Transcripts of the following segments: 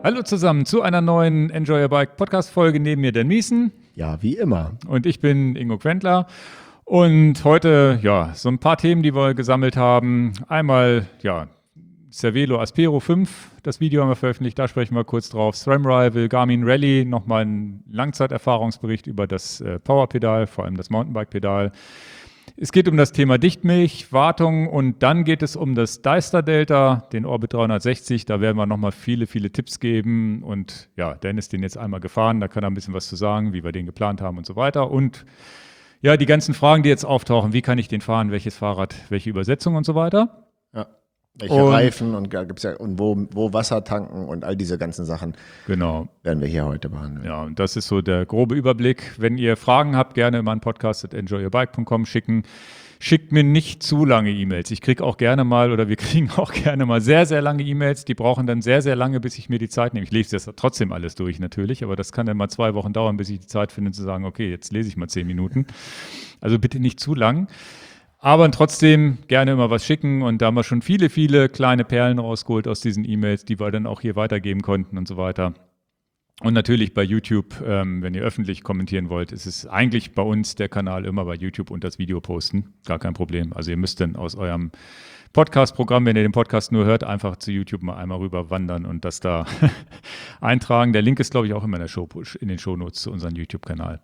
Hallo zusammen zu einer neuen Enjoy Your Bike Podcast-Folge. Neben mir Dan Miesen. Ja, wie immer. Und ich bin Ingo Quentler. Und heute, so ein paar Themen, die wir gesammelt haben. Einmal, Cervelo Aspero 5, das Video haben wir veröffentlicht, da sprechen wir kurz drauf. SRAM Rival, Garmin Rally, nochmal ein Langzeiterfahrungsbericht über das Powerpedal, vor allem das Mountainbike-Pedal. Es geht um das Thema Dichtmilch, Wartung und dann geht es um das Deister Delta, den Orbit 360. Da werden wir nochmal viele Tipps geben und Dan ist den jetzt einmal gefahren, da kann er ein bisschen was zu sagen, wie wir den geplant haben und so weiter. Und die ganzen Fragen, die jetzt auftauchen, wie kann ich den fahren, welches Fahrrad, welche Übersetzung und so weiter. Ja. Welche Reifen und da gibt's und wo Wasser tanken und all diese ganzen Sachen. Genau. Werden wir hier heute behandeln. Ja, und das ist so der grobe Überblick. Wenn ihr Fragen habt, gerne immer an podcast@enjoyyourbike.com schicken. Schickt mir nicht zu lange E-Mails. Ich kriege auch gerne mal oder wir kriegen auch gerne mal sehr, sehr lange E-Mails. Die brauchen dann sehr, sehr lange, bis ich mir die Zeit nehme. Ich lese das trotzdem alles durch natürlich, aber das kann dann mal 2 Wochen dauern, bis ich die Zeit finde zu sagen, okay, jetzt lese ich mal 10 Minuten. Also bitte nicht zu lang. Aber trotzdem gerne immer was schicken und da haben wir schon viele kleine Perlen rausgeholt aus diesen E-Mails, die wir dann auch hier weitergeben konnten und so weiter. Und natürlich bei YouTube, wenn ihr öffentlich kommentieren wollt, ist es eigentlich bei uns der Kanal immer bei YouTube und das Video posten. Gar kein Problem. Also ihr müsst dann aus eurem Podcast-Programm, wenn ihr den Podcast nur hört, einfach zu YouTube mal einmal rüber wandern und das da eintragen. Der Link ist, glaube ich, auch immer in den Shownotes zu unserem YouTube-Kanal.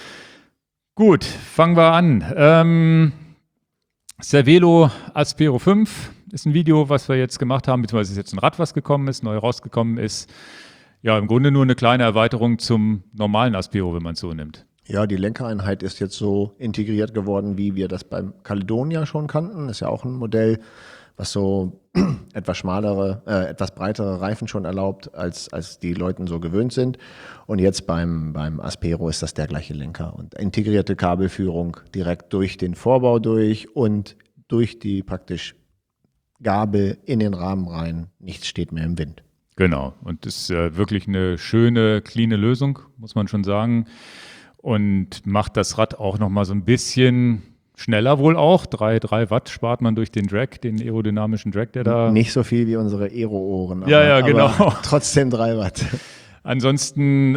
Gut, fangen wir an. Cervelo Aspero 5 ist ein Video, was wir jetzt gemacht haben, beziehungsweise ist jetzt ein Rad, was gekommen ist, neu rausgekommen ist. Ja, im Grunde nur eine kleine Erweiterung zum normalen Aspero, wenn man es so nimmt. Ja, die Lenkereinheit ist jetzt so integriert geworden, wie wir das beim Caledonia schon kannten. Ist ja auch ein Modell, was so etwas breitere Reifen schon erlaubt, als die Leute so gewöhnt sind. Und jetzt beim Aspero ist das der gleiche Lenker und integrierte Kabelführung direkt durch den Vorbau durch und durch die praktisch Gabel in den Rahmen rein. Nichts steht mehr im Wind. Genau. Und das ist wirklich eine schöne, cleane Lösung, muss man schon sagen. Und macht das Rad auch nochmal so ein bisschen schneller wohl auch. 3 Watt spart man durch den Drag, den aerodynamischen Drag, der da... Nicht so viel wie unsere Aero-Ohren. Genau. Aber trotzdem 3 Watt. Ansonsten,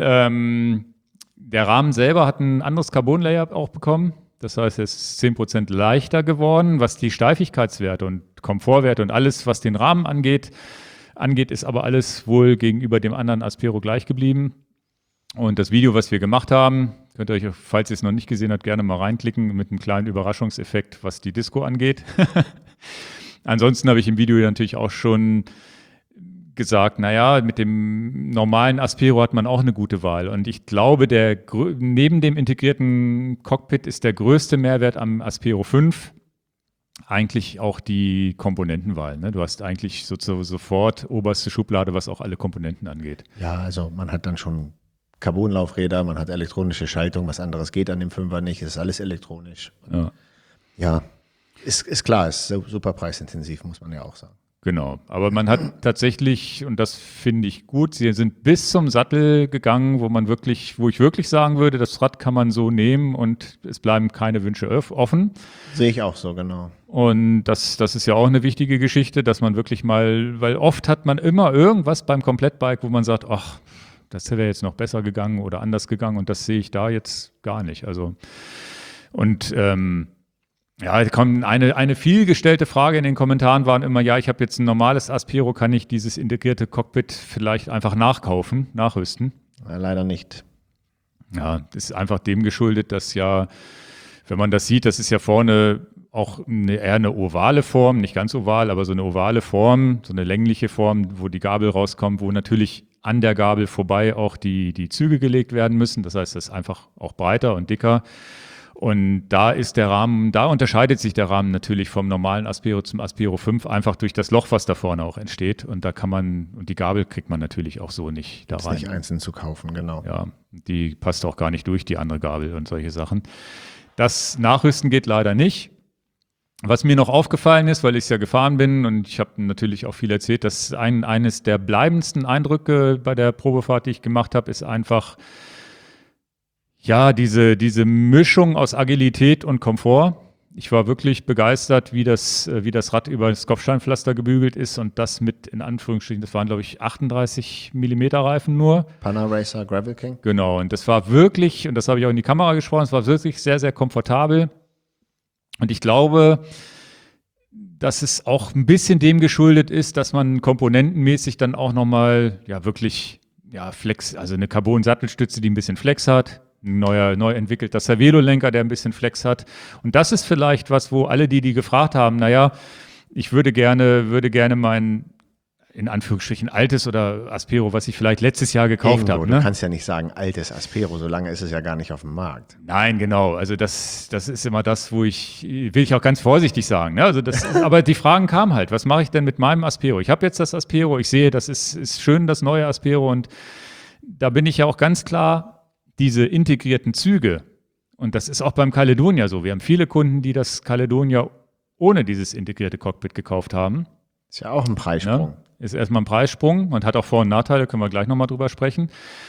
der Rahmen selber hat ein anderes Carbon-Layer auch bekommen. Das heißt, es ist 10% leichter geworden, was die Steifigkeitswerte und Komfortwerte und alles, was den Rahmen angeht, ist aber alles wohl gegenüber dem anderen Aspero gleich geblieben. Und das Video, was wir gemacht haben, könnt ihr euch, falls ihr es noch nicht gesehen habt, gerne mal reinklicken mit einem kleinen Überraschungseffekt, was die Disco angeht. Ansonsten habe ich im Video natürlich auch schon gesagt, mit dem normalen Aspero hat man auch eine gute Wahl. Und ich glaube, neben dem integrierten Cockpit ist der größte Mehrwert am Aspero 5 eigentlich auch die Komponentenwahl. Ne? Du hast eigentlich sofort oberste Schublade, was auch alle Komponenten angeht. Ja, also man hat dann schon Carbonlaufräder, man hat elektronische Schaltung, was anderes geht an dem 5er nicht, es ist alles elektronisch. Ja, ist klar, ist super preisintensiv, muss man ja auch sagen. Genau, aber man hat tatsächlich, und das finde ich gut, sie sind bis zum Sattel gegangen, wo ich wirklich sagen würde, das Rad kann man so nehmen und es bleiben keine Wünsche offen. Sehe ich auch so, genau. Und das ist ja auch eine wichtige Geschichte, dass man wirklich mal, weil oft hat man immer irgendwas beim Komplettbike, wo man sagt, ach, das wäre jetzt noch besser gegangen oder anders gegangen und das sehe ich da jetzt gar nicht. Also und eine vielgestellte Frage in den Kommentaren waren immer, ich habe jetzt ein normales Aspero, kann ich dieses integrierte Cockpit vielleicht einfach nachrüsten? Ja, leider nicht. Ja, das ist einfach dem geschuldet, dass wenn man das sieht, das ist ja vorne auch eher eine ovale Form, nicht ganz oval, aber so eine ovale Form, so eine längliche Form, wo die Gabel rauskommt, wo natürlich an der Gabel vorbei auch die Züge gelegt werden müssen. Das heißt, das ist einfach auch breiter und dicker. Und da unterscheidet sich der Rahmen natürlich vom normalen Aspero zum Aspero 5 einfach durch das Loch, was da vorne auch entsteht. Und und die Gabel kriegt man natürlich auch so nicht da rein. Ist nicht einzeln zu kaufen, genau. Ja, die passt auch gar nicht durch, die andere Gabel und solche Sachen. Das Nachrüsten geht leider nicht. Was mir noch aufgefallen ist, weil ich es ja gefahren bin und ich habe natürlich auch viel erzählt, dass eines der bleibendsten Eindrücke bei der Probefahrt, die ich gemacht habe, ist einfach diese Mischung aus Agilität und Komfort. Ich war wirklich begeistert, wie das Rad über das Kopfsteinpflaster gebügelt ist und das mit, in Anführungsstrichen, das waren, glaube ich, 38 mm Reifen nur. Panaracer Gravel King. Genau, und das war wirklich, und das habe ich auch in die Kamera gesprochen, es war wirklich sehr, sehr komfortabel. Und ich glaube, dass es auch ein bisschen dem geschuldet ist, dass man komponentenmäßig dann auch nochmal, ja, wirklich, ja, Flex, also eine Carbon-Sattelstütze, die ein bisschen Flex hat. Ein neu entwickelter Cervelo-Lenker, der ein bisschen Flex hat. Und das ist vielleicht was, wo alle, die gefragt haben, naja, ich würde gerne mein, in Anführungsstrichen, altes oder Aspero, was ich vielleicht letztes Jahr gekauft habe. Du kannst ja nicht sagen, altes Aspero, so lange ist es ja gar nicht auf dem Markt. Nein, genau. Also das ist immer das, will ich auch ganz vorsichtig sagen. Ne? Also aber die Fragen kamen halt, was mache ich denn mit meinem Aspero? Ich habe jetzt das Aspero, ich sehe, das ist schön, das neue Aspero, und da bin ich ja auch ganz klar, diese integrierten Züge, und das ist auch beim Caledonia so. Wir haben viele Kunden, die das Caledonia ohne dieses integrierte Cockpit gekauft haben. Ist ja auch ein Preissprung. Ja, ist erstmal ein Preissprung und hat auch Vor- und Nachteile, können wir gleich nochmal drüber sprechen.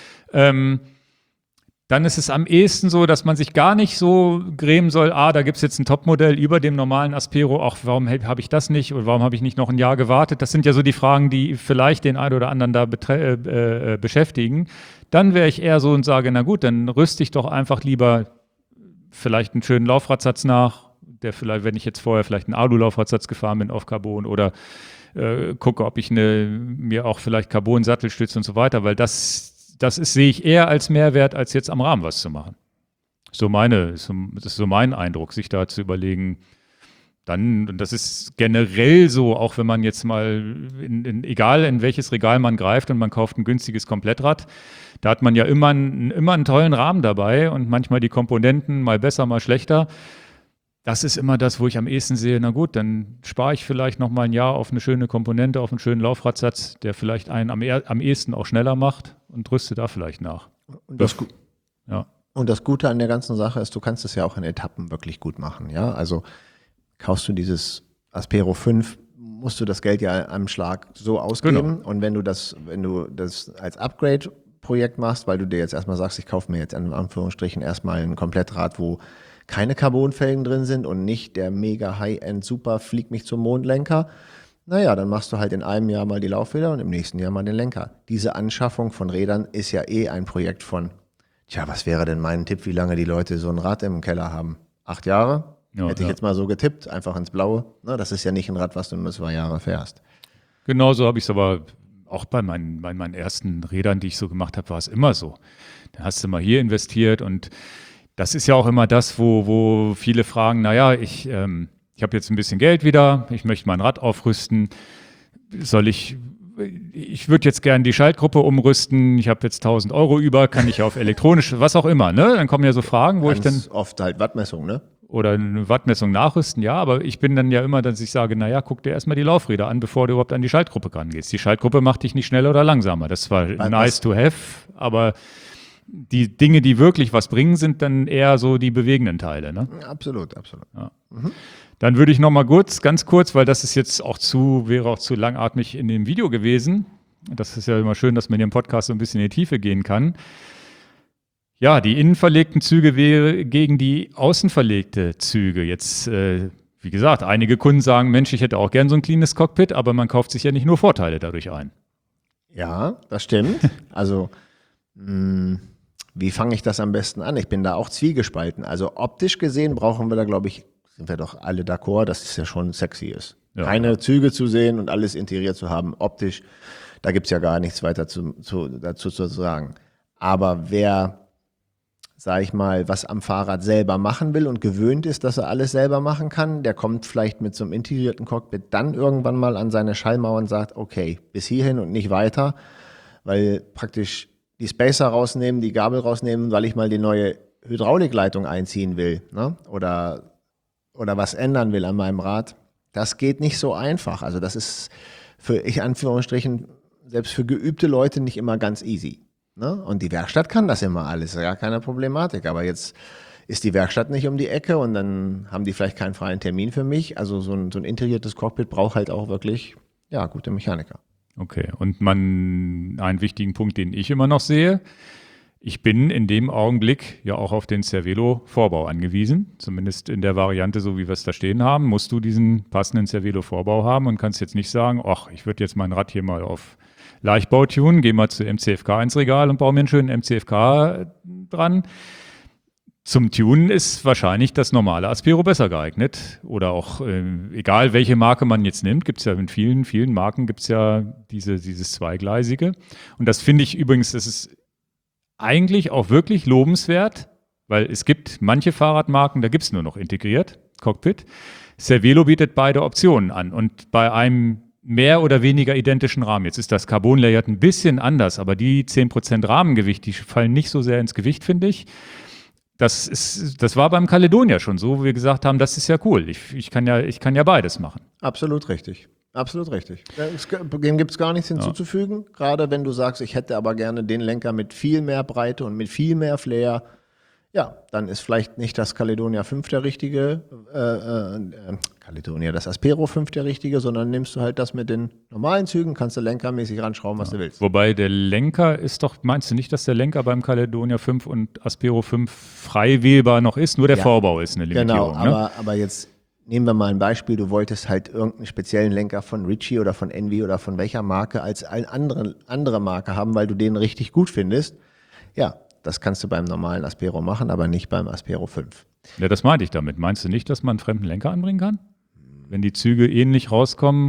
Dann ist es am ehesten so, dass man sich gar nicht so grämen soll, da gibt es jetzt ein Topmodell über dem normalen Aspero, auch warum habe ich das nicht oder warum habe ich nicht noch ein Jahr gewartet? Das sind ja so die Fragen, die vielleicht den einen oder anderen da beschäftigen. Dann wäre ich eher so und sage, na gut, dann rüste ich doch einfach lieber vielleicht einen schönen Laufradsatz nach, der vielleicht, wenn ich jetzt vorher vielleicht einen Alu-Laufradsatz gefahren bin auf Carbon, oder gucke, ob ich mir auch vielleicht Carbon-Sattelstütze und so weiter, weil das sehe ich eher als Mehrwert, als jetzt am Rahmen was zu machen. Das ist so mein Eindruck, sich da zu überlegen. Dann, und das ist generell so, auch wenn man jetzt mal, egal in welches Regal man greift und man kauft ein günstiges Komplettrad, da hat man ja immer einen tollen Rahmen dabei und manchmal die Komponenten mal besser, mal schlechter. Das ist immer das, wo ich am ehesten sehe, na gut, dann spare ich vielleicht noch mal ein Jahr auf eine schöne Komponente, auf einen schönen Laufradsatz, der vielleicht einen am ehesten auch schneller macht, und rüste da vielleicht nach. Und das Gute an der ganzen Sache ist, du kannst es ja auch in Etappen wirklich gut machen. Ja, also kaufst du dieses Aspero 5, musst du das Geld ja am Schlag so ausgeben. Genau. Und wenn du das als Upgrade-Projekt machst, weil du dir jetzt erstmal sagst, ich kaufe mir jetzt in Anführungsstrichen erstmal ein Komplettrad, wo keine Carbonfelgen drin sind und nicht der mega High-End Super fliegt mich zum Mondlenker, naja, dann machst du halt in einem Jahr mal die Laufräder und im nächsten Jahr mal den Lenker. Diese Anschaffung von Rädern ist ja ein Projekt von, was wäre denn mein Tipp, wie lange die Leute so ein Rad im Keller haben? 8 Jahre? Ja, hätte ich jetzt mal so getippt, einfach ins Blaue. Na, das ist ja nicht ein Rad, was du nur 2 Jahre fährst. Genau so habe ich es aber auch bei meinen ersten Rädern, die ich so gemacht habe, war es immer so. Da hast du mal hier investiert, und das ist ja auch immer das, wo viele fragen, naja, ich habe jetzt ein bisschen Geld wieder, ich möchte mein Rad aufrüsten, ich würde jetzt gerne die Schaltgruppe umrüsten, ich habe jetzt 1.000 Euro über, kann ich auf elektronisch, was auch immer, ne? Dann kommen ja so Fragen, wo ich dann... Oft halt Wattmessung, ne? Oder eine Wattmessung nachrüsten, ja, aber ich bin dann ja immer, dass ich sage, naja, guck dir erstmal die Laufräder an, bevor du überhaupt an die Schaltgruppe rangehst. Die Schaltgruppe macht dich nicht schneller oder langsamer, das war nice to have, aber die Dinge, die wirklich was bringen, sind dann eher so die bewegenden Teile, ne? Absolut. Ja. Mhm. Dann würde ich noch mal ganz kurz, weil das ist jetzt wäre auch zu langatmig in dem Video gewesen. Das ist ja immer schön, dass man hier im Podcast so ein bisschen in die Tiefe gehen kann. Ja, die innen verlegten Züge gegen die außen verlegte Züge. Jetzt, wie gesagt, einige Kunden sagen, Mensch, ich hätte auch gern so ein cleanes Cockpit, aber man kauft sich ja nicht nur Vorteile dadurch ein. Ja, das stimmt. Also, wie fange ich das am besten an? Ich bin da auch zwiegespalten. Also optisch gesehen brauchen wir da, glaube ich, sind wir doch alle d'accord, dass es ja schon sexy ist. Ja. Keine Züge zu sehen und alles integriert zu haben, optisch, da gibt es ja gar nichts weiter dazu zu sagen. Aber wer, sag ich mal, was am Fahrrad selber machen will und gewöhnt ist, dass er alles selber machen kann, der kommt vielleicht mit so einem integrierten Cockpit dann irgendwann mal an seine Schallmauer und sagt, okay, bis hierhin und nicht weiter, weil praktisch die Spacer rausnehmen, die Gabel rausnehmen, weil ich mal die neue Hydraulikleitung einziehen will, ne? Oder was ändern will an meinem Rad. Das geht nicht so einfach. Also das ist Anführungsstrichen, selbst für geübte Leute nicht immer ganz easy. Ne? Und die Werkstatt kann das immer alles, ja, keine Problematik. Aber jetzt ist die Werkstatt nicht um die Ecke und dann haben die vielleicht keinen freien Termin für mich. Also so ein integriertes Cockpit braucht halt auch wirklich, ja, gute Mechaniker. Okay, und einen wichtigen Punkt, den ich immer noch sehe, ich bin in dem Augenblick ja auch auf den Cervelo-Vorbau angewiesen. Zumindest in der Variante, so wie wir es da stehen haben, musst du diesen passenden Cervelo-Vorbau haben und kannst jetzt nicht sagen, ach, ich würde jetzt mein Rad hier mal auf Leichtbau tunen, gehe mal zu MCFK ins Regal und baue mir einen schönen MCFK dran. Zum Tunen ist wahrscheinlich das normale Aspero besser geeignet. Oder auch, egal welche Marke man jetzt nimmt, gibt es ja in vielen, vielen Marken gibt es ja dieses Zweigleisige. Und das finde ich übrigens, das ist eigentlich auch wirklich lobenswert, weil es gibt manche Fahrradmarken, da gibt es nur noch integriert, Cockpit. Cervelo bietet beide Optionen an und bei einem mehr oder weniger identischen Rahmen. Jetzt ist das Carbon Layered ein bisschen anders, aber die 10% Rahmengewicht, die fallen nicht so sehr ins Gewicht, finde ich. Das war beim Caledonia schon so, wo wir gesagt haben, das ist ja cool. Ich kann ja beides machen. Absolut richtig. Absolut richtig. Dem gibt es gar nichts hinzuzufügen. Ja. Gerade wenn du sagst, ich hätte aber gerne den Lenker mit viel mehr Breite und mit viel mehr Flair. Ja, dann ist vielleicht nicht das Caledonia 5 der richtige, das Aspero 5 der richtige, sondern nimmst du halt das mit den normalen Zügen, kannst du lenkermäßig ranschrauben, was du willst. Wobei der Lenker ist doch, meinst du nicht, dass der Lenker beim Caledonia 5 und Aspero 5 frei wählbar noch ist? Nur der Vorbau ist eine Limitierung. Genau, aber jetzt nehmen wir mal ein Beispiel, du wolltest halt irgendeinen speziellen Lenker von Ritchie oder von Envy oder von welcher Marke als eine andere Marke haben, weil du den richtig gut findest. Ja, das kannst du beim normalen Aspero machen, aber nicht beim Aspero 5. Ja, das meinte ich damit. Meinst du nicht, dass man einen fremden Lenker anbringen kann? Wenn die Züge ähnlich rauskommen?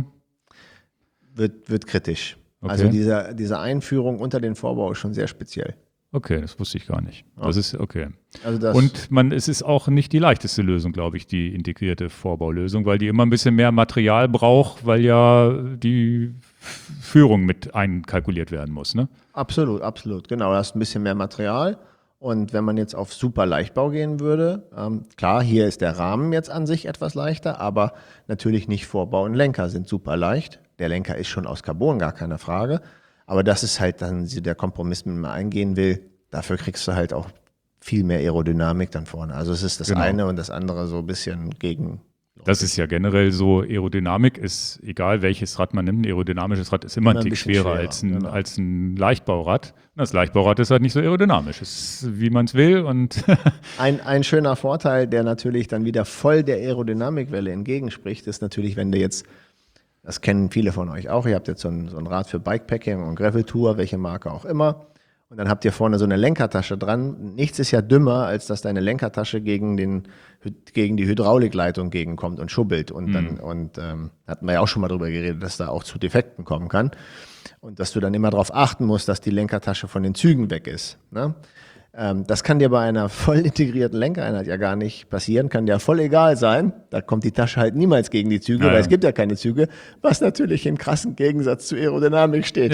Wird kritisch. Okay. Also diese Einführung unter den Vorbau ist schon sehr speziell. Okay, das wusste ich gar nicht. Ja. Das ist okay. Also und es ist auch nicht die leichteste Lösung, glaube ich, die integrierte Vorbaulösung, weil die immer ein bisschen mehr Material braucht, weil ja die Führung mit einkalkuliert werden muss, ne? Absolut, absolut. Genau, da hast ein bisschen mehr Material. Und wenn man jetzt auf super Leichtbau gehen würde, klar, hier ist der Rahmen jetzt an sich etwas leichter, aber natürlich nicht Vorbau und Lenker sind super leicht. Der Lenker ist schon aus Carbon, gar keine Frage. Aber das ist halt dann der Kompromiss, mit dem man eingehen will. Dafür kriegst du halt auch viel mehr Aerodynamik dann vorne. Also es ist das eine und das andere so ein bisschen gegen. Das ist ja generell so, Aerodynamik ist, egal welches Rad man nimmt, ein aerodynamisches Rad ist immer ein Tick schwerer als ein Leichtbaurad. Das Leichtbaurad ist halt nicht so aerodynamisch, ist wie man es will. Und ein schöner Vorteil, der natürlich dann wieder voll der Aerodynamikwelle entgegenspricht, ist natürlich, wenn du jetzt, das kennen viele von euch auch, ihr habt jetzt so ein Rad für Bikepacking und Gravel-Tour, welche Marke auch immer. Und dann habt ihr vorne so eine Lenkertasche dran. Nichts ist ja dümmer, als dass deine Lenkertasche gegen die Hydraulikleitung gegenkommt und schubbelt. Und dann hatten wir ja auch schon mal drüber geredet, dass da auch zu Defekten kommen kann. Und dass du dann immer darauf achten musst, dass die Lenkertasche von den Zügen weg ist. Ne? Das kann dir bei einer voll integrierten Lenkereinheit ja gar nicht passieren, kann dir voll egal sein. Da kommt die Tasche halt niemals gegen die Züge, weil es gibt ja keine Züge, was natürlich in krassen Gegensatz zu Aerodynamik steht.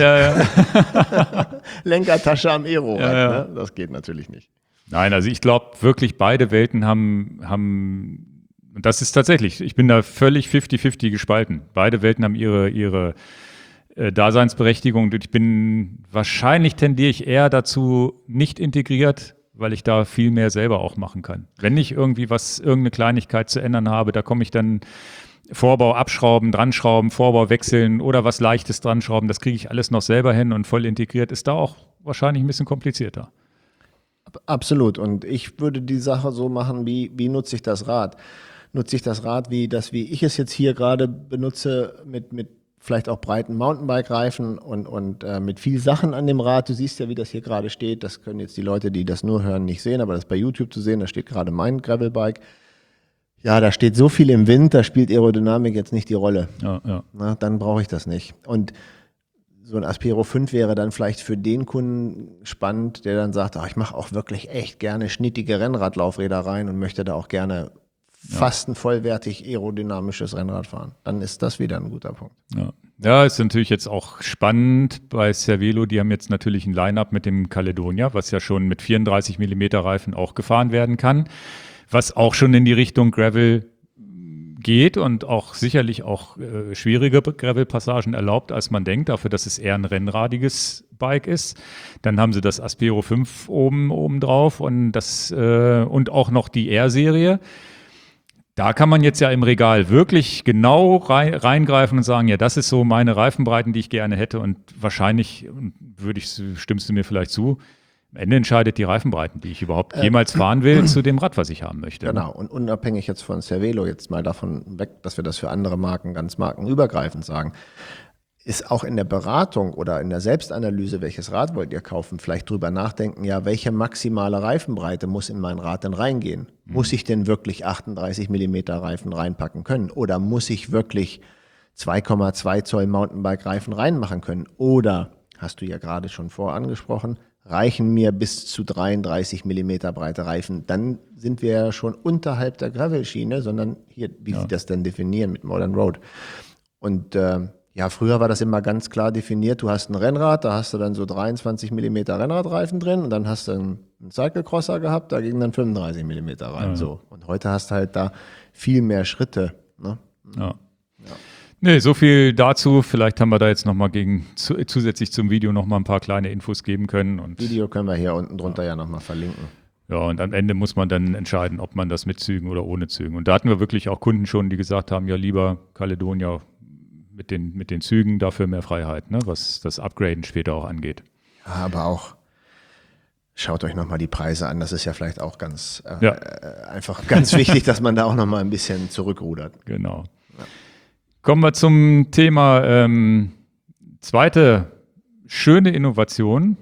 Lenkertasche am Aero, ne? Das geht natürlich nicht. Nein, also ich glaube wirklich, beide Welten haben, und das ist tatsächlich, ich bin da völlig 50-50 gespalten. Beide Welten haben ihre Daseinsberechtigung. Und wahrscheinlich tendiere ich eher dazu, nicht integriert, weil ich da viel mehr selber auch machen kann. Wenn ich irgendeine Kleinigkeit zu ändern habe, da komme ich dann Vorbau abschrauben, dranschrauben, Vorbau wechseln oder was Leichtes dranschrauben, das kriege ich alles noch selber hin und voll integriert ist da auch wahrscheinlich ein bisschen komplizierter. Absolut. Und ich würde die Sache so machen, wie nutze ich das Rad? Nutze ich das Rad, wie ich es jetzt hier gerade benutze, mit vielleicht auch breiten Mountainbike-Reifen und mit viel Sachen an dem Rad. Du siehst ja, wie das hier gerade steht. Das können jetzt die Leute, die das nur hören, nicht sehen, aber das ist bei YouTube zu sehen. Da steht gerade mein Gravelbike. Ja, da steht so viel im Wind, da spielt Aerodynamik jetzt nicht die Rolle. Ja. Na, dann brauche ich das nicht. Und so ein Aspero 5 wäre dann vielleicht für den Kunden spannend, der dann sagt, ich mache auch wirklich echt gerne schnittige Rennradlaufräder rein und möchte da auch gerne fast ein vollwertig aerodynamisches Rennrad fahren. Dann ist das wieder ein guter Punkt. Ja, ist natürlich jetzt auch spannend bei Cervelo. Die haben jetzt natürlich ein Line-Up mit dem Caledonia, was ja schon mit 34 mm Reifen auch gefahren werden kann, was auch schon in die Richtung Gravel geht und auch sicherlich auch schwierige Gravel-Passagen erlaubt, als man denkt, dafür, dass es eher ein rennradiges Bike ist. Dann haben sie das Aspero 5 oben drauf und und auch noch die R-Serie. Da kann man jetzt ja im Regal wirklich genau reingreifen und sagen, ja, das ist so meine Reifenbreiten, die ich gerne hätte. Und wahrscheinlich, stimmst du mir vielleicht zu, Am Ende entscheidet die Reifenbreiten, die ich überhaupt jemals fahren will, zu dem Rad, was ich haben möchte. Genau, und unabhängig jetzt von Cervelo, jetzt mal davon weg, dass wir das für andere Marken ganz markenübergreifend sagen, ist auch in der Beratung oder in der Selbstanalyse, welches Rad wollt ihr kaufen, vielleicht drüber nachdenken, ja, welche maximale Reifenbreite muss in mein Rad denn reingehen? Muss ich denn wirklich 38 Millimeter Reifen reinpacken können? Oder muss ich wirklich 2,2 Zoll Mountainbike-Reifen reinmachen können? Oder, hast du ja gerade schon angesprochen, reichen mir bis zu 33 Millimeter breite Reifen? Dann sind wir ja schon unterhalb der Gravel-Schiene, sondern hier, wie sie das denn definieren mit Modern Road. Und ja, früher war das immer ganz klar definiert. Du hast ein Rennrad, da hast du dann so 23 Millimeter Rennradreifen drin und dann hast du einen Cyclecrosser gehabt, da gingen dann 35 Millimeter rein. Ja. So. Und heute hast du halt da viel mehr Schritte. Ne? Ja. Nee, so viel dazu. Vielleicht haben wir da jetzt nochmal zusätzlich zum Video nochmal ein paar kleine Infos geben können. Und Video können wir hier unten drunter ja nochmal verlinken. ja, und am Ende muss man dann entscheiden, ob man das mit Zügen oder ohne Zügen. Und da hatten wir wirklich auch Kunden schon, die gesagt haben, ja, lieber Caledonia mit den Zügen, dafür mehr Freiheit, ne, was das Upgraden später auch angeht. Ja, aber auch, schaut euch nochmal die Preise an. Das ist ja vielleicht auch ganz einfach ganz wichtig, dass man da auch nochmal ein bisschen zurückrudert. Genau. Ja. Kommen wir zum Thema zweite schöne Innovation,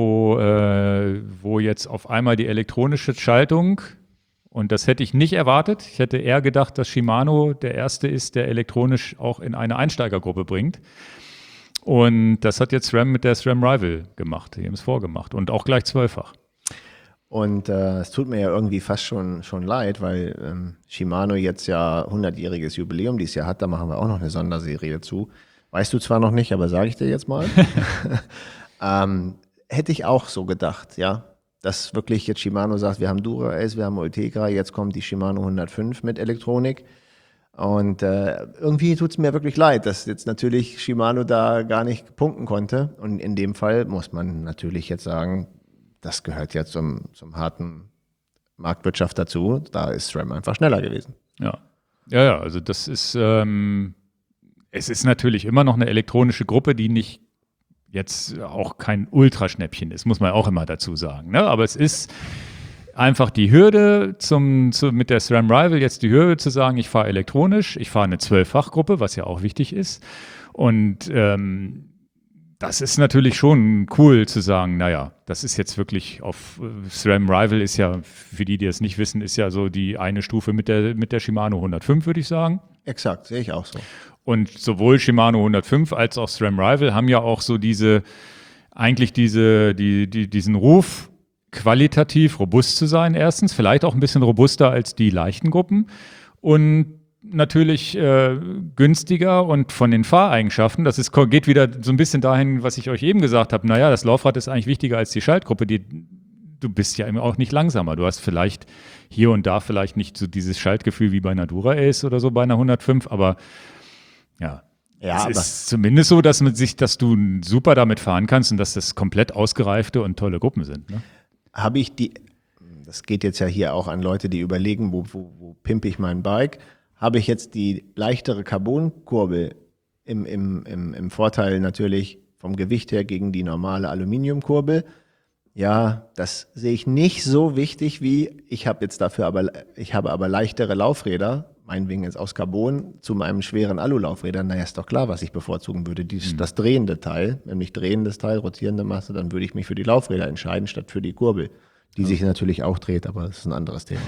wo jetzt auf einmal die elektronische Schaltung, und das hätte ich nicht erwartet. Ich hätte eher gedacht, dass Shimano der erste ist, der elektronisch auch in eine Einsteigergruppe bringt. Und das hat jetzt SRAM mit der SRAM Rival gemacht. Die haben es vorgemacht und auch gleich 12-fach. Und es tut mir ja irgendwie fast schon leid, weil Shimano jetzt ja 100-jähriges Jubiläum dieses Jahr hat. Da machen wir auch noch eine Sonderserie zu. Weißt du zwar noch nicht, aber sage ich dir jetzt mal. Hätte ich auch so gedacht, ja. Dass wirklich jetzt Shimano sagt, wir haben Dura-Ace, wir haben Ultegra, jetzt kommt die Shimano 105 mit Elektronik. Und irgendwie tut es mir wirklich leid, dass jetzt natürlich Shimano da gar nicht punkten konnte. Und in dem Fall muss man natürlich jetzt sagen, das gehört ja zum harten Marktwirtschaft dazu. Da ist SRAM einfach schneller gewesen. Ja, also das ist, es ist natürlich immer noch eine elektronische Gruppe, die nicht jetzt auch kein Ultraschnäppchen ist, muss man auch immer dazu sagen. Ne? Aber es ist einfach die Hürde mit der SRAM Rival, jetzt die Hürde zu sagen, ich fahre elektronisch, ich fahre eine 12-fach-Gruppe, was ja auch wichtig ist. Und das ist natürlich schon cool zu sagen, naja, das ist jetzt wirklich auf SRAM Rival ist ja, für die es nicht wissen, ist ja so die eine Stufe mit der Shimano 105, würde ich sagen. Exakt, sehe ich auch so. Und sowohl Shimano 105 als auch SRAM Rival haben ja auch so diesen Ruf, qualitativ robust zu sein, erstens, vielleicht auch ein bisschen robuster als die leichten Gruppen und natürlich günstiger und von den Fahreigenschaften, geht wieder so ein bisschen dahin, was ich euch eben gesagt habe, naja, das Laufrad ist eigentlich wichtiger als die Schaltgruppe, du bist ja immer auch nicht langsamer, du hast vielleicht hier und da vielleicht nicht so dieses Schaltgefühl wie bei einer Dura-Ace oder so bei einer 105, aber es ist zumindest so, dass du super damit fahren kannst und dass das komplett ausgereifte und tolle Gruppen sind. Ne? Das geht jetzt ja hier auch an Leute, die überlegen, wo pimpe ich mein Bike, habe ich jetzt die leichtere Carbonkurbel im Vorteil natürlich vom Gewicht her gegen die normale Aluminiumkurbel. Ja, das sehe ich nicht so wichtig wie, ich habe aber leichtere Laufräder, meinetwegen jetzt aus Carbon, zu meinem schweren Alulaufrädern. Naja, ist doch klar, was ich bevorzugen würde. Das drehende Teil, nämlich drehendes Teil, rotierende Masse, dann würde ich mich für die Laufräder entscheiden, statt für die Kurbel, die sich natürlich auch dreht, aber das ist ein anderes Thema.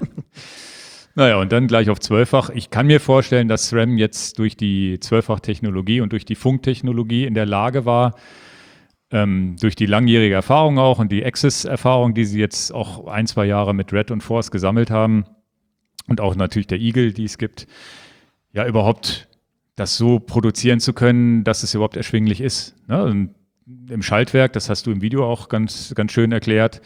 Naja, und dann gleich auf 12-fach. Ich kann mir vorstellen, dass SRAM jetzt durch die 12-fach-Technologie und durch die Funktechnologie in der Lage war, durch die langjährige Erfahrung auch und die Access-Erfahrung, die sie jetzt auch 1-2 Jahre mit Red und Force gesammelt haben und auch natürlich der Eagle, die es gibt, ja überhaupt das so produzieren zu können, dass es überhaupt erschwinglich ist. Ne? Und im Schaltwerk, das hast du im Video auch ganz, ganz schön erklärt,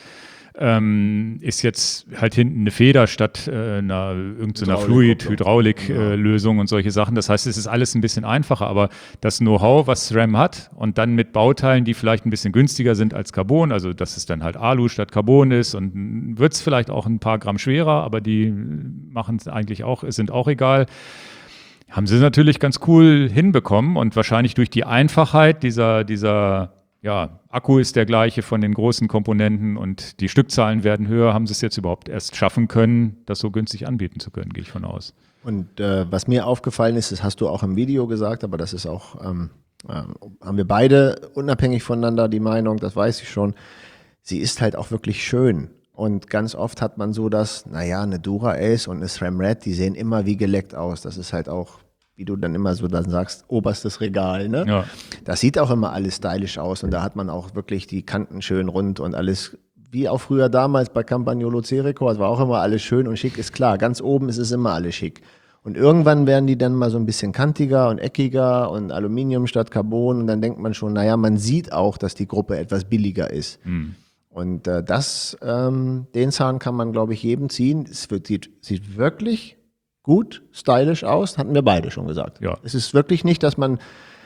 ist jetzt halt hinten eine Feder statt irgendeiner Fluid-Hydraulik-Lösung und solche Sachen. Das heißt, es ist alles ein bisschen einfacher, aber das Know-how, was SRAM hat und dann mit Bauteilen, die vielleicht ein bisschen günstiger sind als Carbon, also dass es dann halt Alu statt Carbon ist und wird es vielleicht auch ein paar Gramm schwerer, aber die machen es eigentlich auch, sind auch egal. Haben sie natürlich ganz cool hinbekommen und wahrscheinlich durch die Einfachheit dieser Akku ist der gleiche von den großen Komponenten und die Stückzahlen werden höher. Haben sie es jetzt überhaupt erst schaffen können, das so günstig anbieten zu können, gehe ich von aus. Und was mir aufgefallen ist, das hast du auch im Video gesagt, aber das ist auch, haben wir beide unabhängig voneinander die Meinung, das weiß ich schon, sie ist halt auch wirklich schön. Und ganz oft hat man so eine Dura-Ace und eine SRAM Red, die sehen immer wie geleckt aus. Das ist halt auch, wie du dann immer so dann sagst, oberstes Regal, ne? Ja. Das sieht auch immer alles stylisch aus und da hat man auch wirklich die Kanten schön rund und alles, wie auch früher damals bei Campagnolo C-Record, das war auch immer alles schön und schick, ist klar. Ganz oben ist es immer alles schick. Und irgendwann werden die dann mal so ein bisschen kantiger und eckiger und Aluminium statt Carbon und dann denkt man schon, man sieht auch, dass die Gruppe etwas billiger ist. Und den Zahn kann man, glaube ich, jedem ziehen. Sieht wirklich gut, stylisch aus, hatten wir beide schon gesagt. Ja. Es ist wirklich nicht, dass man,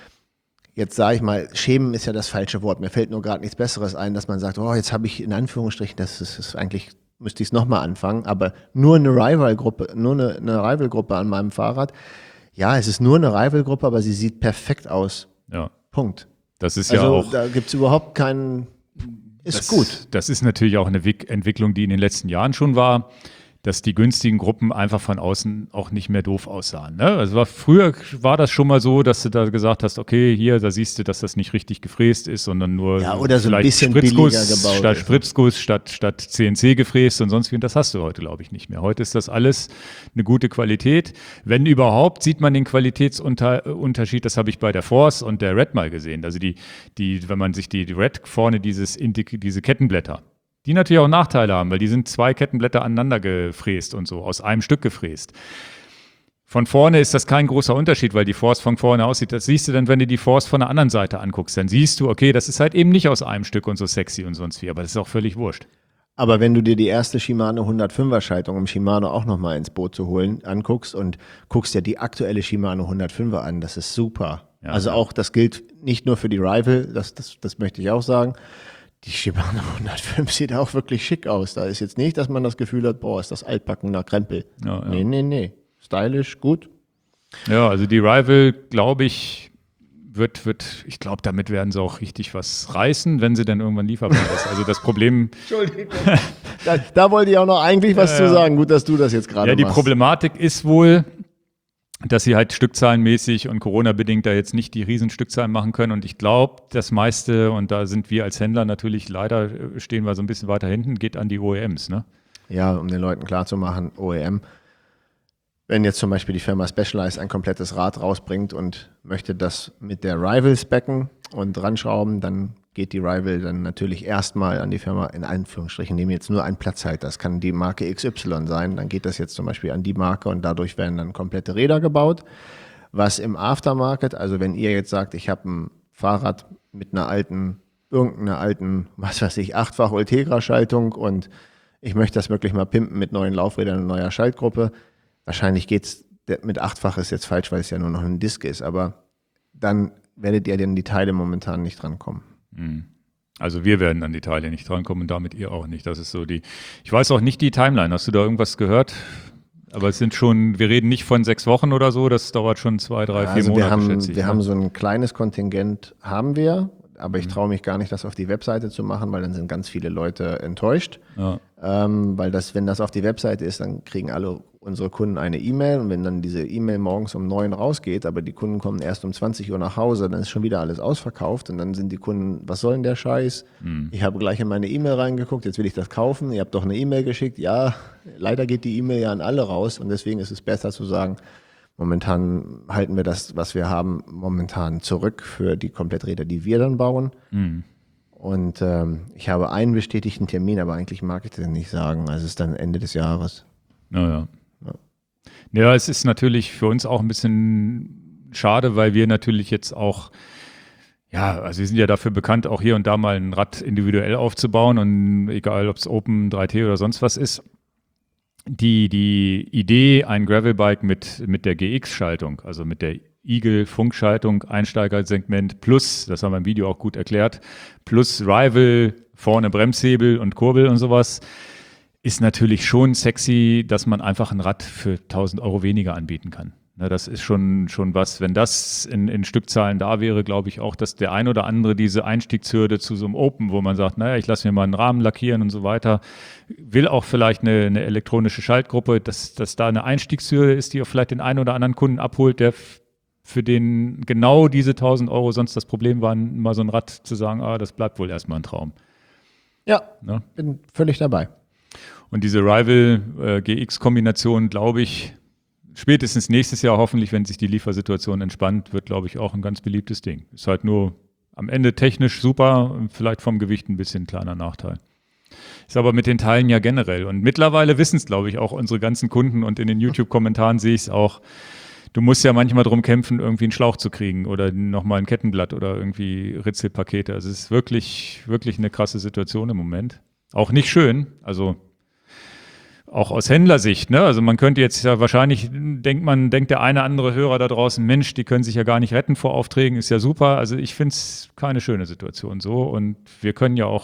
jetzt sage ich mal, schämen ist ja das falsche Wort, mir fällt nur gerade nichts Besseres ein, dass man sagt, jetzt habe ich in Anführungsstrichen, das ist eigentlich, müsste ich es nochmal anfangen, aber nur eine Rival-Gruppe, eine Rival-Gruppe an meinem Fahrrad. Ja, es ist nur eine Rival-Gruppe, aber sie sieht perfekt aus. Ja. Punkt. Das ist ja auch. Da gibt es überhaupt keinen. Gut. Das ist natürlich auch eine Entwicklung, die in den letzten Jahren schon war, dass die günstigen Gruppen einfach von außen auch nicht mehr doof aussahen. Ne? Also früher war das schon mal so, dass du da gesagt hast, okay, hier, da siehst du, dass das nicht richtig gefräst ist, sondern nur oder so ein bisschen Spritzguss billiger gebaut statt ist. Spritzguss, statt CNC gefräst und sonst wie. Und das hast du heute, glaube ich, nicht mehr. Heute ist das alles eine gute Qualität. Wenn überhaupt, sieht man den Qualitätsunterschied, das habe ich bei der Force und der Red mal gesehen. Also wenn man sich die Red vorne, diese Kettenblätter, die natürlich auch Nachteile haben, weil die sind 2 Kettenblätter aneinander gefräst und so, aus einem Stück gefräst. Von vorne ist das kein großer Unterschied, weil die Force von vorne aussieht. Das siehst du dann, wenn du die Force von der anderen Seite anguckst. Dann siehst du, okay, das ist halt eben nicht aus einem Stück und so sexy und sonst wie, aber das ist auch völlig wurscht. Aber wenn du dir die erste Shimano 105er Schaltung, um Shimano auch nochmal ins Boot zu holen, anguckst und guckst dir die aktuelle Shimano 105er an, das ist super. Ja, also auch, das gilt nicht nur für die Rival, das möchte ich auch sagen. Die Shimano 105 sieht auch wirklich schick aus. Da ist jetzt nicht, dass man das Gefühl hat, ist das altbackener Krempel. Ja. Nee. Stylisch, gut. Ja, also die Rival, glaube ich, ich glaube, damit werden sie auch richtig was reißen, wenn sie dann irgendwann lieferbar ist. Also das Problem. Entschuldigung. Da wollte ich auch noch eigentlich was zu sagen. Gut, dass du das jetzt gerade machst. Ja, die Problematik ist wohl, dass sie halt stückzahlenmäßig und Corona-bedingt da jetzt nicht die riesen Stückzahlen machen können. Und ich glaube, das meiste, und da sind wir als Händler natürlich leider, stehen wir so ein bisschen weiter hinten, geht an die OEMs, ne? Ja, um den Leuten klarzumachen, OEM. Wenn jetzt zum Beispiel die Firma Specialized ein komplettes Rad rausbringt und möchte das mit der Rival specken und dran schrauben, dann geht die Rival dann natürlich erstmal an die Firma, in Anführungsstrichen, nehmen jetzt nur einen Platzhalter. Das kann die Marke XY sein. Dann geht das jetzt zum Beispiel an die Marke und dadurch werden dann komplette Räder gebaut. Was im Aftermarket, also wenn ihr jetzt sagt, ich habe ein Fahrrad mit irgendeiner alten, was weiß ich, 8-fach Ultegra-Schaltung und ich möchte das wirklich mal pimpen mit neuen Laufrädern und neuer Schaltgruppe. Wahrscheinlich geht's mit 8-fach ist jetzt falsch, weil es ja nur noch ein Disk ist, aber dann werdet ihr denn die Teile momentan nicht drankommen. Also wir werden an die Teile nicht drankommen und damit ihr auch nicht. Das ist so ich weiß auch nicht die Timeline. Hast du da irgendwas gehört? Aber wir reden nicht von 6 Wochen oder so, das dauert schon 2, 3, 4 Monate, schätze ich. Wir haben so ein kleines Kontingent, aber ich traue mich gar nicht, das auf die Webseite zu machen, weil dann sind ganz viele Leute enttäuscht. Ja. Weil wenn das auf die Webseite ist, dann kriegen alle unsere Kunden eine E-Mail und wenn dann diese E-Mail morgens um 9 rausgeht, aber die Kunden kommen erst um 20 Uhr nach Hause, dann ist schon wieder alles ausverkauft und dann sind die Kunden, was soll denn der Scheiß? Ich habe gleich in meine E-Mail reingeguckt, jetzt will ich das kaufen, ihr habt doch eine E-Mail geschickt. Ja, leider geht die E-Mail ja an alle raus und deswegen ist es besser zu sagen, momentan halten wir das, was wir haben, momentan zurück für die Kompletträder, die wir dann bauen. Und ich habe einen bestätigten Termin, aber eigentlich mag ich den nicht sagen. Also es ist dann Ende des Jahres. Ja, es ist natürlich für uns auch ein bisschen schade, weil wir natürlich jetzt auch, also wir sind ja dafür bekannt, auch hier und da mal ein Rad individuell aufzubauen und egal, ob es Open, 3T oder sonst was ist. Die Idee, ein Gravelbike mit der GX-Schaltung, also mit der Eagle-Funkschaltung, Einsteigersegment plus, das haben wir im Video auch gut erklärt, plus Rival, vorne Bremshebel und Kurbel und sowas, ist natürlich schon sexy, dass man einfach ein Rad für 1.000 Euro weniger anbieten kann. Ja, das ist schon was, wenn das in Stückzahlen da wäre, glaube ich auch, dass der ein oder andere diese Einstiegshürde zu so einem Open, wo man sagt, naja, ich lasse mir mal einen Rahmen lackieren und so weiter, will auch vielleicht eine elektronische Schaltgruppe, dass da eine Einstiegshürde ist, die auch vielleicht den einen oder anderen Kunden abholt, der für den genau diese 1.000 Euro sonst das Problem waren, mal so ein Rad zu sagen, das bleibt wohl erstmal ein Traum. Ja, Ne? bin völlig dabei. Und diese Rival GX-Kombination, glaube ich, spätestens nächstes Jahr hoffentlich, wenn sich die Liefersituation entspannt, wird, glaube ich, auch ein ganz beliebtes Ding. Ist halt nur am Ende technisch super, vielleicht vom Gewicht ein bisschen kleiner Nachteil. Ist aber mit den Teilen ja generell. Und mittlerweile wissen es, glaube ich, auch unsere ganzen Kunden und in den YouTube-Kommentaren sehe ich es auch. Du musst ja manchmal drum kämpfen, irgendwie einen Schlauch zu kriegen oder nochmal ein Kettenblatt oder irgendwie Ritzelpakete. Also es ist wirklich, wirklich eine krasse Situation im Moment. Auch nicht schön, also auch aus Händlersicht, ne? Also man könnte jetzt ja wahrscheinlich, denkt der eine andere Hörer da draußen, Mensch, die können sich ja gar nicht retten vor Aufträgen, ist ja super. Also ich finde es keine schöne Situation so und wir können ja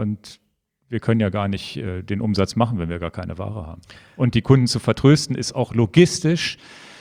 gar nicht den Umsatz machen, wenn wir gar keine Ware haben. Und die Kunden zu vertrösten ist auch logistisch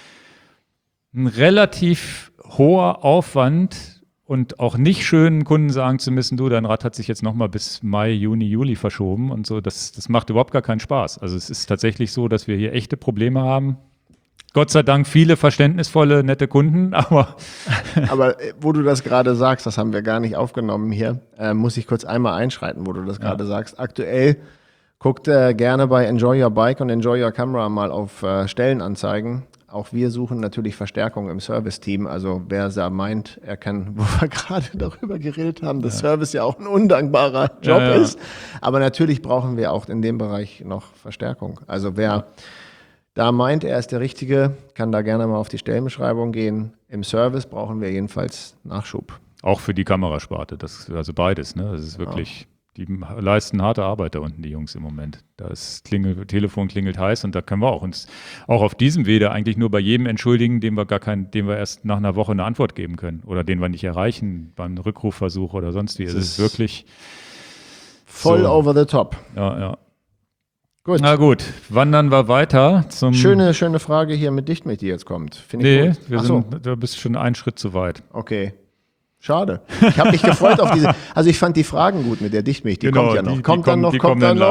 ein relativ hoher Aufwand und auch nicht schön, Kunden sagen zu müssen, du, dein Rad hat sich jetzt nochmal bis Mai, Juni, Juli verschoben und so. Das macht überhaupt gar keinen Spaß. Also es ist tatsächlich so, dass wir hier echte Probleme haben. Gott sei Dank viele verständnisvolle, nette Kunden, aber wo du das gerade sagst, das haben wir gar nicht aufgenommen hier, muss ich kurz einmal einschreiten, wo du das gerade sagst. Aktuell guckt gerne bei Enjoy Your Bike und Enjoy Your Camera mal auf Stellenanzeigen. Auch wir suchen natürlich Verstärkung im Service-Team. Also wer da meint, er kann, wo wir gerade darüber geredet haben, dass Service ja auch ein undankbarer Job ist. Aber natürlich brauchen wir auch in dem Bereich noch Verstärkung. Also wer da meint, er ist der Richtige, kann da gerne mal auf die Stellenbeschreibung gehen. Im Service brauchen wir jedenfalls Nachschub. Auch für die Kamerasparte, also beides, ne? Das ist wirklich, die leisten harte Arbeit da unten, die Jungs im Moment. Das Telefon klingelt heiß und da können wir uns auch auf diesem Wege eigentlich nur bei jedem entschuldigen, dem wir erst nach einer Woche eine Antwort geben können oder den wir nicht erreichen beim Rückrufversuch oder sonst wie. Es ist wirklich voll so over the top. Ja. Gut. Na gut, wandern wir weiter zum... Schöne Frage hier mit Dichtmilch, die jetzt kommt. Finde ich gut. Du bist schon einen Schritt zu weit. Okay. Schade. Ich habe mich gefreut auf diese. Also ich fand die Fragen gut mit der Dichtmilch. Die kommt ja noch. Kommt dann noch.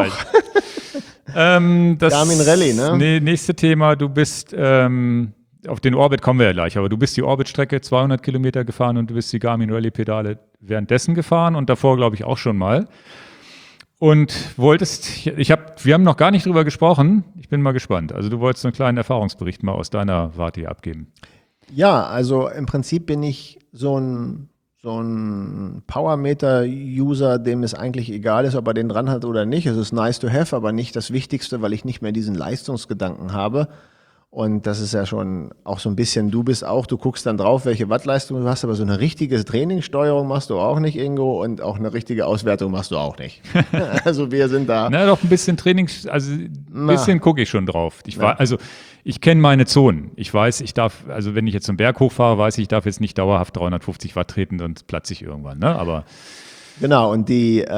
Garmin Rallye, ne? Nächste Thema. Du bist, auf den Orbit kommen wir ja gleich, aber du bist die Orbit-Strecke 200 Kilometer gefahren und du bist die Garmin Rallye-Pedale währenddessen gefahren und davor, glaube ich, auch schon mal. Und wir haben noch gar nicht drüber gesprochen. Ich bin mal gespannt. Also du wolltest einen kleinen Erfahrungsbericht mal aus deiner Warte hier abgeben. Ja, also im Prinzip bin ich so ein Powermeter-User, dem es eigentlich egal ist, ob er den dran hat oder nicht. Es ist nice to have, aber nicht das Wichtigste, weil ich nicht mehr diesen Leistungsgedanken habe. Und das ist ja schon auch so ein bisschen, du guckst dann drauf, welche Wattleistung du hast, aber so eine richtige Trainingssteuerung machst du auch nicht, Ingo, und auch eine richtige Auswertung machst du auch nicht. Also wir sind da. Na, doch ein bisschen ein bisschen gucke ich schon drauf. Ich kenne meine Zonen. Ich weiß, wenn ich jetzt einen Berg hochfahre, weiß ich darf jetzt nicht dauerhaft 350 Watt treten, sonst platze ich irgendwann, ne? Aber genau, und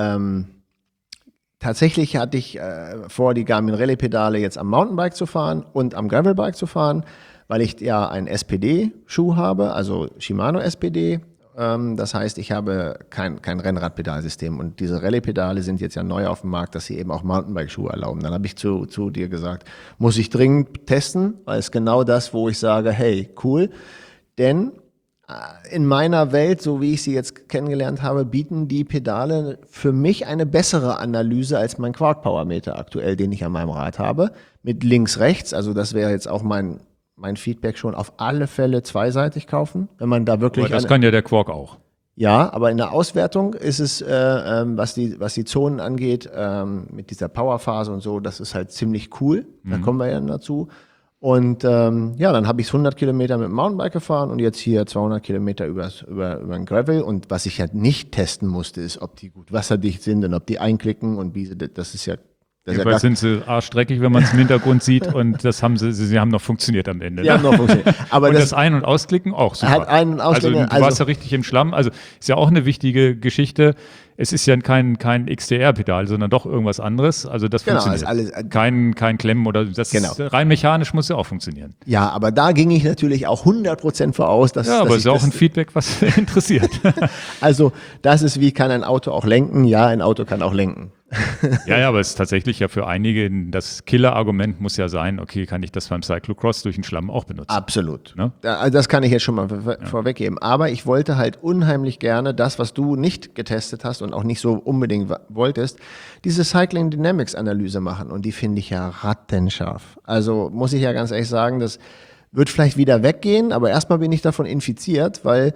tatsächlich hatte ich vor, die Garmin Rallye-Pedale jetzt am Mountainbike zu fahren und am Gravelbike zu fahren, weil ich ja einen SPD-Schuh habe, also Shimano SPD. Das heißt, ich habe kein Rennradpedalsystem und diese Rallye-Pedale sind jetzt ja neu auf dem Markt, dass sie eben auch Mountainbike-Schuhe erlauben. Dann habe ich zu dir gesagt, muss ich dringend testen, weil es genau das, wo ich sage, hey, cool, denn in meiner Welt, so wie ich sie jetzt kennengelernt habe, bieten die Pedale für mich eine bessere Analyse als mein Quark-Power-Meter aktuell, den ich an meinem Rad habe, mit links-rechts. Also das wäre jetzt auch mein Feedback schon, auf alle Fälle zweiseitig kaufen, wenn man da wirklich... Aber das kann ja der Quark auch. Ja, aber in der Auswertung ist es, was die Zonen angeht, mit dieser Powerphase und so, das ist halt ziemlich cool. Da kommen wir ja dazu. Und dann habe ich 100 Kilometer mit dem Mountainbike gefahren und jetzt hier 200 Kilometer über den Gravel. Und was ich halt nicht testen musste, ist, ob die gut wasserdicht sind und ob die einklicken und das ist ja Jedenfalls sind sie arschstreckig, wenn man es im Hintergrund sieht und sie haben noch funktioniert am Ende. Die haben noch funktioniert. Aber und das Ein- und Ausklicken auch super. Hat Ein- und Ausklicken, also du warst ja richtig im Schlamm. Also ist ja auch eine wichtige Geschichte. Es ist ja kein XDR-Pedal, sondern doch irgendwas anderes. Also das funktioniert. Ist alles, kein Klemmen oder das ist, rein mechanisch muss ja auch funktionieren. Ja, aber da ging ich natürlich auch 100% voraus. Dass aber dass ist auch ein Feedback, was interessiert. Also das ist wie, kann ein Auto auch lenken? Ja, ein Auto kann auch lenken. Ja, aber es ist tatsächlich ja für einige, das Killer-Argument muss ja sein, okay, kann ich das beim Cyclocross durch den Schlamm auch benutzen? Absolut. Ne? Also das kann ich jetzt schon mal vorweggeben. Aber ich wollte halt unheimlich gerne das, was du nicht getestet hast und auch nicht so unbedingt wolltest, diese Cycling Dynamics Analyse machen. Und die finde ich ja rattenscharf. Also muss ich ja ganz ehrlich sagen, das wird vielleicht wieder weggehen, aber erstmal bin ich davon infiziert, weil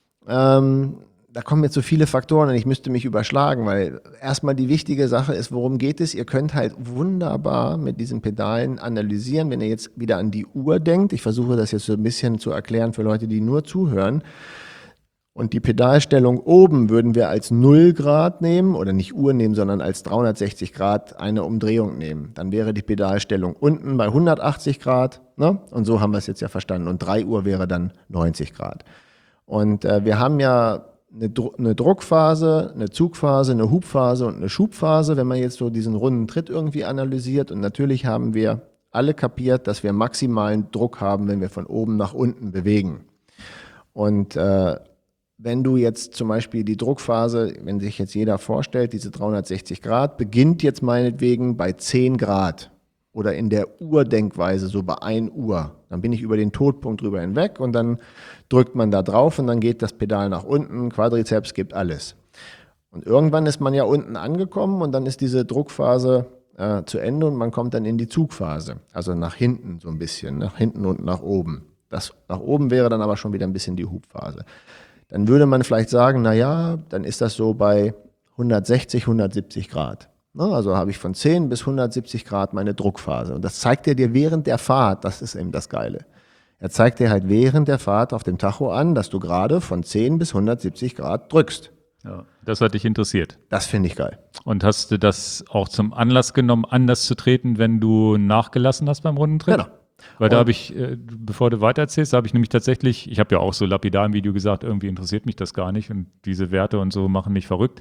da kommen jetzt so viele Faktoren und ich müsste mich überschlagen, weil erstmal die wichtige Sache ist, worum geht es? Ihr könnt halt wunderbar mit diesen Pedalen analysieren, wenn ihr jetzt wieder an die Uhr denkt. Ich versuche das jetzt so ein bisschen zu erklären für Leute, die nur zuhören. Und die Pedalstellung oben würden wir als 0 Grad nehmen oder nicht Uhr nehmen, sondern als 360 Grad eine Umdrehung nehmen. Dann wäre die Pedalstellung unten bei 180 Grad. Ne? Und so haben wir es jetzt ja verstanden. Und 3 Uhr wäre dann 90 Grad. Und wir haben ja eine Druckphase, eine Zugphase, eine Hubphase und eine Schubphase, wenn man jetzt so diesen runden Tritt irgendwie analysiert. Und natürlich haben wir alle kapiert, dass wir maximalen Druck haben, wenn wir von oben nach unten bewegen. Und wenn du jetzt zum Beispiel die Druckphase, wenn sich jetzt jeder vorstellt, diese 360 Grad, beginnt jetzt meinetwegen bei 10 Grad oder in der Uhrdenkweise so bei 1 Uhr. Dann bin ich über den Todpunkt drüber hinweg und dann drückt man da drauf und dann geht das Pedal nach unten, Quadrizeps gibt alles. Und irgendwann ist man ja unten angekommen und dann ist diese Druckphase zu Ende und man kommt dann in die Zugphase. Also nach hinten so ein bisschen, nach hinten und nach oben. Das nach oben wäre dann aber schon wieder ein bisschen die Hubphase. Dann würde man vielleicht sagen, naja, dann ist das so bei 160, 170 Grad. Also habe ich von 10 bis 170 Grad meine Druckphase. Und das zeigt er dir während der Fahrt, das ist eben das Geile. Er zeigt dir halt während der Fahrt auf dem Tacho an, dass du gerade von 10 bis 170 Grad drückst. Ja, das hat dich interessiert. Das finde ich geil. Und hast du das auch zum Anlass genommen, anders zu treten, wenn du nachgelassen hast beim Rundentritt? Genau. Weil da habe ich, bevor du weitererzählst, habe ich nämlich tatsächlich, ich habe ja auch so lapidar im Video gesagt, irgendwie interessiert mich das gar nicht und diese Werte und so machen mich verrückt.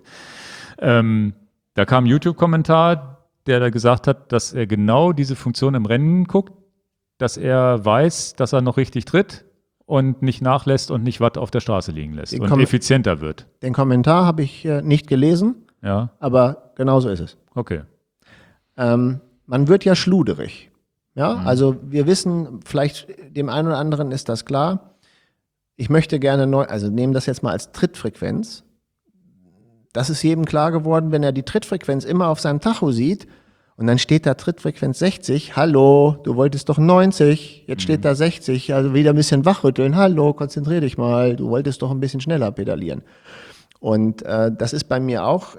Da kam ein YouTube-Kommentar, der da gesagt hat, dass er genau diese Funktion im Rennen guckt, dass er weiß, dass er noch richtig tritt und nicht nachlässt und nicht Watt auf der Straße liegen lässt und effizienter wird. Den Kommentar habe ich nicht gelesen, ja, aber genau so ist es. Okay. Man wird ja schluderig. Ja, also wir wissen, vielleicht dem einen oder anderen ist das klar. Ich möchte gerne also nehmen das jetzt mal als Trittfrequenz. Das ist jedem klar geworden, wenn er die Trittfrequenz immer auf seinem Tacho sieht und dann steht da Trittfrequenz 60. Hallo, du wolltest doch 90, jetzt steht da 60. Also wieder ein bisschen wachrütteln. Hallo, konzentrier dich mal, du wolltest doch ein bisschen schneller pedalieren. Und das ist bei mir auch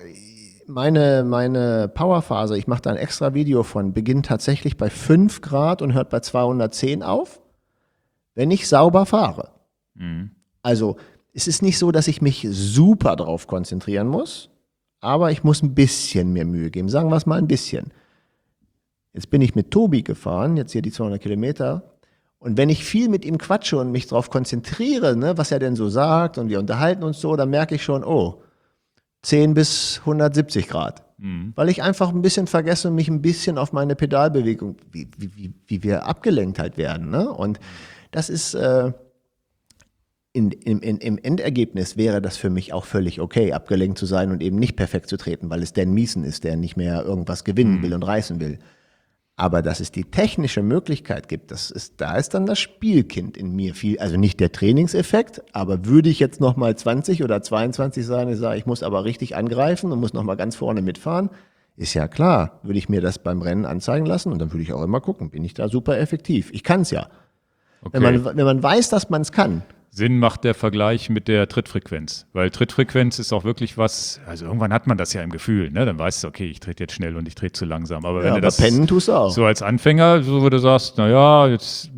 meine Powerphase, ich mache da ein extra Video von, beginnt tatsächlich bei 5 Grad und hört bei 210 auf, wenn ich sauber fahre. Also es ist nicht so, dass ich mich super drauf konzentrieren muss, aber ich muss ein bisschen mehr Mühe geben. Sagen wir es mal ein bisschen. Jetzt bin ich mit Tobi gefahren, jetzt hier die 200 Kilometer. Und wenn ich viel mit ihm quatsche und mich darauf konzentriere, ne, was er denn so sagt und wir unterhalten uns so, dann merke ich schon, oh, 10 bis 170 Grad. Weil ich einfach ein bisschen vergesse und mich ein bisschen auf meine Pedalbewegung, wie wir abgelenkt halt werden. Ne? Und das ist im Endergebnis wäre das für mich auch völlig okay, abgelenkt zu sein und eben nicht perfekt zu treten, weil es Dan Miesen ist, der nicht mehr irgendwas gewinnen will und reißen will. Aber dass es die technische Möglichkeit gibt, da ist dann das Spielkind in mir viel, also nicht der Trainingseffekt, aber würde ich jetzt nochmal 20 oder 22 sein, ich muss aber richtig angreifen und muss nochmal ganz vorne mitfahren, ist ja klar, würde ich mir das beim Rennen anzeigen lassen und dann würde ich auch immer gucken, bin ich da super effektiv? Ich kann es ja. Okay. Wenn man weiß, dass man es kann. Sinn macht der Vergleich mit der Trittfrequenz, weil Trittfrequenz ist auch wirklich was, also irgendwann hat man das ja im Gefühl, ne? Dann weißt du, okay, ich trete jetzt schnell und ich trete zu langsam. Aber wenn du das pennen tust du auch. So als Anfänger, so wo du sagst, naja, jetzt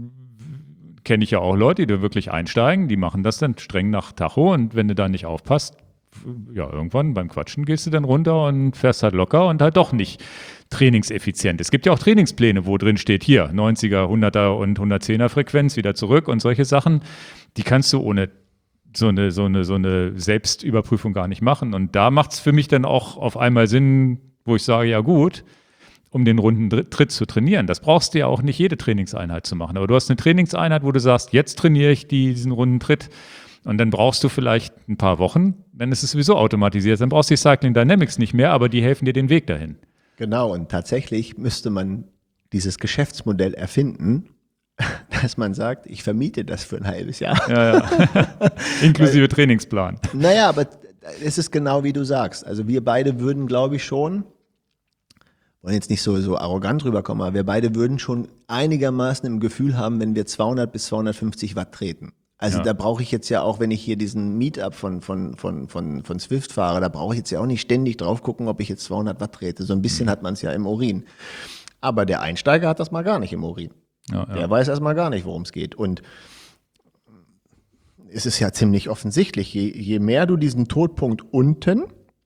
kenne ich ja auch Leute, die da wirklich einsteigen, die machen das dann streng nach Tacho und wenn du da nicht aufpasst, ja, irgendwann beim Quatschen gehst du dann runter und fährst halt locker und halt doch nicht trainingseffizient. Es gibt ja auch Trainingspläne, wo drin steht, hier 90er, 100er und 110er Frequenz wieder zurück und solche Sachen, die kannst du ohne so eine Selbstüberprüfung gar nicht machen. Und da macht es für mich dann auch auf einmal Sinn, wo ich sage, ja gut, um den runden Tritt zu trainieren. Das brauchst du ja auch nicht jede Trainingseinheit zu machen. Aber du hast eine Trainingseinheit, wo du sagst, jetzt trainiere ich diesen runden Tritt. Und dann brauchst du vielleicht ein paar Wochen, dann ist es sowieso automatisiert. Dann brauchst du die Cycling Dynamics nicht mehr, aber die helfen dir den Weg dahin. Genau, und tatsächlich müsste man dieses Geschäftsmodell erfinden, dass man sagt, ich vermiete das für ein halbes Jahr. Ja. Inklusive Trainingsplan. Naja, aber es ist genau wie du sagst. Also wir beide würden, glaube ich, schon, wollen jetzt nicht so arrogant rüberkommen, aber wir beide würden schon einigermaßen im Gefühl haben, wenn wir 200 bis 250 Watt treten. Also da brauche ich jetzt ja auch, wenn ich hier diesen Meetup von Zwift fahre, da brauche ich jetzt ja auch nicht ständig drauf gucken, ob ich jetzt 200 Watt trete. So ein bisschen hat man es ja im Urin. Aber der Einsteiger hat das mal gar nicht im Urin. Ja. Der weiß erstmal gar nicht, worum es geht. Und es ist ja ziemlich offensichtlich, je mehr du diesen Todpunkt unten,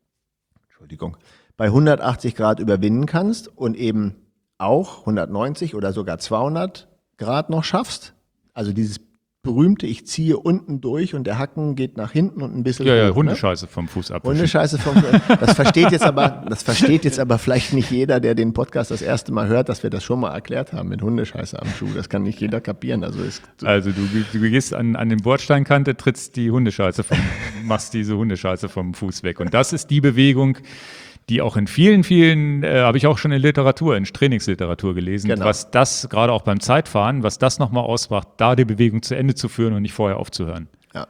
bei 180 Grad überwinden kannst und eben auch 190 oder sogar 200 Grad noch schaffst, also dieses berühmte, ich ziehe unten durch und der Hacken geht nach hinten und ein bisschen hoch, Hundescheiße vom Fuß ab. Hundescheiße vom Fuß. Das versteht jetzt aber vielleicht nicht jeder, der den Podcast das erste Mal hört, dass wir das schon mal erklärt haben mit Hundescheiße am Schuh. Das kann nicht jeder kapieren. Also du gehst an den Bordsteinkante, trittst die Hundescheiße machst diese Hundescheiße vom Fuß weg. Und das ist die Bewegung, die auch in vielen, habe ich auch schon in Trainingsliteratur gelesen, genau. Was das, gerade auch beim Zeitfahren, was das nochmal ausmacht, da die Bewegung zu Ende zu führen und nicht vorher aufzuhören. Ja.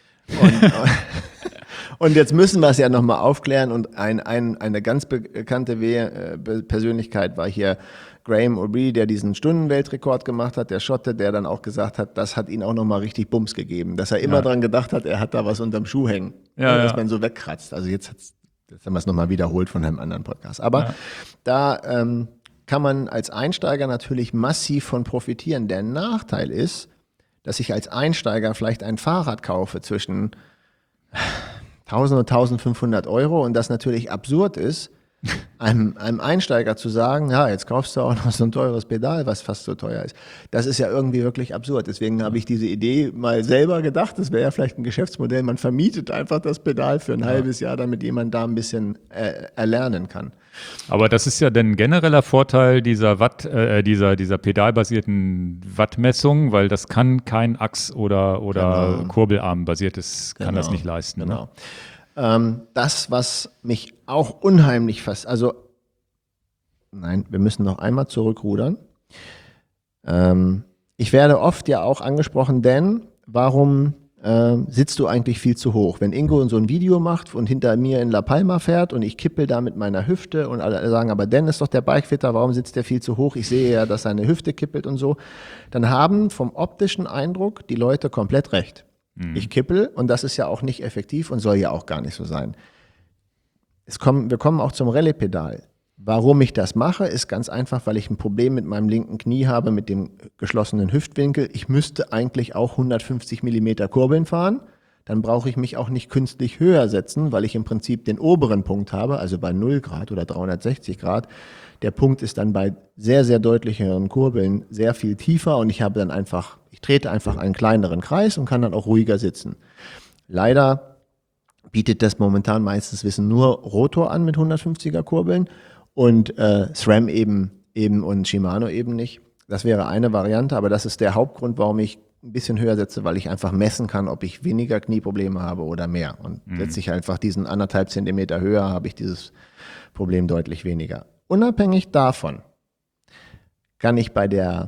Und jetzt müssen wir es ja nochmal aufklären und eine ganz bekannte Persönlichkeit war hier Graham O'Brien, der diesen Stundenweltrekord gemacht hat, der Schotte, der dann auch gesagt hat, das hat ihn auch nochmal richtig Bums gegeben, dass er immer dran gedacht hat, er hat da was unterm Schuh hängen, dass man so wegkratzt. Also jetzt haben wir es nochmal wiederholt von einem anderen Podcast. Aber da kann man als Einsteiger natürlich massiv von profitieren. Der Nachteil ist, dass ich als Einsteiger vielleicht ein Fahrrad kaufe zwischen 1.000 und 1.500 Euro und das natürlich absurd ist, einem Einsteiger zu sagen, ja, jetzt kaufst du auch noch so ein teures Pedal, was fast so teuer ist. Das ist ja irgendwie wirklich absurd. Deswegen habe ich diese Idee mal selber gedacht, das wäre ja vielleicht ein Geschäftsmodell, man vermietet einfach das Pedal für ein halbes Jahr, damit jemand da ein bisschen erlernen kann. Aber das ist ja ein genereller Vorteil dieser dieser pedalbasierten Wattmessung, weil das kann kein Achs- oder Kurbelarm-basiertes, kann das nicht leisten. Genau. Ne? Das, was mich auch unheimlich wir müssen noch einmal zurückrudern. Ich werde oft ja auch angesprochen, denn warum sitzt du eigentlich viel zu hoch? Wenn Ingo so ein Video macht und hinter mir in La Palma fährt und ich kippel da mit meiner Hüfte und alle sagen, aber Dan ist doch der Bikefitter, warum sitzt der viel zu hoch? Ich sehe ja, dass seine Hüfte kippelt und so. Dann haben vom optischen Eindruck die Leute komplett recht. Ich kippel und das ist ja auch nicht effektiv und soll ja auch gar nicht so sein. Wir kommen auch zum Rallye-Pedal. Warum ich das mache, ist ganz einfach, weil ich ein Problem mit meinem linken Knie habe, mit dem geschlossenen Hüftwinkel. Ich müsste eigentlich auch 150 mm Kurbeln fahren. Dann brauche ich mich auch nicht künstlich höher setzen, weil ich im Prinzip den oberen Punkt habe, also bei 0 Grad oder 360 Grad. Der Punkt ist dann bei sehr, sehr deutlicheren Kurbeln sehr viel tiefer und ich trete einfach einen kleineren Kreis und kann dann auch ruhiger sitzen. Leider bietet das momentan meistens Wissen nur Rotor an mit 150er Kurbeln und SRAM eben und Shimano eben nicht. Das wäre eine Variante, aber das ist der Hauptgrund, warum ich ein bisschen höher setze, weil ich einfach messen kann, ob ich weniger Knieprobleme habe oder mehr. Und setze ich einfach diesen 1,5 Zentimeter höher, habe ich dieses Problem deutlich weniger. Unabhängig davon kann ich bei der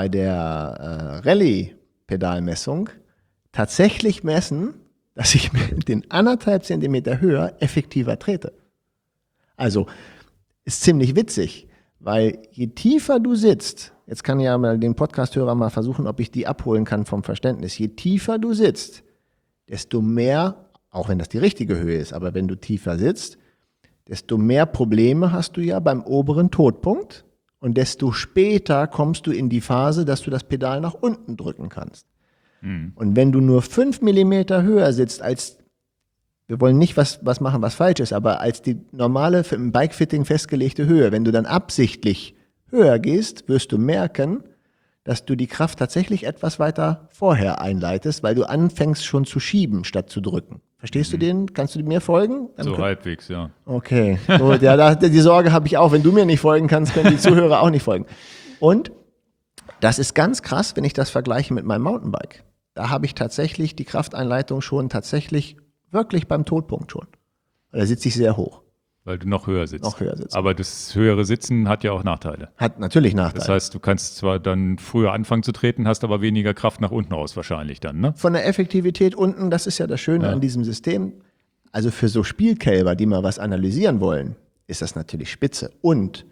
Rallye-Pedalmessung tatsächlich messen, dass ich mit den 1,5 Zentimeter höher effektiver trete. Also ist ziemlich witzig, weil je tiefer du sitzt, jetzt kann ja mal den Podcast-Hörer mal versuchen, ob ich die abholen kann vom Verständnis, je tiefer du sitzt, desto mehr, auch wenn das die richtige Höhe ist, aber wenn du tiefer sitzt, desto mehr Probleme hast du ja beim oberen Todpunkt und desto später kommst du in die Phase, dass du das Pedal nach unten drücken kannst. Und wenn du nur 5 mm höher sitzt als wir wollen nicht was machen, was falsch ist, aber als die normale im Bikefitting festgelegte Höhe, wenn du dann absichtlich höher gehst, wirst du merken, dass du die Kraft tatsächlich etwas weiter vorher einleitest, weil du anfängst schon zu schieben, statt zu drücken. Verstehst du den? Kannst du mir folgen? So halbwegs, ja. Okay, gut. Ja, die Sorge habe ich auch. Wenn du mir nicht folgen kannst, können die Zuhörer auch nicht folgen. Und das ist ganz krass, wenn ich das vergleiche mit meinem Mountainbike. Da habe ich tatsächlich die Krafteinleitung schon tatsächlich wirklich beim Todpunkt schon. Da sitze ich sehr hoch. Weil du noch höher sitzt. Noch höher sitzt. Aber das höhere Sitzen hat ja auch Nachteile. Hat natürlich Nachteile. Das heißt, du kannst zwar dann früher anfangen zu treten, hast aber weniger Kraft nach unten raus wahrscheinlich dann, ne? Von der Effektivität unten, das ist ja das Schöne an diesem System. Also für so Spielkälber, die mal was analysieren wollen, ist das natürlich spitze. Und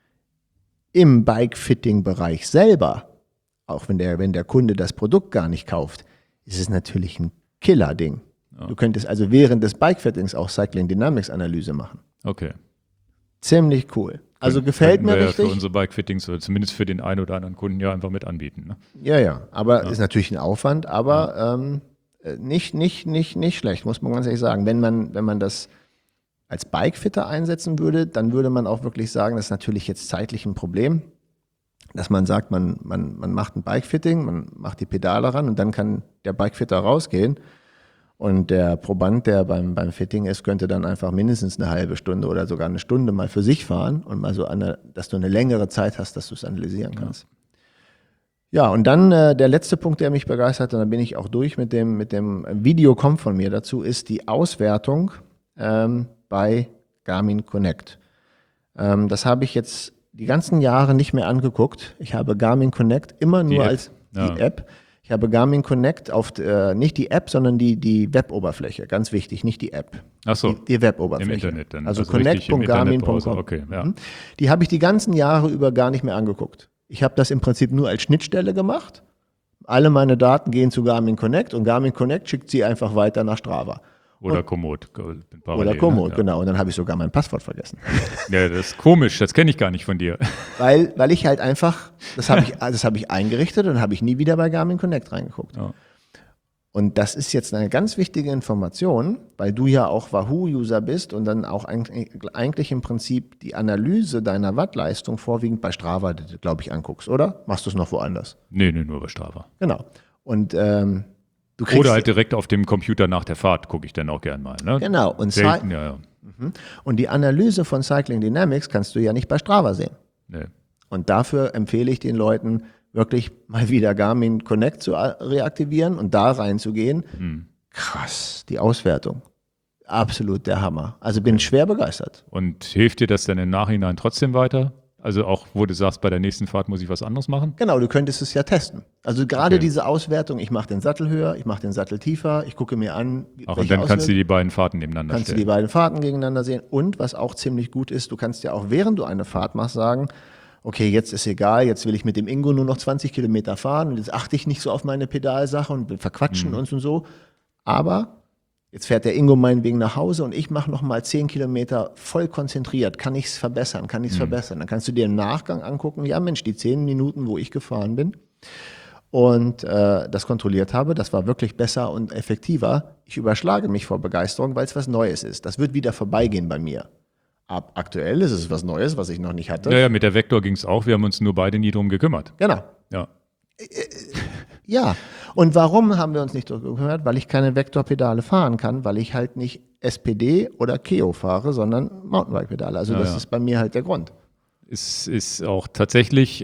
im Bike-Fitting-Bereich selber, auch wenn der Kunde das Produkt gar nicht kauft, ist es natürlich ein Killer-Ding. Ja. Du könntest also während des Bike-Fittings auch Cycling Dynamics Analyse machen. Okay. Ziemlich cool. Also gefällt mir wir richtig. Ja für unsere Bike-Fittings oder zumindest für den einen oder anderen Kunden ja einfach mit anbieten. Ne? Ja. Aber ist natürlich ein Aufwand, aber nicht schlecht, muss man ganz ehrlich sagen. Wenn man das als Bikefitter einsetzen würde, dann würde man auch wirklich sagen, das ist natürlich jetzt zeitlich ein Problem, dass man sagt, man macht ein Bikefitting, man macht die Pedale ran und dann kann der Bikefitter rausgehen. Und der Proband, der beim Fitting ist, könnte dann einfach mindestens eine halbe Stunde oder sogar eine Stunde mal für sich fahren und mal so, dass du eine längere Zeit hast, dass du es analysieren kannst. Ja, und dann der letzte Punkt, der mich begeistert, und dann bin ich auch durch mit dem Video, kommt von mir dazu, ist die Auswertung bei Garmin Connect. Das habe ich jetzt die ganzen Jahre nicht mehr angeguckt. Ich habe Garmin Connect immer nur als die App. Ich habe Garmin Connect auf nicht die App, sondern die Web-Oberfläche. Ganz wichtig, nicht die App. Ach so. Die Web-Oberfläche. Im Internet dann. Also connect.garmin.com. Okay, ja. Die habe ich die ganzen Jahre über gar nicht mehr angeguckt. Ich habe das im Prinzip nur als Schnittstelle gemacht. Alle meine Daten gehen zu Garmin Connect und Garmin Connect schickt sie einfach weiter nach Strava. Oder Komoot. Oder Komoot, genau. Und dann habe ich sogar mein Passwort vergessen. Ja, das ist komisch, das kenne ich gar nicht von dir. Weil ich halt einfach, das habe ich eingerichtet und habe ich nie wieder bei Garmin Connect reingeguckt. Ja. Und das ist jetzt eine ganz wichtige Information, weil du ja auch Wahoo-User bist und dann auch eigentlich im Prinzip die Analyse deiner Wattleistung vorwiegend bei Strava, glaube ich, anguckst, oder? Machst du es noch woanders? Nee, nur bei Strava. Genau. Und oder halt direkt auf dem Computer nach der Fahrt gucke ich dann auch gern mal. Ne? Genau. Und selten, ja. Und die Analyse von Cycling Dynamics kannst du ja nicht bei Strava sehen. Nee. Und dafür empfehle ich den Leuten, wirklich mal wieder Garmin Connect zu reaktivieren und da reinzugehen. Krass, die Auswertung. Absolut der Hammer. Also bin schwer begeistert. Und hilft dir das dann im Nachhinein trotzdem weiter? Also auch, wo du sagst, bei der nächsten Fahrt muss ich was anderes machen? Genau, du könntest es ja testen. Also gerade diese Auswertung, ich mache den Sattel höher, ich mache den Sattel tiefer, ich gucke mir an. Ach, und dann kannst du die beiden Fahrten nebeneinander stellen. Kannst du die beiden Fahrten gegeneinander sehen. Und was auch ziemlich gut ist, du kannst ja auch, während du eine Fahrt machst, sagen, okay, jetzt ist egal, jetzt will ich mit dem Ingo nur noch 20 Kilometer fahren und jetzt achte ich nicht so auf meine Pedalsache und will verquatschen und so. Aber jetzt fährt der Ingo meinetwegen nach Hause und ich mache nochmal 10 Kilometer voll konzentriert. Kann ich es verbessern? Dann kannst du dir im Nachgang angucken, ja Mensch, die 10 Minuten, wo ich gefahren bin und das kontrolliert habe, das war wirklich besser und effektiver. Ich überschlage mich vor Begeisterung, weil es was Neues ist. Das wird wieder vorbeigehen bei mir. Aktuell ist es was Neues, was ich noch nicht hatte. Ja, mit der Vector ging es auch. Wir haben uns nur beide nie drum gekümmert. Genau. Ja. Ja, und warum haben wir uns nicht drum gekümmert? Weil ich keine Vektorpedale fahren kann, weil ich halt nicht SPD oder Keo fahre, sondern Mountainbike-Pedale. Also das ist bei mir halt der Grund. Es ist auch tatsächlich,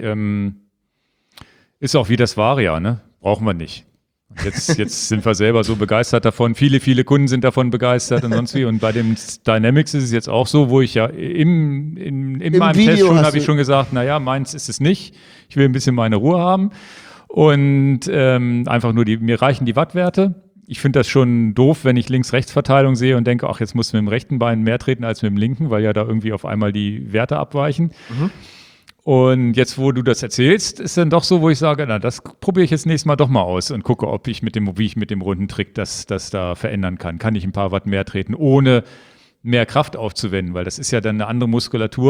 ist auch wie das Varia, ne? Brauchen wir nicht. Jetzt sind wir selber so begeistert davon. Viele Kunden sind davon begeistert und sonst wie. Und bei dem Dynamics ist es jetzt auch so, wo ich ja in meinem Video Test schon habe ich schon gesagt, naja, meins ist es nicht. Ich will ein bisschen meine Ruhe haben. Und einfach nur mir reichen die Wattwerte. Ich finde das schon doof, wenn ich Links-Rechts-Verteilung sehe und denke, ach, jetzt muss mit dem rechten Bein mehr treten als mit dem linken, weil ja da irgendwie auf einmal die Werte abweichen. Und jetzt, wo du das erzählst, ist dann doch so, wo ich sage, na, das probiere ich jetzt nächstes Mal doch mal aus und gucke, wie ich mit dem runden Trick das da verändern kann. Kann ich ein paar Watt mehr treten, ohne mehr Kraft aufzuwenden, weil das ist ja dann eine andere Muskulatur,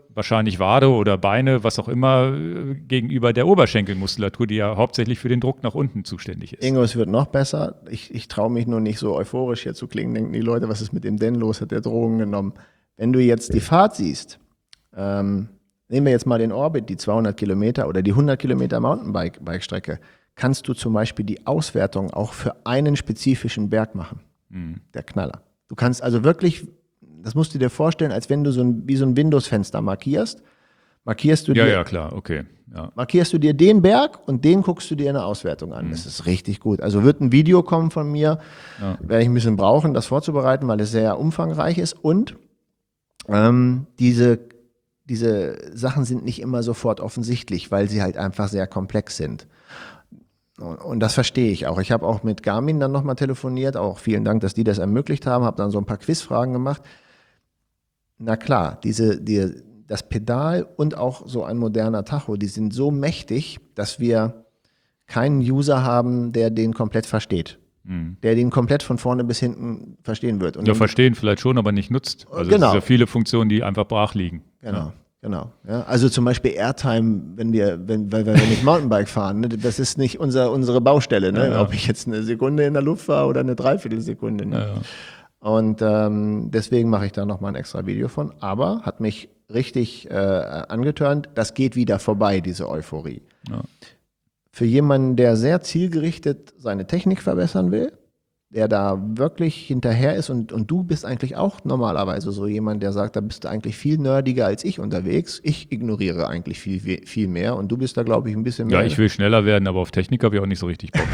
wahrscheinlich Wade oder Beine, was auch immer, gegenüber der Oberschenkelmuskulatur, die ja hauptsächlich für den Druck nach unten zuständig ist. Ingo, es wird noch besser. Ich traue mich nur nicht so euphorisch hier zu klingen. Denken die Leute, was ist mit dem denn los? Hat der Drogen genommen? Wenn du jetzt die Fahrt siehst, nehmen wir jetzt mal den Orbit, die 200 Kilometer oder die 100 Kilometer Mountainbike-Strecke, kannst du zum Beispiel die Auswertung auch für einen spezifischen Berg machen. Der Knaller. Du kannst also wirklich, das musst du dir vorstellen, als wenn du wie so ein Windows-Fenster markierst du dir, Ja, klar, okay. Ja. markierst du dir den Berg und den guckst du dir in der Auswertung an. Das ist richtig gut. Also wird ein Video kommen von mir, werde ich ein bisschen brauchen, das vorzubereiten, weil es sehr umfangreich ist und diese Sachen sind nicht immer sofort offensichtlich, weil sie halt einfach sehr komplex sind. Und das verstehe ich auch. Ich habe auch mit Garmin dann nochmal telefoniert, auch vielen Dank, dass die das ermöglicht haben, habe dann so ein paar Quizfragen gemacht. Na klar, das Pedal und auch so ein moderner Tacho, die sind so mächtig, dass wir keinen User haben, der den komplett versteht. Der den komplett von vorne bis hinten verstehen wird. Und Ja, verstehen vielleicht schon, aber nicht nutzt. Also Genau. es sind ja viele Funktionen, die einfach brach liegen. Genau. Ja, also zum Beispiel Airtime, weil wir nicht Mountainbike fahren, ne, das ist nicht unsere Baustelle, ne? Ob ich jetzt eine Sekunde in der Luft war oder eine Dreiviertelsekunde. Ne? Und deswegen mache ich da nochmal ein extra Video von. Aber hat mich richtig angetörnt, das geht wieder vorbei, diese Euphorie. Ja. Für jemanden, der sehr zielgerichtet seine Technik verbessern will, der da wirklich hinterher ist und du bist eigentlich auch normalerweise so jemand, der sagt, da bist du eigentlich viel nerdiger als ich unterwegs. Ich ignoriere eigentlich viel mehr und du bist da, glaube ich, ein bisschen mehr. Ja, ich will schneller werden, aber auf Technik habe ich auch nicht so richtig Bock.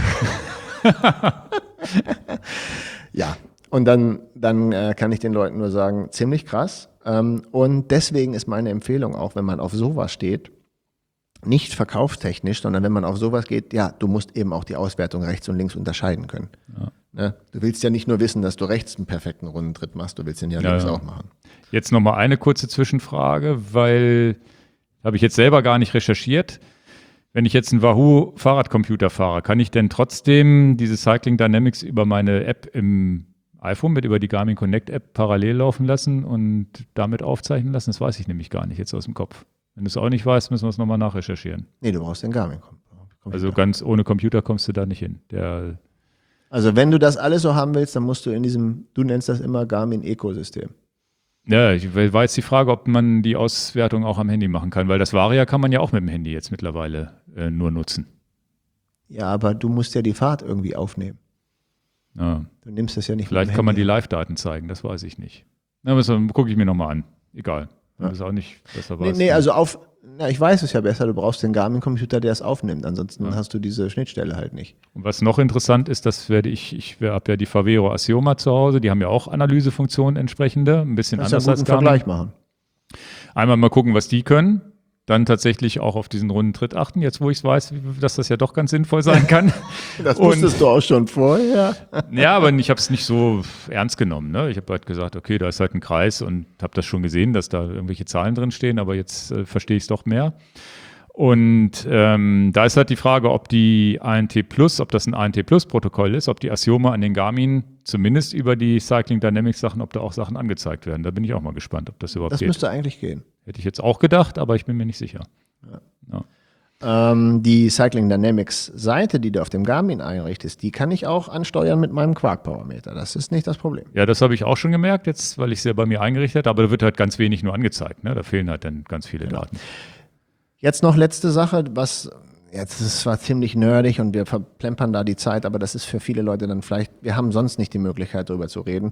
Ja, und dann kann ich den Leuten nur sagen, ziemlich krass. Und deswegen ist meine Empfehlung auch, wenn man auf sowas steht, nicht verkaufstechnisch, sondern wenn man auf sowas geht, ja, du musst eben auch die Auswertung rechts und links unterscheiden können. Ja. Ne? Du willst ja nicht nur wissen, dass du rechts einen perfekten Rundentritt machst, du willst den ja links auch machen. Jetzt nochmal eine kurze Zwischenfrage, weil habe ich jetzt selber gar nicht recherchiert. Wenn ich jetzt einen Wahoo Fahrradcomputer fahre, kann ich denn trotzdem diese Cycling Dynamics über meine App im iPhone über die Garmin Connect App parallel laufen lassen und damit aufzeichnen lassen? Das weiß ich nämlich gar nicht jetzt aus dem Kopf. Wenn du es auch nicht weißt, müssen wir es nochmal nachrecherchieren. Nee, du brauchst den Garmin-Computer. Also ganz ohne Computer kommst du da nicht hin. Also wenn du das alles so haben willst, dann musst du in diesem, du nennst das immer Garmin-Ökosystem. Ja, war jetzt die Frage, ob man die Auswertung auch am Handy machen kann, weil das Varia kann man ja auch mit dem Handy jetzt mittlerweile nur nutzen. Ja, aber du musst ja die Fahrt irgendwie aufnehmen. Ja. Du nimmst das ja nicht Vielleicht mit dem kann man Handy. die Live-Daten zeigen, das weiß ich nicht. Na, gucke ich mir nochmal an. Egal. Das ist auch nicht besser was. Nee, also ich weiß es ja besser, du brauchst den Garmin-Computer, der es aufnimmt, ansonsten hast du diese Schnittstelle halt nicht. Und was noch interessant ist, das werde ich habe ja die Favero Assioma zu Hause, die haben ja auch Analysefunktionen entsprechende, ein bisschen Kannst ja anders einen als guten Garmin. Vergleich machen. Einmal mal gucken, was die können. Dann tatsächlich auch auf diesen runden Tritt achten, jetzt wo ich es weiß, dass das ja doch ganz sinnvoll sein kann. Das wusstest du auch schon vorher. Ja, aber ich habe es nicht so ernst genommen. Ne? Ich habe halt gesagt, okay, da ist halt ein Kreis und habe das schon gesehen, dass da irgendwelche Zahlen drin stehen, aber jetzt verstehe ich es doch mehr. Und da ist halt die Frage, ob die ANT Plus, ob das ein ANT Plus Protokoll ist, ob die Assioma an den Garmin zumindest über die Cycling Dynamics Sachen, ob da auch Sachen angezeigt werden. Da bin ich auch mal gespannt, ob das überhaupt Das geht. müsste eigentlich gehen. Hätte ich jetzt auch gedacht, aber ich bin mir nicht sicher. Ja. Die Cycling Dynamics Seite, die du auf dem Garmin einrichtest, die kann ich auch ansteuern mit meinem Quark Power Meter. Das ist nicht das Problem. Ja, das habe ich auch schon gemerkt, jetzt, weil ich es ja bei mir eingerichtet habe, aber da wird halt ganz wenig nur angezeigt. Ne? Da fehlen halt dann ganz viele Daten. Jetzt noch letzte Sache, das war ziemlich nerdig und wir verplempern da die Zeit, aber das ist für viele Leute dann vielleicht, wir haben sonst nicht die Möglichkeit, darüber zu reden.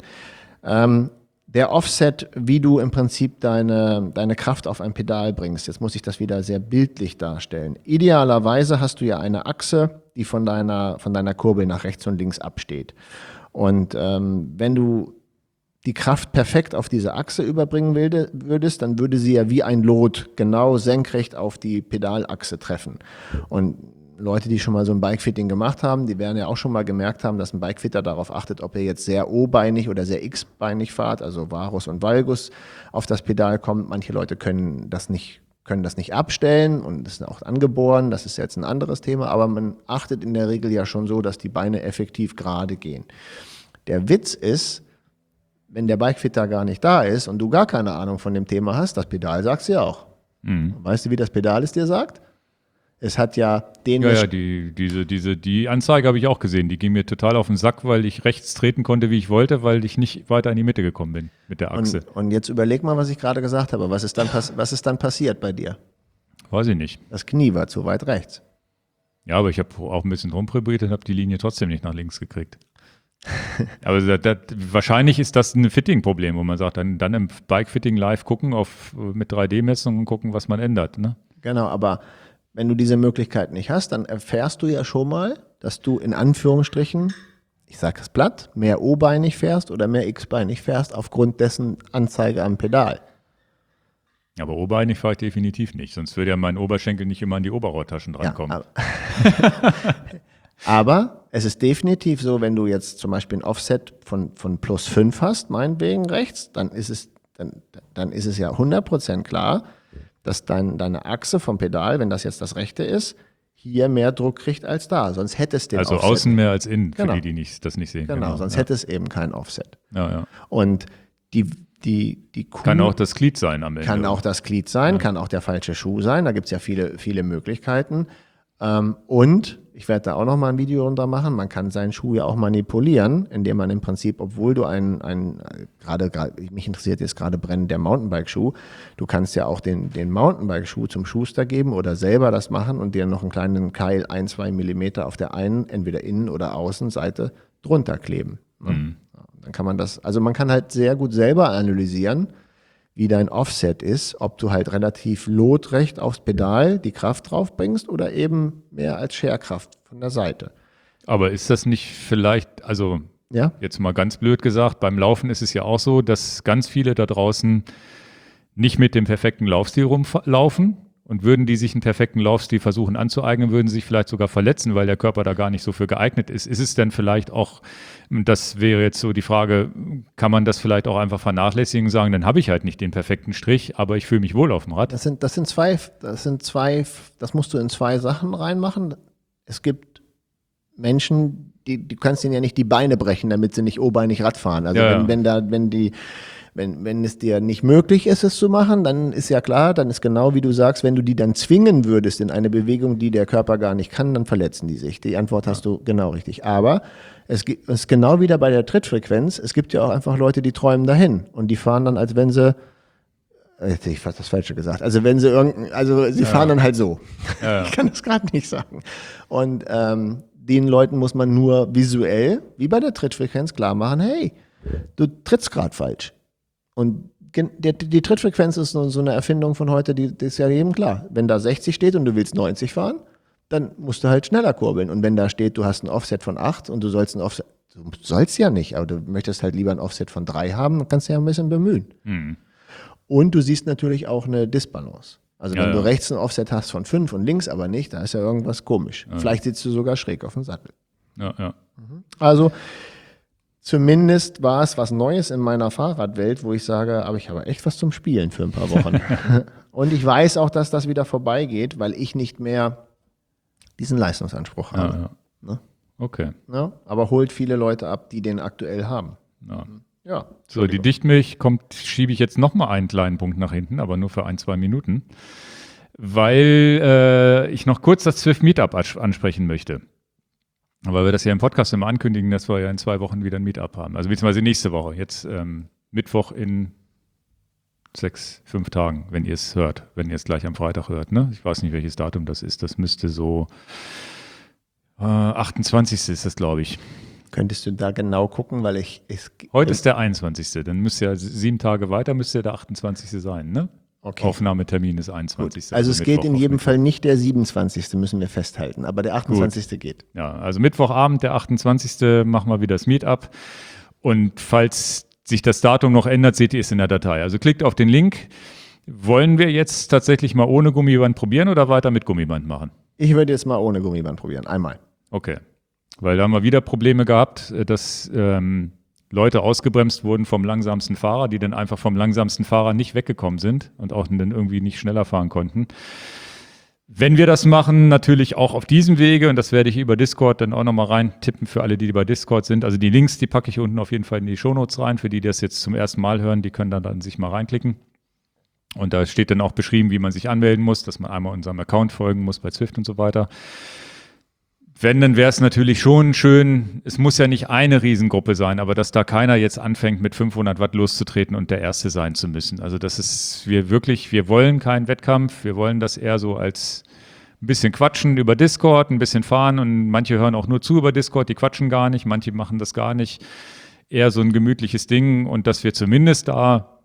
Der Offset, wie du im Prinzip deine Kraft auf ein Pedal bringst, jetzt muss ich das wieder sehr bildlich darstellen. Idealerweise hast du ja eine Achse, die von deiner Kurbel nach rechts und links absteht. Und wenn du die Kraft perfekt auf diese Achse überbringen würdest, dann würde sie ja wie ein Lot genau senkrecht auf die Pedalachse treffen. Und Leute, die schon mal so ein Bikefitting gemacht haben, die werden ja auch schon mal gemerkt haben, dass ein Bikefitter darauf achtet, ob ihr jetzt sehr O-beinig oder sehr X-beinig fahrt, also Varus und Valgus auf das Pedal kommt. Manche Leute können das nicht abstellen und das ist auch angeboren, das ist jetzt ein anderes Thema, aber man achtet in der Regel ja schon so, dass die Beine effektiv gerade gehen. Der Witz ist, wenn der Bikefitter gar nicht da ist und du gar keine Ahnung von dem Thema hast, das Pedal sagst du ja auch. Weißt du, wie das Pedal es dir sagt? Es hat ja den... Ja, die Anzeige habe ich auch gesehen. Die ging mir total auf den Sack, weil ich rechts treten konnte, wie ich wollte, weil ich nicht weiter in die Mitte gekommen bin mit der Achse. Und jetzt überleg mal, was ich gerade gesagt habe. Was ist dann passiert bei dir? Weiß ich nicht. Das Knie war zu weit rechts. Ja, aber ich habe auch ein bisschen rumprobiert und habe die Linie trotzdem nicht nach links gekriegt. Aber wahrscheinlich ist das ein Fitting-Problem, wo man sagt, dann im Bike-Fitting live gucken mit 3D-Messungen und gucken, was man ändert. Ne? Genau, aber wenn du diese Möglichkeit nicht hast, dann erfährst du ja schon mal, dass du in Anführungsstrichen, ich sage es platt, mehr O-beinig fährst oder mehr X-beinig fährst aufgrund dessen Anzeige am Pedal. Aber obereinig fahre ich definitiv nicht, sonst würde ja mein Oberschenkel nicht immer an die Oberrohrtaschen drankommen. Ja, aber es ist definitiv so, wenn du jetzt zum Beispiel ein Offset von +5 hast, meinetwegen rechts, dann ist es ja 100% klar, dass deine Achse vom Pedal, wenn das jetzt das rechte ist, hier mehr Druck kriegt als da. Sonst hätte es den also Offset. Außen mehr als innen, Genau. für die das nicht sehen. Genau, sonst hätte es eben kein Offset. Ja. Und die Kuh Kann auch das Glied sein am Ende. kann auch das Glied sein, kann auch der falsche Schuh sein. Da gibt es ja viele, viele Möglichkeiten. Und ich werde da auch noch mal ein Video drunter machen. Man kann seinen Schuh ja auch manipulieren, indem man im Prinzip, obwohl du gerade mich interessiert jetzt gerade brennend der Mountainbike-Schuh, du kannst ja auch den Mountainbike-Schuh zum Schuster geben oder selber das machen und dir noch einen kleinen Keil 1-2 Millimeter auf der einen, entweder Innen- oder Außenseite drunter kleben. Ne? Dann kann man man kann halt sehr gut selber analysieren, wie dein Offset ist, ob du halt relativ lotrecht aufs Pedal die Kraft drauf bringst oder eben mehr als Scherkraft von der Seite. Aber ist das nicht vielleicht, also Ja? jetzt mal ganz blöd gesagt, beim Laufen ist es ja auch so, dass ganz viele da draußen nicht mit dem perfekten Laufstil rumlaufen. Und würden die sich einen perfekten Laufstil versuchen anzueignen, würden sie sich vielleicht sogar verletzen, weil der Körper da gar nicht so für geeignet ist. Ist es denn vielleicht auch, das wäre jetzt so die Frage, kann man das vielleicht auch einfach vernachlässigen und sagen, dann habe ich halt nicht den perfekten Strich, aber ich fühle mich wohl auf dem Rad? Das musst du in zwei Sachen reinmachen. Es gibt Menschen, du kannst ihnen ja nicht die Beine brechen, damit sie nicht obeinig Rad fahren. Also wenn es dir nicht möglich ist, es zu machen, dann ist ja klar, dann ist genau wie du sagst, wenn du die dann zwingen würdest in eine Bewegung, die der Körper gar nicht kann, dann verletzen die sich. Die Antwort hast du genau richtig. Aber es ist genau wieder bei der Trittfrequenz. Es gibt ja auch einfach Leute, die träumen dahin und die fahren dann, als wenn sie, jetzt hätte ich fast das Falsche gesagt, also wenn sie sie fahren dann halt so. Ja. Ich kann das gerade nicht sagen. Und den Leuten muss man nur visuell, wie bei der Trittfrequenz, klar machen, hey, du trittst gerade falsch. Und die Trittfrequenz ist so eine Erfindung von heute, die ist ja jedem klar. Wenn da 60 steht und du willst 90 fahren, dann musst du halt schneller kurbeln. Und wenn da steht, du hast ein Offset von 8 und du sollst ja nicht, aber du möchtest halt lieber ein Offset von 3 haben, dann kannst du ja ein bisschen bemühen. Und du siehst natürlich auch eine Disbalance. Also wenn du rechts ein Offset hast von 5 und links aber nicht, da ist ja irgendwas komisch. Vielleicht sitzt du sogar schräg auf dem Sattel. Ja. Also zumindest war es was Neues in meiner Fahrradwelt, wo ich sage, aber ich habe echt was zum Spielen für ein paar Wochen. Und ich weiß auch, dass das wieder vorbeigeht, weil ich nicht mehr diesen Leistungsanspruch habe. Ja. Ne? Okay. Ja, aber holt viele Leute ab, die den aktuell haben. Ja. So, die Dichtmilch schiebe ich jetzt nochmal einen kleinen Punkt nach hinten, aber nur für 1-2 Minuten, weil ich noch kurz das Zwift Meetup ansprechen möchte. Weil wir das ja im Podcast immer ankündigen, dass wir ja in 2 Wochen wieder ein Meetup haben. Also beziehungsweise nächste Woche. Jetzt Mittwoch in 6-5 Tagen, wenn ihr es hört. Wenn ihr es gleich am Freitag hört. Ne? Ich weiß nicht, welches Datum das ist. Das müsste so 28. ist das, glaube ich. Könntest du da genau gucken, weil Heute ist der 21. Dann müsste ja 7 Tage weiter, müsste ja der 28. sein, ne? Okay. Aufnahmetermin ist 21. Also es geht in jedem Fall nicht der 27. müssen wir festhalten, aber der 28. geht. Ja, also Mittwochabend, der 28. machen wir wieder das Meetup. Und falls sich das Datum noch ändert, seht ihr es in der Datei. Also klickt auf den Link. Wollen wir jetzt tatsächlich mal ohne Gummiband probieren oder weiter mit Gummiband machen? Ich würde jetzt mal ohne Gummiband probieren, einmal. Okay, weil da haben wir wieder Probleme gehabt, dass Leute ausgebremst wurden vom langsamsten Fahrer, die dann einfach vom langsamsten Fahrer nicht weggekommen sind und auch dann irgendwie nicht schneller fahren konnten. Wenn wir das machen, natürlich auch auf diesem Wege, und das werde ich über Discord dann auch nochmal reintippen für alle, die bei Discord sind. Also die Links, die packe ich unten auf jeden Fall in die Shownotes rein. Für die, die das jetzt zum ersten Mal hören, die können dann sich mal reinklicken. Und da steht dann auch beschrieben, wie man sich anmelden muss, dass man einmal unserem Account folgen muss bei Zwift und so weiter. Wenn, dann wäre es natürlich schon schön, es muss ja nicht eine Riesengruppe sein, aber dass da keiner jetzt anfängt, mit 500 Watt loszutreten und der Erste sein zu müssen. Also das ist, wir wollen keinen Wettkampf, wir wollen das eher so als ein bisschen quatschen über Discord, ein bisschen fahren, und manche hören auch nur zu über Discord, die quatschen gar nicht, manche machen das gar nicht. Eher so ein gemütliches Ding, und dass wir zumindest da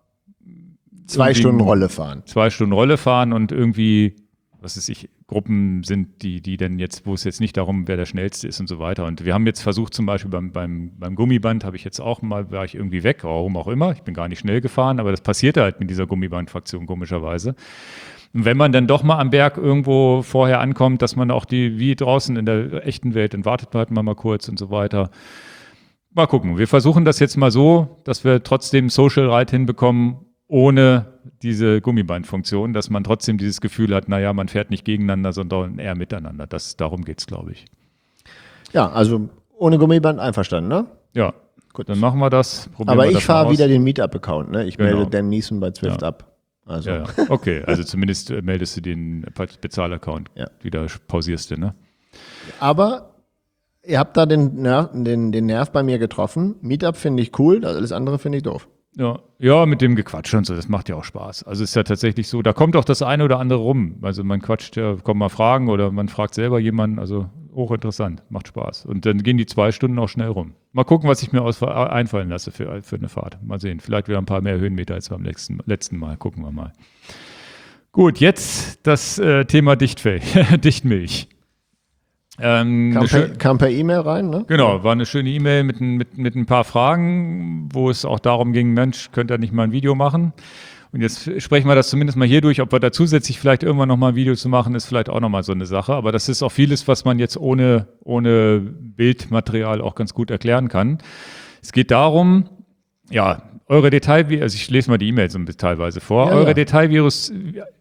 2 Stunden Rolle fahren. 2 Stunden Rolle fahren und irgendwie, was weiß ich, Gruppen sind, die dann jetzt, wo es jetzt nicht darum, wer der Schnellste ist und so weiter. Und wir haben jetzt versucht, zum Beispiel beim Gummiband habe ich jetzt auch mal, war ich irgendwie weg, warum auch immer. Ich bin gar nicht schnell gefahren, aber das passierte halt mit dieser Gummiband-Fraktion komischerweise. Und wenn man dann doch mal am Berg irgendwo vorher ankommt, dass man auch wie draußen in der echten Welt, dann wartet man halt mal kurz und so weiter. Mal gucken. Wir versuchen das jetzt mal so, dass wir trotzdem Social Ride hinbekommen, ohne diese Gummibandfunktion, dass man trotzdem dieses Gefühl hat, naja, man fährt nicht gegeneinander, sondern eher miteinander. Darum geht es, glaube ich. Ja, also ohne Gummiband einverstanden, ne? Ja, gut, dann machen wir das. Aber ich fahre wieder den Meetup-Account, ne? Ich Genau. melde Dan Neeson bei Zwift ab. Also. Ja. Okay, also zumindest meldest du den Bezahl-Account wieder, pausierst du, ne? Aber ihr habt da den Nerv bei mir getroffen. Meetup finde ich cool, alles andere finde ich doof. Ja, mit dem Gequatsche und so, das macht ja auch Spaß. Also ist ja tatsächlich so, da kommt auch das eine oder andere rum. Also man quatscht ja, kommen mal Fragen oder man fragt selber jemanden, also hochinteressant, macht Spaß. Und dann gehen die 2 Stunden auch schnell rum. Mal gucken, was ich mir einfallen lasse für eine Fahrt. Mal sehen, vielleicht wieder ein paar mehr Höhenmeter als beim letzten Mal. Gucken wir mal. Gut, jetzt das Thema Dichtmilch. Kam per E-Mail rein, ne? Genau, war eine schöne E-Mail mit ein paar Fragen, wo es auch darum ging, Mensch, könnt ihr nicht mal ein Video machen? Und jetzt sprechen wir das zumindest mal hier durch, ob wir da zusätzlich vielleicht irgendwann nochmal ein Video zu machen, ist vielleicht auch nochmal so eine Sache. Aber das ist auch vieles, was man jetzt ohne Bildmaterial auch ganz gut erklären kann. Es geht darum, ja, eure also ich lese mal die E-Mails so teilweise vor. Eure Detailvirus.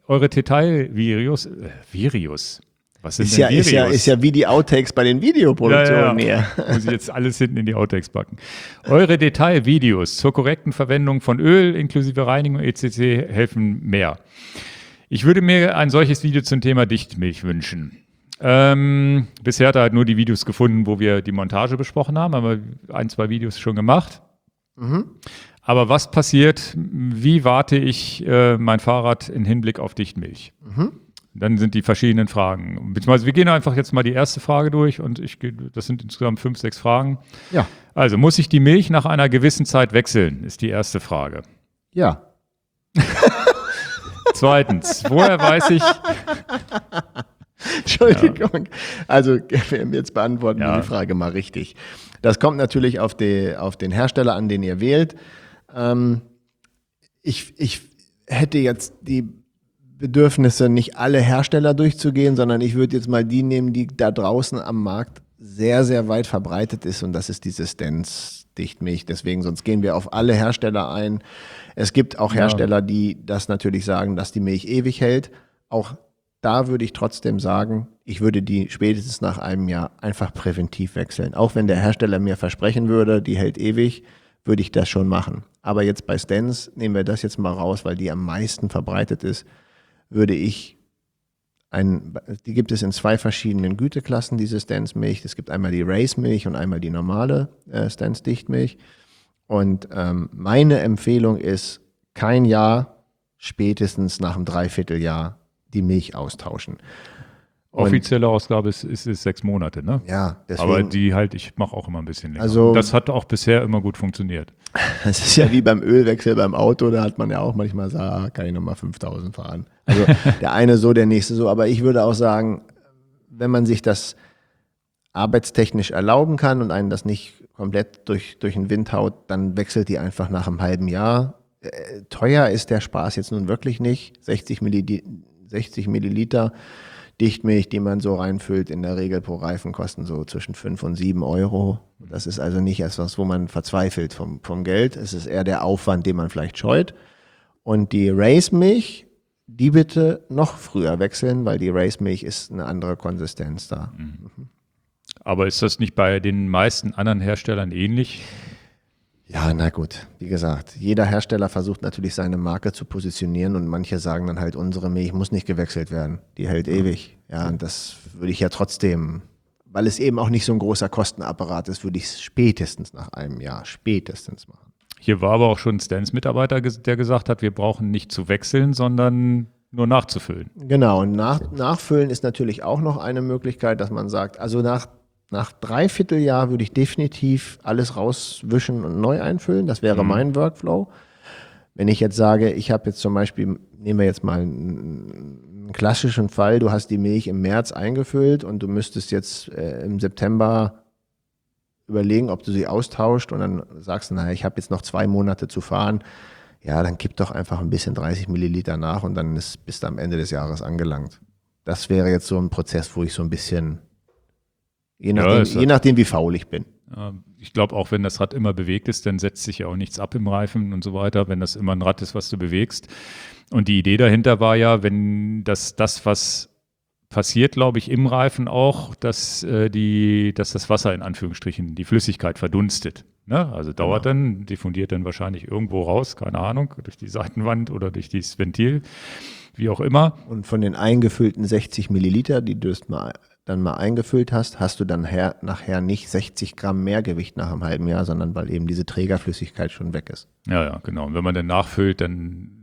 Was sind denn Videos? Ist ja wie die Outtakes bei den Videoproduktionen hier. Muss ich jetzt alles hinten in die Outtakes packen. Eure Detailvideos zur korrekten Verwendung von Öl inklusive Reinigung etc. helfen mehr. Ich würde mir ein solches Video zum Thema Dichtmilch wünschen. Bisher hat er halt nur die Videos gefunden, wo wir die Montage besprochen haben, aber 1, 2 Videos schon gemacht. Mhm. Aber was passiert, wie warte ich mein Fahrrad im Hinblick auf Dichtmilch? Mhm. Dann sind die verschiedenen Fragen. Beziehungsweise wir gehen einfach jetzt mal die erste Frage durch und das sind insgesamt 5, 6 Fragen. Ja. Also, muss ich die Milch nach einer gewissen Zeit wechseln, ist die erste Frage. Ja. Zweitens, woher weiß ich... Entschuldigung. Ja. Also, jetzt beantworten wir die Frage mal richtig. Das kommt natürlich auf den Hersteller an, den ihr wählt. Ich hätte jetzt die Bedürfnisse, nicht alle Hersteller durchzugehen, sondern ich würde jetzt mal die nehmen, die da draußen am Markt sehr, sehr weit verbreitet ist, und das ist diese Stens-Dichtmilch. Deswegen, sonst gehen wir auf alle Hersteller ein. Es gibt auch Hersteller, die das natürlich sagen, dass die Milch ewig hält. Auch da würde ich trotzdem sagen, ich würde die spätestens nach einem Jahr einfach präventiv wechseln. Auch wenn der Hersteller mir versprechen würde, die hält ewig, würde ich das schon machen. Aber jetzt bei Stens, nehmen wir das jetzt mal raus, weil die am meisten verbreitet ist, würde ich die gibt es in 2 verschiedenen Güteklassen, diese Stens-Milch. Es gibt einmal die Race-Milch und einmal die normale Stens-Dichtmilch. Und meine Empfehlung ist, kein Jahr, spätestens nach einem Dreivierteljahr die Milch austauschen. Offizielle Ausgabe ist 6 Monate, ne? Ja, deswegen. Aber ich mache auch immer ein bisschen länger. Also, das hat auch bisher immer gut funktioniert. Das ist ja wie beim Ölwechsel beim Auto, da hat man ja auch manchmal gesagt, kann ich nochmal 5.000 fahren. Also der eine so, der nächste so. Aber ich würde auch sagen, wenn man sich das arbeitstechnisch erlauben kann und einen das nicht komplett durch den Wind haut, dann wechselt die einfach nach einem halben Jahr. Teuer ist der Spaß jetzt nun wirklich nicht. 60 Milliliter Dichtmilch, die man so reinfüllt, in der Regel pro Reifen kosten so zwischen 5 und 7 Euro. Das ist also nicht etwas, wo man verzweifelt vom Geld. Es ist eher der Aufwand, den man vielleicht scheut. Und die Race-Milch, die bitte noch früher wechseln, weil die Race-Milch ist eine andere Konsistenz da. Aber ist das nicht bei den meisten anderen Herstellern ähnlich? Ja, na gut, wie gesagt, jeder Hersteller versucht natürlich seine Marke zu positionieren und manche sagen dann halt, unsere Milch muss nicht gewechselt werden, die hält ewig. Ja, und das würde ich ja trotzdem, weil es eben auch nicht so ein großer Kostenapparat ist, würde ich es spätestens nach einem Jahr, spätestens machen. Hier war aber auch schon ein Stans-Mitarbeiter, der gesagt hat, wir brauchen nicht zu wechseln, sondern nur nachzufüllen. Genau, und nachfüllen ist natürlich auch noch eine Möglichkeit, dass man sagt, also nach 3/4 Jahr würde ich definitiv alles rauswischen und neu einfüllen. Das wäre mein Workflow. Wenn ich jetzt sage, ich habe jetzt zum Beispiel, nehmen wir jetzt mal einen klassischen Fall, du hast die Milch im März eingefüllt und du müsstest jetzt im September überlegen, ob du sie austauscht und dann sagst du, naja, ich habe jetzt noch 2 Monate zu fahren. Ja, dann gib doch einfach ein bisschen 30 Milliliter nach und dann bist du am Ende des Jahres angelangt. Das wäre jetzt so ein Prozess, wo ich so ein bisschen je nachdem, wie faul ich bin. Ich glaube, auch wenn das Rad immer bewegt ist, dann setzt sich ja auch nichts ab im Reifen und so weiter, wenn das immer ein Rad ist, was du bewegst. Und die Idee dahinter war ja, wenn das was passiert, glaube ich, im Reifen auch, dass das Wasser in Anführungsstrichen, die Flüssigkeit verdunstet. Ne? Also dauert dann, diffundiert dann wahrscheinlich irgendwo raus, keine Ahnung, durch die Seitenwand oder durch dieses Ventil, wie auch immer. Und von den eingefüllten 60 Milliliter, die du dann mal eingefüllt hast du dann nachher nicht 60 Gramm mehr Gewicht nach einem halben Jahr, sondern weil eben diese Trägerflüssigkeit schon weg ist. Ja, genau. Und wenn man dann nachfüllt, dann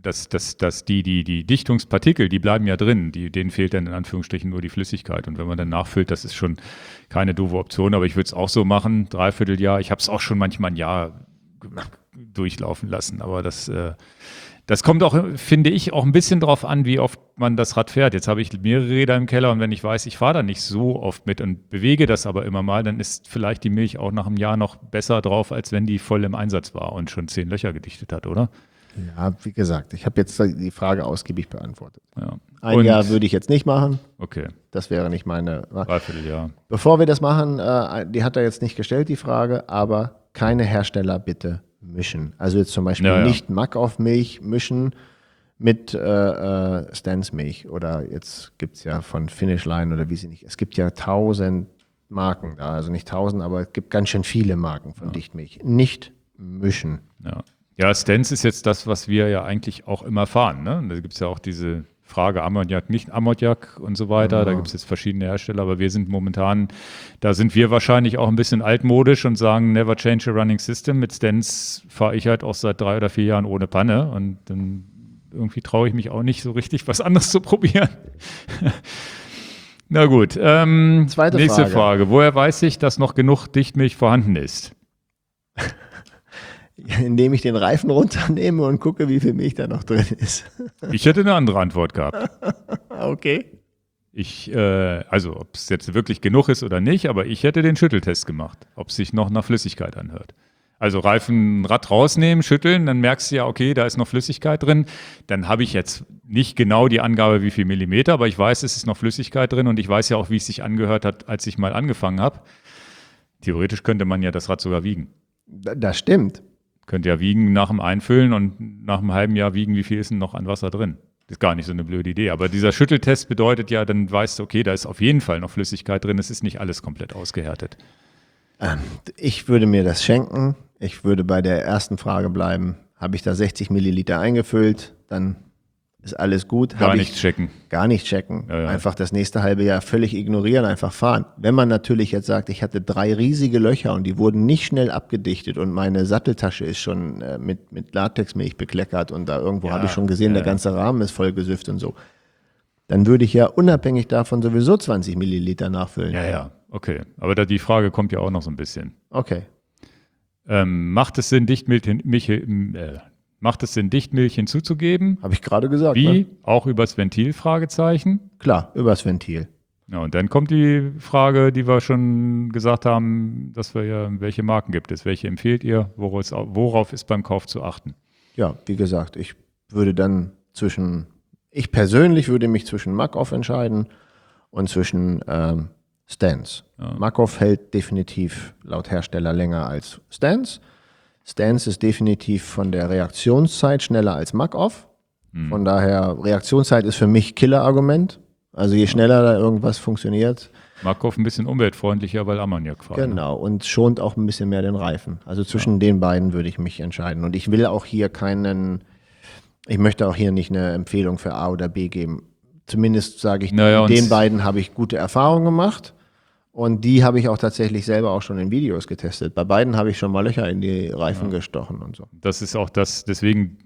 die Dichtungspartikel, die bleiben ja drin, denen fehlt dann in Anführungsstrichen nur die Flüssigkeit. Und wenn man dann nachfüllt, das ist schon keine doofe Option, aber ich würde es auch so machen, 3/4 Jahr. Ich habe es auch schon manchmal ein Jahr durchlaufen lassen, aber das kommt auch, finde ich, auch ein bisschen drauf an, wie oft man das Rad fährt. Jetzt habe ich mehrere Räder im Keller und wenn ich weiß, ich fahre da nicht so oft mit und bewege das aber immer mal, dann ist vielleicht die Milch auch nach einem Jahr noch besser drauf, als wenn die voll im Einsatz war und schon 10 Löcher gedichtet hat, oder? Ja, wie gesagt, ich habe jetzt die Frage ausgiebig beantwortet. Ja. Ein Jahr würde ich jetzt nicht machen. Okay. Das wäre nicht meine. 3/4 Jahr. Bevor wir das machen, die hat er jetzt nicht gestellt, die Frage, aber keine Hersteller bitte mischen. Also jetzt zum Beispiel nicht Mack-Off-Milch mischen mit Stans-Milch oder jetzt gibt es ja von Finish Line oder wie sie nicht. Es gibt ja 1000 Marken da, also nicht 1000, aber es gibt ganz schön viele Marken von Dichtmilch. Nicht mischen. Ja, Stans ist jetzt das, was wir ja eigentlich auch immer fahren. Ne? Da gibt es ja auch diese Frage Ammoniak, nicht Ammoniak und so weiter. Da gibt es jetzt verschiedene Hersteller, aber wir sind momentan, da sind wir wahrscheinlich auch ein bisschen altmodisch und sagen, never change a running system. Mit Stans fahre ich halt auch seit 3 oder 4 Jahren ohne Panne und dann irgendwie traue ich mich auch nicht so richtig, was anderes zu probieren. Na gut, nächste Frage. Woher weiß ich, dass noch genug Dichtmilch vorhanden ist? Indem ich den Reifen runternehme und gucke, wie viel Milch da noch drin ist. Ich hätte eine andere Antwort gehabt. Okay. Also ob es jetzt wirklich genug ist oder nicht, aber ich hätte den Schütteltest gemacht, ob es sich noch nach Flüssigkeit anhört. Also Reifenrad rausnehmen, schütteln, dann merkst du ja, okay, da ist noch Flüssigkeit drin. Dann habe ich jetzt nicht genau die Angabe, wie viel Millimeter, aber ich weiß, es ist noch Flüssigkeit drin und ich weiß ja auch, wie es sich angehört hat, als ich mal angefangen habe. Theoretisch könnte man ja das Rad sogar wiegen. Das stimmt. Könnt ja wiegen nach dem Einfüllen und nach einem halben Jahr wiegen, wie viel ist denn noch an Wasser drin. Das ist gar nicht so eine blöde Idee. Aber dieser Schütteltest bedeutet ja, dann weißt du, okay, da ist auf jeden Fall noch Flüssigkeit drin. Es ist nicht alles komplett ausgehärtet. Ich würde mir das schenken. Ich würde bei der ersten Frage bleiben. Habe ich da 60 Milliliter eingefüllt, dann ist alles gut. Gar nicht checken. Gar nicht checken. Ja. Einfach das nächste halbe Jahr völlig ignorieren, einfach fahren. Wenn man natürlich jetzt sagt, ich hatte 3 riesige Löcher und die wurden nicht schnell abgedichtet und meine Satteltasche ist schon mit Latexmilch bekleckert und da irgendwo habe ich schon gesehen, der ganze Rahmen ist voll gesüfft und so. Dann würde ich ja unabhängig davon sowieso 20 Milliliter nachfüllen. Ja, okay. Aber die Frage kommt ja auch noch so ein bisschen. Okay. Macht es Sinn, Dichtmilch hinzuzugeben? Habe ich gerade gesagt. Wie? Ne? Auch übers Ventil? Fragezeichen. Klar, übers Ventil. Ja, und dann kommt die Frage, die wir schon gesagt haben, dass wir ja, welche Marken gibt es? Welche empfehlt ihr? Worauf ist beim Kauf zu achten? Ja, wie gesagt, ich persönlich würde mich zwischen Mack-Off entscheiden und zwischen Stans. Ja. Mack-Off hält definitiv laut Hersteller länger als Stans. Stans ist definitiv von der Reaktionszeit schneller als Mack-Off. Von daher, Reaktionszeit ist für mich Killer-Argument. Also je schneller da irgendwas funktioniert. Markov ein bisschen umweltfreundlicher, weil Ammoniak fahren. Genau, und schont auch ein bisschen mehr den Reifen. Also zwischen den beiden würde ich mich entscheiden. Und ich will auch hier ich möchte auch hier nicht eine Empfehlung für A oder B geben. Zumindest sage ich, mit den beiden habe ich gute Erfahrungen gemacht. Und die habe ich auch tatsächlich selber auch schon in Videos getestet. Bei beiden habe ich schon mal Löcher in die Reifen gestochen und so. Das ist auch das, deswegen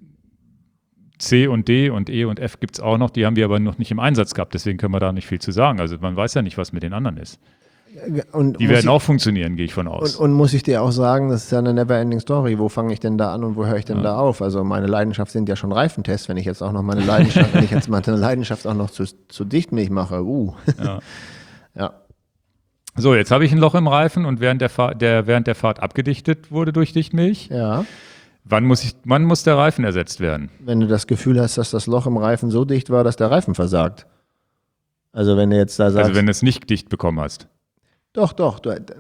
C und D und E und F gibt es auch noch, die haben wir aber noch nicht im Einsatz gehabt, deswegen können wir da nicht viel zu sagen. Also man weiß ja nicht, was mit den anderen ist. Und die werden auch funktionieren, gehe ich von aus. Und muss ich dir auch sagen, das ist ja eine never-ending Story. Wo fange ich denn da an und wo höre ich denn da auf? Also meine Leidenschaft sind ja schon Reifentests, wenn ich jetzt auch noch meine Leidenschaft auch noch zu Dichtmilch mache. Ja. So, jetzt habe ich ein Loch im Reifen und während der Fahrt abgedichtet wurde durch Dichtmilch. Ja. Wann muss der Reifen ersetzt werden? Wenn du das Gefühl hast, dass das Loch im Reifen so dicht war, dass der Reifen versagt. Also wenn du jetzt da sagst... Also wenn du es nicht dicht bekommen hast. Doch. Du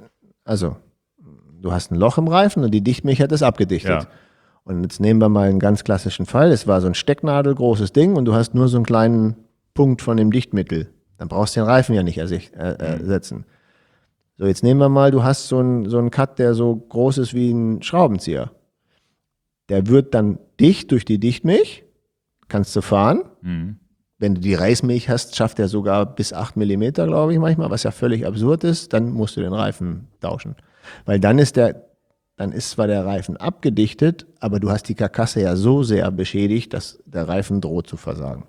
hast ein Loch im Reifen und die Dichtmilch hat es abgedichtet. Ja. Und jetzt nehmen wir mal einen ganz klassischen Fall. Es war so ein stecknadelgroßes Ding und du hast nur so einen kleinen Punkt von dem Dichtmittel. Dann brauchst du den Reifen ja nicht ersetzen. So, jetzt nehmen wir mal, du hast so einen Cut, der so groß ist wie ein Schraubenzieher. Der wird dann dicht durch die Dichtmilch, kannst du fahren. Wenn du die Reißmilch hast, schafft er sogar bis 8 mm, glaube ich manchmal, was ja völlig absurd ist. Dann musst du den Reifen tauschen. Weil dann ist zwar der Reifen abgedichtet, aber du hast die Karkasse ja so sehr beschädigt, dass der Reifen droht zu versagen.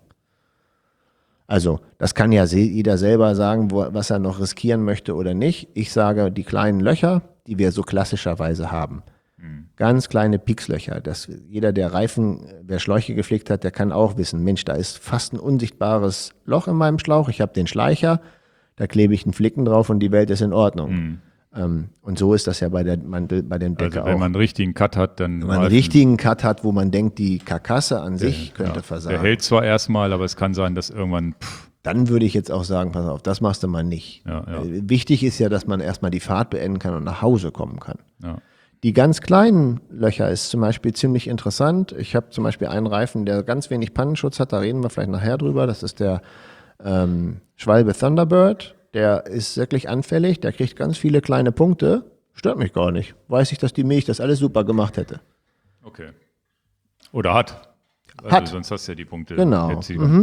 Also das kann ja jeder selber sagen, was er noch riskieren möchte oder nicht. Ich sage, die kleinen Löcher, die wir so klassischerweise haben, ganz kleine Piekslöcher. Jeder, wer Schläuche gepflegt hat, der kann auch wissen, Mensch, da ist fast ein unsichtbares Loch in meinem Schlauch. Ich habe den Schleicher, da klebe ich einen Flicken drauf und die Welt ist in Ordnung. Und so ist das ja bei dem Decke auch. Wenn man einen richtigen Cut hat, dann... Wenn man einen richtigen Cut hat, wo man denkt, die Karkasse an sich könnte versagen. Der hält zwar erstmal, aber es kann sein, dass irgendwann... Dann würde ich jetzt auch sagen, pass auf, das machst du mal nicht. Ja. Wichtig ist ja, dass man erstmal die Fahrt beenden kann und nach Hause kommen kann. Ja. Die ganz kleinen Löcher ist zum Beispiel ziemlich interessant. Ich habe zum Beispiel einen Reifen, der ganz wenig Pannenschutz hat, da reden wir vielleicht nachher drüber. Das ist der Schwalbe Thunderbird. Der ist wirklich anfällig, der kriegt ganz viele kleine Punkte. Stört mich gar nicht. Weiß ich, dass die Milch das alles super gemacht hätte. Okay. Oder hat. Sonst hast du ja die Punkte. Genau.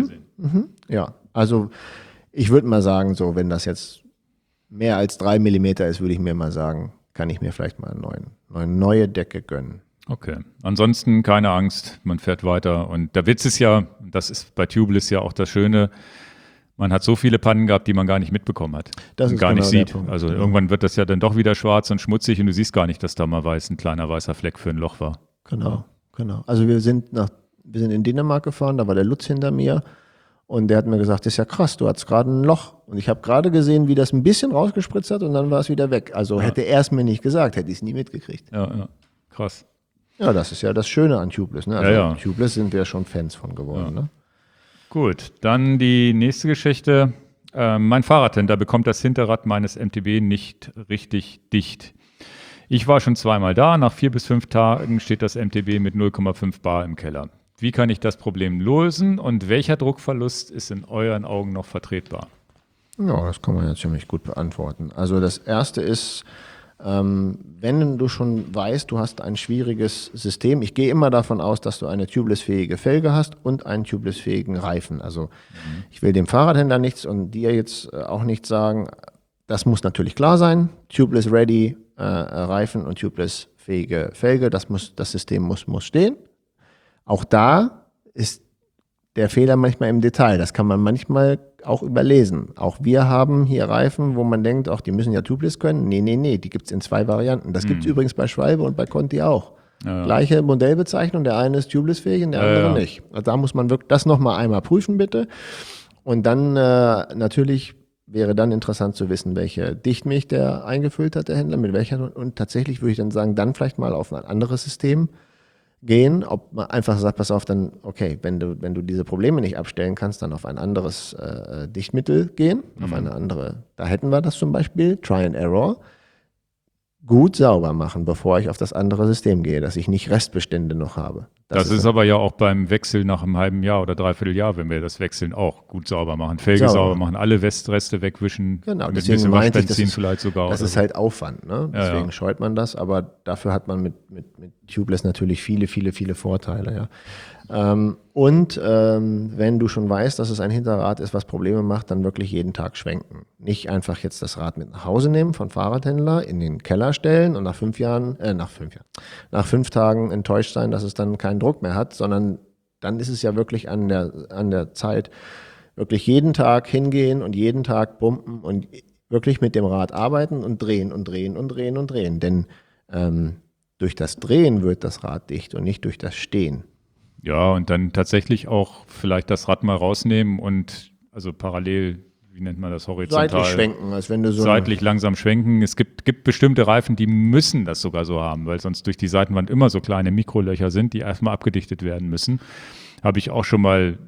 Ja, also ich würde mal sagen, so wenn das jetzt mehr als 3 mm ist, würde ich mir mal sagen, kann ich mir vielleicht mal eine neue Decke gönnen. Okay. Ansonsten keine Angst, man fährt weiter. Und der Witz ist ja, das ist bei Tubeless ja auch das Schöne, man hat so viele Pannen gehabt, die man gar nicht mitbekommen hat. Das und gar nicht sieht. Punkt. Also irgendwann wird das ja dann doch wieder schwarz und schmutzig und du siehst gar nicht, dass da mal ein kleiner weißer Fleck für ein Loch war. Genau. Also wir sind in Dänemark gefahren, da war der Lutz hinter mir und der hat mir gesagt, das ist ja krass, du hattest gerade ein Loch. Und ich habe gerade gesehen, wie das ein bisschen rausgespritzt hat und dann war es wieder weg. Also hätte er es mir nicht gesagt, hätte ich es nie mitgekriegt. Ja, krass. Ja, das ist ja das Schöne an Tubeless. Ne? Also Tubeless sind wir schon Fans von geworden. Ja. Ne? Gut, dann die nächste Geschichte. Mein Fahrradhändler bekommt das Hinterrad meines MTB nicht richtig dicht. Ich war schon zweimal da. Nach 4 bis 5 Tagen steht das MTB mit 0,5 Bar im Keller. Wie kann ich das Problem lösen und welcher Druckverlust ist in euren Augen noch vertretbar? Ja, das kann man ja ziemlich gut beantworten. Also das Erste ist, wenn du schon weißt, du hast ein schwieriges System, ich gehe immer davon aus, dass du eine tubeless-fähige Felge hast und einen tubeless-fähigen Reifen. Also ich will dem Fahrradhändler nichts und dir jetzt auch nichts sagen. Das muss natürlich klar sein. Tubeless-ready Reifen und tubeless-fähige Felge, das System muss stehen. Auch da ist der Fehler manchmal im Detail. Das kann man manchmal auch überlesen. Auch wir haben hier Reifen, wo man denkt, ach, die müssen ja tubeless können. Nee, die gibt es in 2 Varianten. Das gibt es übrigens bei Schwalbe und bei Conti auch. Ja. Gleiche Modellbezeichnung, der eine ist tubeless-fähig und der andere nicht. Also da muss man wirklich das nochmal einmal prüfen, bitte. Und dann natürlich wäre dann interessant zu wissen, welche Dichtmilch der eingefüllt hat, der Händler, mit welcher. Und tatsächlich würde ich dann sagen, dann vielleicht mal auf ein anderes System gehen, ob man einfach sagt, pass auf, dann, okay, wenn du diese Probleme nicht abstellen kannst, dann auf ein anderes Dichtmittel gehen, auf eine andere, da hätten wir das zum Beispiel, Try and Error, gut sauber machen, bevor ich auf das andere System gehe, dass ich nicht Restbestände noch habe. Das ist aber ja auch beim Wechsel nach einem halben Jahr oder Dreivierteljahr, wenn wir das wechseln, auch gut sauber machen. Felge sauber machen, alle Westreste wegwischen. Genau, mit deswegen meinte ich, vielleicht sogar. Das ist halt Aufwand. Ne? Deswegen scheut man das, aber dafür hat man mit Tubeless natürlich viele, viele, viele Vorteile. Ja. Wenn du schon weißt, dass es ein Hinterrad ist, was Probleme macht, dann wirklich jeden Tag schwenken. Nicht einfach jetzt das Rad mit nach Hause nehmen von Fahrradhändler, in den Keller stellen und nach 5 Tagen enttäuscht sein, dass es dann keinen Druck mehr hat, sondern dann ist es ja wirklich an der Zeit, wirklich jeden Tag hingehen und jeden Tag pumpen und wirklich mit dem Rad arbeiten und drehen und drehen und drehen und drehen. Denn durch das Drehen wird das Rad dicht und nicht durch das Stehen. Ja, und dann tatsächlich auch vielleicht das Rad mal rausnehmen und also parallel, wie nennt man das, horizontal? Seitlich schwenken, als wenn du so seitlich langsam schwenken. Es gibt bestimmte Reifen, die müssen das sogar so haben, weil sonst durch die Seitenwand immer so kleine Mikrolöcher sind, die erstmal abgedichtet werden müssen. Habe ich mir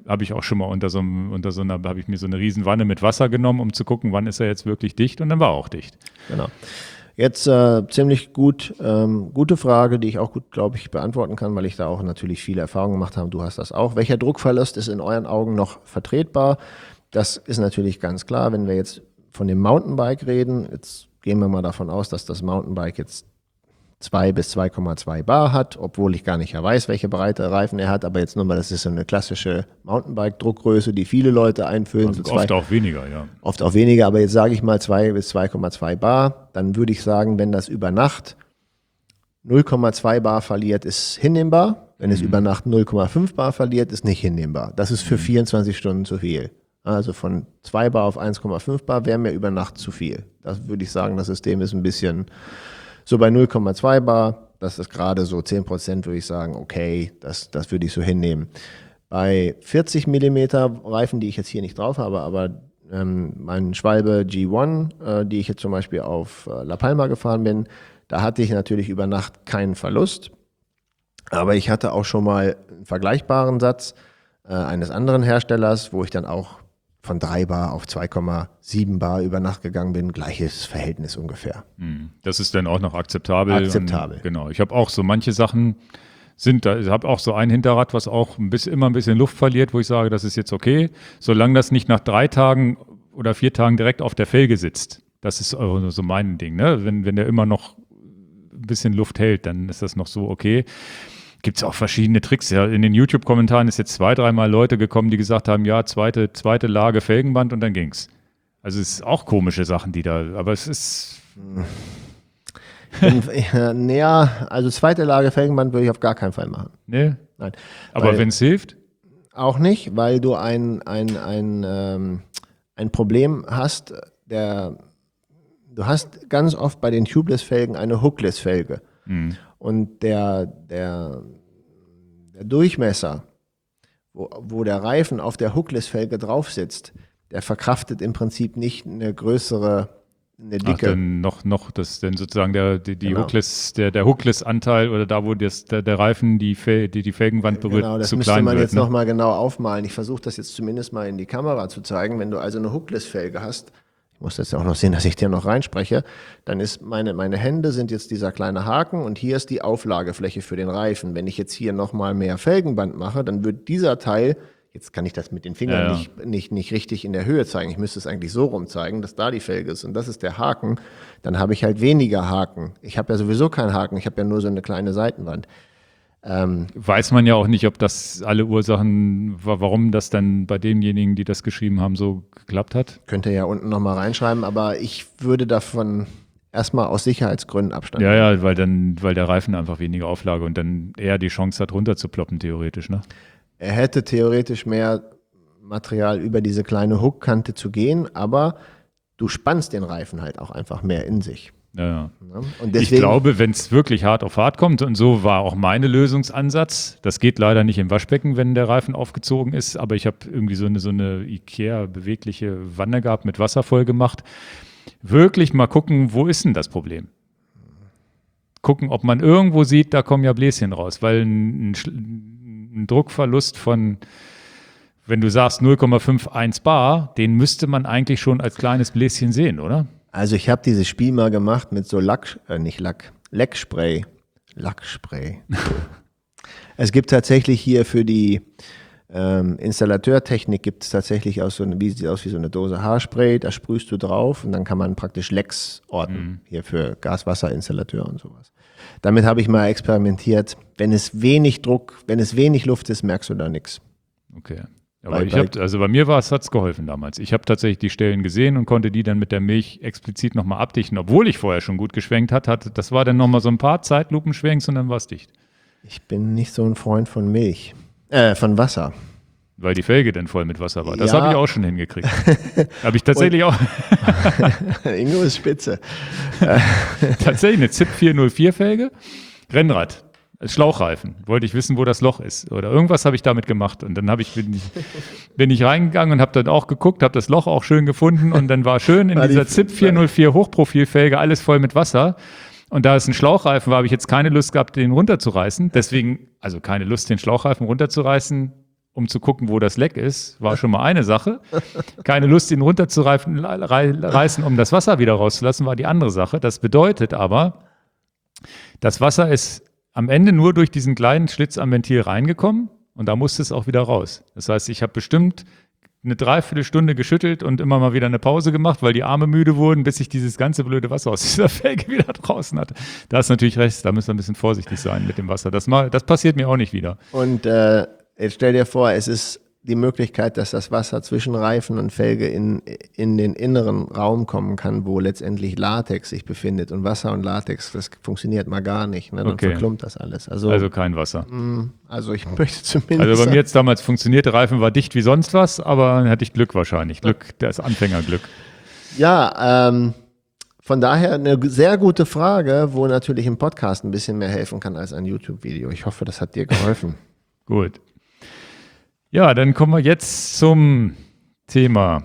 so eine Riesenwanne mit Wasser genommen, um zu gucken, wann ist er jetzt wirklich dicht, und dann war er auch dicht. Genau. Jetzt ziemlich gute Frage, die ich auch gut, glaube ich, beantworten kann, weil ich da auch natürlich viele Erfahrungen gemacht habe. Du hast das auch. Welcher Druckverlust ist in euren Augen noch vertretbar? Das ist natürlich ganz klar, wenn wir jetzt von dem Mountainbike reden. Jetzt gehen wir mal davon aus, dass das Mountainbike jetzt 2 bis 2,2 Bar hat, obwohl ich gar nicht weiß, welche Breite Reifen er hat. Aber jetzt nur mal, das ist so eine klassische Mountainbike-Druckgröße, die viele Leute einfüllen. Also oft auch weniger, ja. Oft auch weniger, aber jetzt sage ich mal 2 bis 2,2 Bar. Dann würde ich sagen, wenn das über Nacht 0,2 Bar verliert, ist hinnehmbar. Wenn es über Nacht 0,5 Bar verliert, ist nicht hinnehmbar. Das ist für 24 Stunden zu viel. Also von 2 Bar auf 1,5 Bar wäre mir über Nacht zu viel. Das würde ich sagen, das System ist ein bisschen so bei 0,2 Bar. Das ist gerade so 10%, würde ich sagen, okay, das würde ich so hinnehmen. Bei 40 Millimeter Reifen, die ich jetzt hier nicht drauf habe, aber mein Schwalbe G1, die ich jetzt zum Beispiel auf La Palma gefahren bin, da hatte ich natürlich über Nacht keinen Verlust. Aber ich hatte auch schon mal einen vergleichbaren Satz eines anderen Herstellers, wo ich dann auch von 3 Bar auf 2,7 Bar über Nacht gegangen bin. Gleiches Verhältnis ungefähr. Das ist dann auch noch akzeptabel. Akzeptabel. Und, genau. Ich habe auch so manche Sachen ich habe auch so ein Hinterrad, was auch immer ein bisschen Luft verliert, wo ich sage, das ist jetzt okay, solange das nicht nach 3 Tagen oder 4 Tagen direkt auf der Felge sitzt. Das ist so mein Ding. Ne? Wenn der immer noch ein bisschen Luft hält, dann ist das noch so okay. Gibt es auch verschiedene Tricks. Ja, in den YouTube-Kommentaren ist jetzt 2-3 Mal Leute gekommen, die gesagt haben, ja, zweite Lage Felgenband und dann ging's. Also es ist auch komische Sachen, aber es ist... Also zweite Lage Felgenband würde ich auf gar keinen Fall machen. Nee? Nein. Aber wenn es hilft? Auch nicht, weil du ein Problem hast, du hast ganz oft bei den Tubeless-Felgen eine Hookless-Felge. Und der Durchmesser, wo der Reifen auf der Hookless-Felge drauf sitzt, der verkraftet im Prinzip nicht eine Dicke. Ach, dann denn sozusagen Genau. der Hookless-Anteil oder da, wo der Reifen die Felgenwand berührt, genau, das zu müsste klein man wird. jetzt nochmal genau aufmalen. Ich versuche das jetzt zumindest mal in die Kamera zu zeigen. Wenn du also eine Hookless-Felge hast, ich muss jetzt auch noch sehen, dass ich dir noch reinspreche, dann ist meine Hände sind jetzt dieser kleine Haken und hier ist die Auflagefläche für den Reifen. Wenn ich jetzt hier nochmal mehr Felgenband mache, dann wird dieser Teil, jetzt kann ich das mit den Fingern nicht richtig in der Höhe zeigen, ich müsste es eigentlich so rum zeigen, dass da die Felge ist und das ist der Haken, dann habe ich halt weniger Haken. Ich habe ja sowieso keinen Haken, ich habe ja nur so eine kleine Seitenwand. Weiß man ja auch nicht, ob das alle Ursachen, warum das dann bei denjenigen, die das geschrieben haben, so geklappt hat. Könnt ihr ja unten nochmal reinschreiben, aber ich würde davon erstmal aus Sicherheitsgründen Abstand nehmen. Ja, weil der Reifen einfach weniger Auflage und dann eher die Chance hat, runterzuploppen, theoretisch, ne? Er hätte theoretisch mehr Material über diese kleine Hookkante zu gehen, aber du spannst den Reifen halt auch einfach mehr in sich. Ja. Und deswegen, ich glaube, wenn es wirklich hart auf hart kommt, und so war auch mein Lösungsansatz, das geht leider nicht im Waschbecken, wenn der Reifen aufgezogen ist, aber ich habe irgendwie so eine Ikea-bewegliche Wanne gehabt, mit Wasser voll gemacht. Wirklich mal gucken, wo ist denn das Problem? Gucken, ob man irgendwo sieht, da kommen ja Bläschen raus, weil ein Druckverlust von, wenn du sagst 0,51 Bar, den müsste man eigentlich schon als kleines Bläschen sehen, oder? Also ich habe dieses Spiel mal gemacht mit so Leckspray. Es gibt tatsächlich hier für die Installateurtechnik gibt es tatsächlich auch sieht aus wie so eine Dose Haarspray, da sprühst du drauf und dann kann man praktisch Lecks orten, hier für Gaswasserinstallateur und sowas. Damit habe ich mal experimentiert. Wenn es wenig Luft ist, merkst du da nichts. Okay. Aber bei mir hat es geholfen damals. Ich habe tatsächlich die Stellen gesehen und konnte die dann mit der Milch explizit nochmal abdichten, obwohl ich vorher schon gut geschwenkt hatte. Das war dann nochmal so ein paar Zeitlupenschwenks und dann war es dicht. Ich bin nicht so ein Freund von von Wasser. Weil die Felge dann voll mit Wasser war. Das Ja. habe ich auch schon hingekriegt. Habe ich tatsächlich auch. Ingo ist spitze. Tatsächlich eine ZIP 404 Felge. Rennrad. Schlauchreifen. Wollte ich wissen, wo das Loch ist. Oder irgendwas habe ich damit gemacht. Und dann bin ich reingegangen und habe dann auch geguckt, habe das Loch auch schön gefunden. Und dann war schön in dieser ZIP 404 Hochprofilfelge alles voll mit Wasser. Und da es ein Schlauchreifen war, habe ich jetzt keine Lust gehabt, den runterzureißen. Deswegen, also keine Lust, den Schlauchreifen runterzureißen, um zu gucken, wo das Leck ist, war schon mal eine Sache. Keine Lust, ihn runterzureißen, um das Wasser wieder rauszulassen, war die andere Sache. Das bedeutet aber, das Wasser ist am Ende nur durch diesen kleinen Schlitz am Ventil reingekommen und da musste es auch wieder raus. Das heißt, ich habe bestimmt eine Dreiviertelstunde geschüttelt und immer mal wieder eine Pause gemacht, weil die Arme müde wurden, bis ich dieses ganze blöde Wasser aus dieser Felge wieder draußen hatte. Da ist natürlich recht, da müssen wir ein bisschen vorsichtig sein mit dem Wasser. Das passiert mir auch nicht wieder. Und jetzt stell dir vor, es ist die Möglichkeit, dass das Wasser zwischen Reifen und Felge in den inneren Raum kommen kann, wo letztendlich Latex sich befindet. Und Wasser und Latex, das funktioniert mal gar nicht. Ne? Dann verklumpt das alles. Also kein Wasser. Also ich möchte zumindest... Also bei mir jetzt damals funktionierte, Reifen war dicht wie sonst was, aber dann hatte ich Glück wahrscheinlich. Das Anfängerglück. Ja, von daher eine sehr gute Frage, wo natürlich ein Podcast ein bisschen mehr helfen kann als ein YouTube-Video. Ich hoffe, das hat dir geholfen. Gut. Ja, dann kommen wir jetzt zum Thema,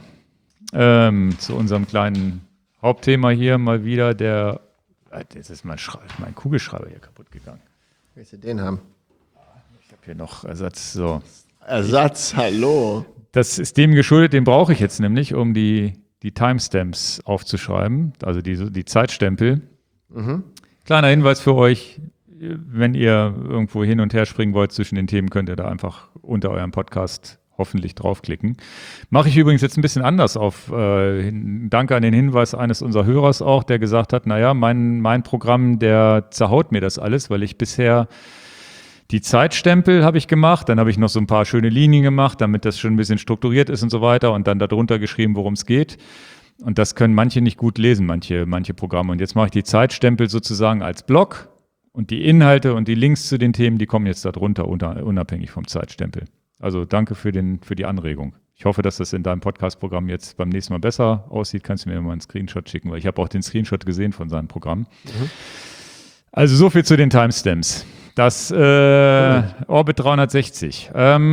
zu unserem kleinen Hauptthema hier mal wieder. Jetzt ist mein Kugelschreiber hier kaputt gegangen. Willst du den haben? Ich habe hier noch Ersatz. So. Ersatz, hallo. Das ist dem geschuldet, den brauche ich jetzt nämlich, um die Timestamps aufzuschreiben, also die Zeitstempel. Kleiner Hinweis für euch. Wenn ihr irgendwo hin und her springen wollt zwischen den Themen, könnt ihr da einfach unter eurem Podcast hoffentlich draufklicken. Mache ich übrigens jetzt ein bisschen anders danke an den Hinweis eines unserer Hörers auch, der gesagt hat, naja, mein Programm, der zerhaut mir das alles, weil ich bisher die Zeitstempel habe ich gemacht, dann habe ich noch so ein paar schöne Linien gemacht, damit das schon ein bisschen strukturiert ist und so weiter und dann darunter geschrieben, worum es geht. Und das können manche nicht gut lesen, manche Programme. Und jetzt mache ich die Zeitstempel sozusagen als Block. Und die Inhalte und die Links zu den Themen, die kommen jetzt darunter, unabhängig vom Zeitstempel. Also danke für die Anregung. Ich hoffe, dass das in deinem Podcast-Programm jetzt beim nächsten Mal besser aussieht. Kannst du mir mal einen Screenshot schicken, weil ich habe auch den Screenshot gesehen von seinem Programm. Also so viel zu den Timestamps. Das Orbit 360.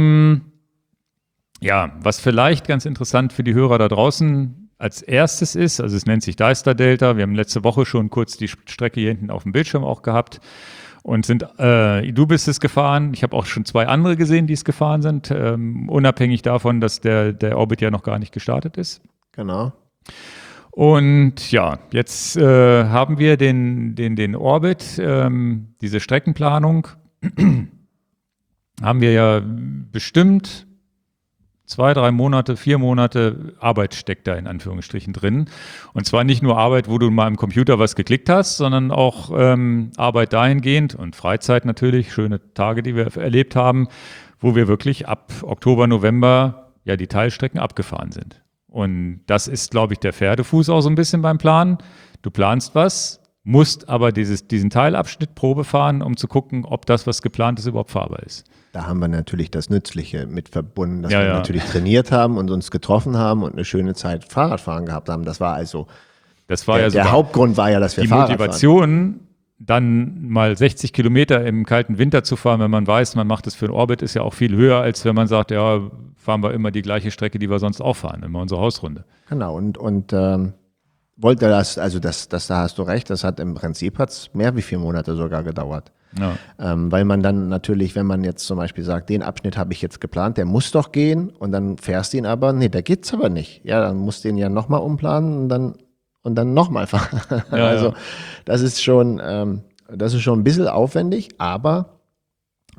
Was vielleicht ganz interessant für die Hörer da draußen als erstes ist, also es nennt sich Deister Delta. Wir haben letzte Woche schon kurz die Strecke hier hinten auf dem Bildschirm auch gehabt und du bist es gefahren. Ich habe auch schon 2 andere gesehen, die es gefahren sind, unabhängig davon, dass der Orbit ja noch gar nicht gestartet ist. Genau. Und ja, jetzt haben wir den Orbit, diese Streckenplanung, haben wir ja bestimmt 2, 3 Monate, 4 Monate Arbeit steckt da in Anführungsstrichen drin. Und zwar nicht nur Arbeit, wo du mal im Computer was geklickt hast, sondern auch Arbeit dahingehend und Freizeit natürlich, schöne Tage, die wir erlebt haben, wo wir wirklich ab Oktober, November ja die Teilstrecken abgefahren sind. Und das ist, glaube ich, der Pferdefuß auch so ein bisschen beim Planen. Du planst was, musst aber diesen Teilabschnitt Probe fahren, um zu gucken, ob das, was geplant ist, überhaupt fahrbar ist. Da haben wir natürlich das Nützliche mit verbunden, dass wir natürlich trainiert haben und uns getroffen haben und eine schöne Zeit Fahrradfahren gehabt haben. Das war also, der Hauptgrund war ja, dass wir Fahrrad fahren. Die Motivation, dann mal 60 Kilometer im kalten Winter zu fahren, wenn man weiß, man macht es für einen Orbit, ist ja auch viel höher, als wenn man sagt, ja, fahren wir immer die gleiche Strecke, die wir sonst auch fahren, immer unsere Hausrunde. Genau, und wollte das, also da hast du recht, das hat im Prinzip mehr wie 4 Monate sogar gedauert. Ja. Weil man dann natürlich, wenn man jetzt zum Beispiel sagt, den Abschnitt habe ich jetzt geplant, der muss doch gehen und dann fährst du ihn aber, nee, der geht's aber nicht. Ja, dann musst du ihn ja nochmal umplanen und dann nochmal fahren. Ja, also das ist schon ein bisschen aufwendig, aber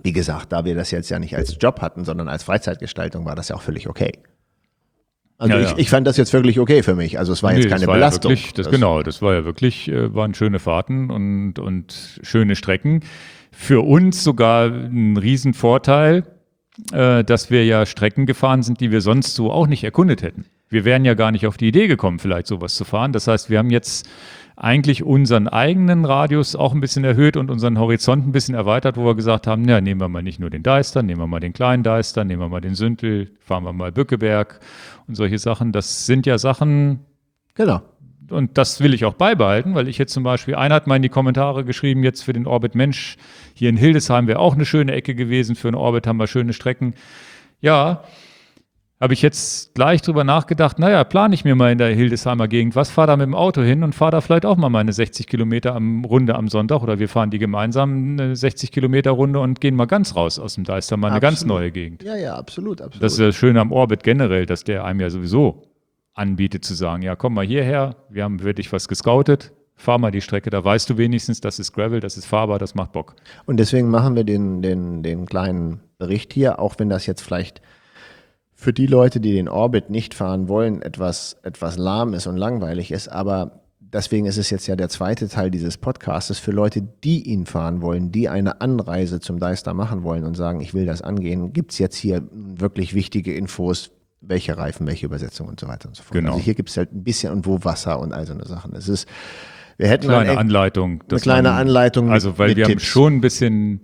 Wie gesagt, da wir das jetzt ja nicht als Job hatten, sondern als Freizeitgestaltung, war das ja auch völlig okay. Also ich fand das jetzt wirklich okay für mich. Also es war jetzt keine Belastung. Ja wirklich, das war ja wirklich, waren schöne Fahrten und schöne Strecken. Für uns sogar ein Riesenvorteil, dass wir ja Strecken gefahren sind, die wir sonst so auch nicht erkundet hätten. Wir wären ja gar nicht auf die Idee gekommen, vielleicht sowas zu fahren. Das heißt, wir haben jetzt eigentlich unseren eigenen Radius auch ein bisschen erhöht und unseren Horizont ein bisschen erweitert, wo wir gesagt haben, ja, nehmen wir mal nicht nur den Deister, nehmen wir mal den kleinen Deister, nehmen wir mal den Süntel, fahren wir mal Bückeberg und solche Sachen. Das sind ja Sachen, Genau. und das will ich auch beibehalten, weil ich jetzt zum Beispiel, einer hat mal in die Kommentare geschrieben, jetzt für den Orbit Mensch, hier in Hildesheim wäre auch eine schöne Ecke gewesen, für einen Orbit haben wir schöne Strecken. Ja, habe ich jetzt gleich drüber nachgedacht, naja, plane ich mir mal in der Hildesheimer Gegend was, fahre da mit dem Auto hin und fahre da vielleicht auch mal meine 60 Kilometer Runde am Sonntag oder wir fahren die gemeinsam eine 60 Kilometer Runde und gehen mal ganz raus aus dem Deister, mal eine ganz neue Gegend. Ja, absolut. Das ist das Schöne am Orbit generell, dass der einem ja sowieso anbietet zu sagen, ja, komm mal hierher, wir haben wirklich was gescoutet, fahr mal die Strecke, da weißt du wenigstens, das ist Gravel, das ist fahrbar, das macht Bock. Und deswegen machen wir den kleinen Bericht hier, auch wenn das jetzt vielleicht für die Leute, die den Orbit nicht fahren wollen, etwas lahm ist und langweilig ist, aber deswegen ist es jetzt ja der zweite Teil dieses Podcastes für Leute, die ihn fahren wollen, die eine Anreise zum Deister machen wollen und sagen, ich will das angehen, gibt es jetzt hier wirklich wichtige Infos, welche Reifen, welche Übersetzung und so weiter und so fort. Genau. Also hier gibt es halt ein bisschen und wo Wasser und all so eine Sachen. Es ist, wir hätten Kleine Anleitung. Eine kleine Anleitung. Also, weil mit wir haben Tipps. schon ein bisschen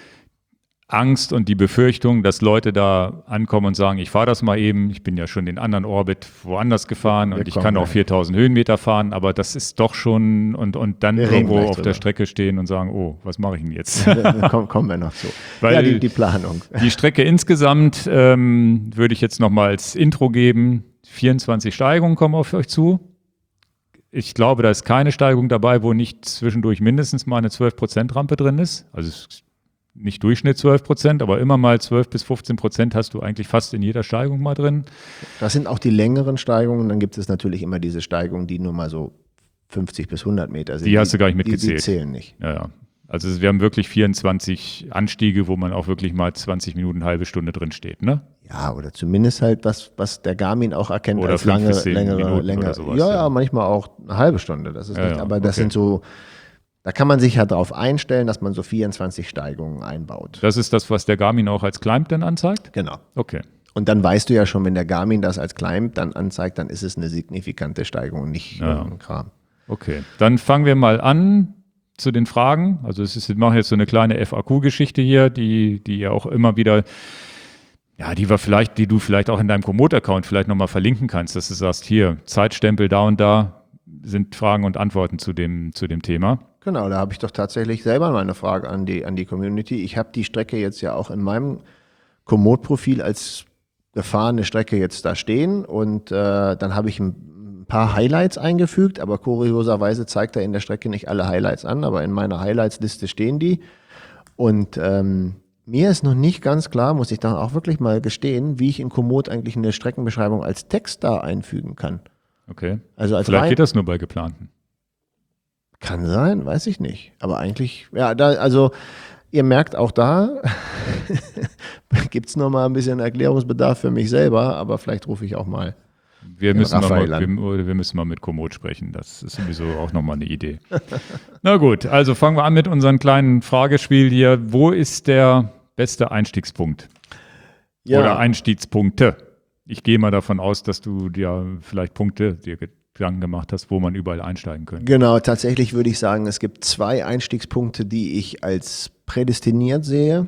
Angst und die Befürchtung, dass Leute da ankommen und sagen, ich fahre das mal eben, ich bin ja schon den anderen Orbit woanders gefahren und ich kann auch 4000 Höhenmeter fahren, aber das ist doch schon und dann irgendwo auf der Strecke stehen und sagen, oh, was mache ich denn jetzt? Kommen wir noch zu. Weil ja, die Planung. Die Strecke insgesamt würde ich jetzt nochmal als Intro geben, 24 Steigungen kommen auf euch zu. Ich glaube, da ist keine Steigung dabei, wo nicht zwischendurch mindestens mal eine 12% Rampe drin ist. Also es ist nicht Durchschnitt 12%, aber immer mal 12 bis 15% hast du eigentlich fast in jeder Steigung mal drin. Das sind auch die längeren Steigungen. Dann gibt es natürlich immer diese Steigungen, die nur mal so 50 bis 100 Meter sind. Die hast du gar nicht mitgezählt. Die zählen nicht. Ja. Also wir haben wirklich 24 Anstiege, wo man auch wirklich mal 20 Minuten, halbe Stunde drin steht, ne? Ja, oder zumindest halt was der Garmin auch erkennt oder als 5 bis 10 längere. oder sowas, ja, manchmal auch eine halbe Stunde. Das ist nicht, aber das sind so, da kann man sich ja darauf einstellen, dass man so 24 Steigungen einbaut. Das ist das, was der Garmin auch als Climb dann anzeigt? Genau. Okay. Und dann weißt du ja schon, wenn der Garmin das als Climb dann anzeigt, dann ist es eine signifikante Steigung und nicht ein Kram. Okay, dann fangen wir mal an zu den Fragen. Also wir machen jetzt so eine kleine FAQ-Geschichte hier, die ja auch immer wieder, ja, die du vielleicht auch in deinem Komoot-Account vielleicht nochmal verlinken kannst, dass du sagst, hier, Zeitstempel da und da sind Fragen und Antworten zu dem Thema. Genau, da habe ich doch tatsächlich selber mal eine Frage an die Community. Ich habe die Strecke jetzt ja auch in meinem Komoot-Profil als gefahrene Strecke jetzt da stehen und dann habe ich ein paar Highlights eingefügt, aber kurioserweise zeigt er in der Strecke nicht alle Highlights an, aber in meiner Highlights-Liste stehen die und mir ist noch nicht ganz klar, muss ich dann auch wirklich mal gestehen, wie ich in Komoot eigentlich eine Streckenbeschreibung als Text da einfügen kann. Okay, also vielleicht geht das nur bei geplanten. Kann sein, weiß ich nicht. Aber eigentlich, ja, also ihr merkt auch da, gibt es noch mal ein bisschen Erklärungsbedarf für mich selber, aber vielleicht rufe ich auch mal wir müssen mal mit Komoot sprechen. Das ist sowieso auch nochmal eine Idee. Na gut, also fangen wir an mit unserem kleinen Fragespiel hier. Wo ist der beste Einstiegspunkt? Ja. Oder Einstiegspunkte? Ich gehe mal davon aus, dass du dir vielleicht Punkte dir Gedanken gemacht hast, wo man überall einsteigen könnte. Genau, tatsächlich würde ich sagen, es gibt 2 Einstiegspunkte, die ich als prädestiniert sehe.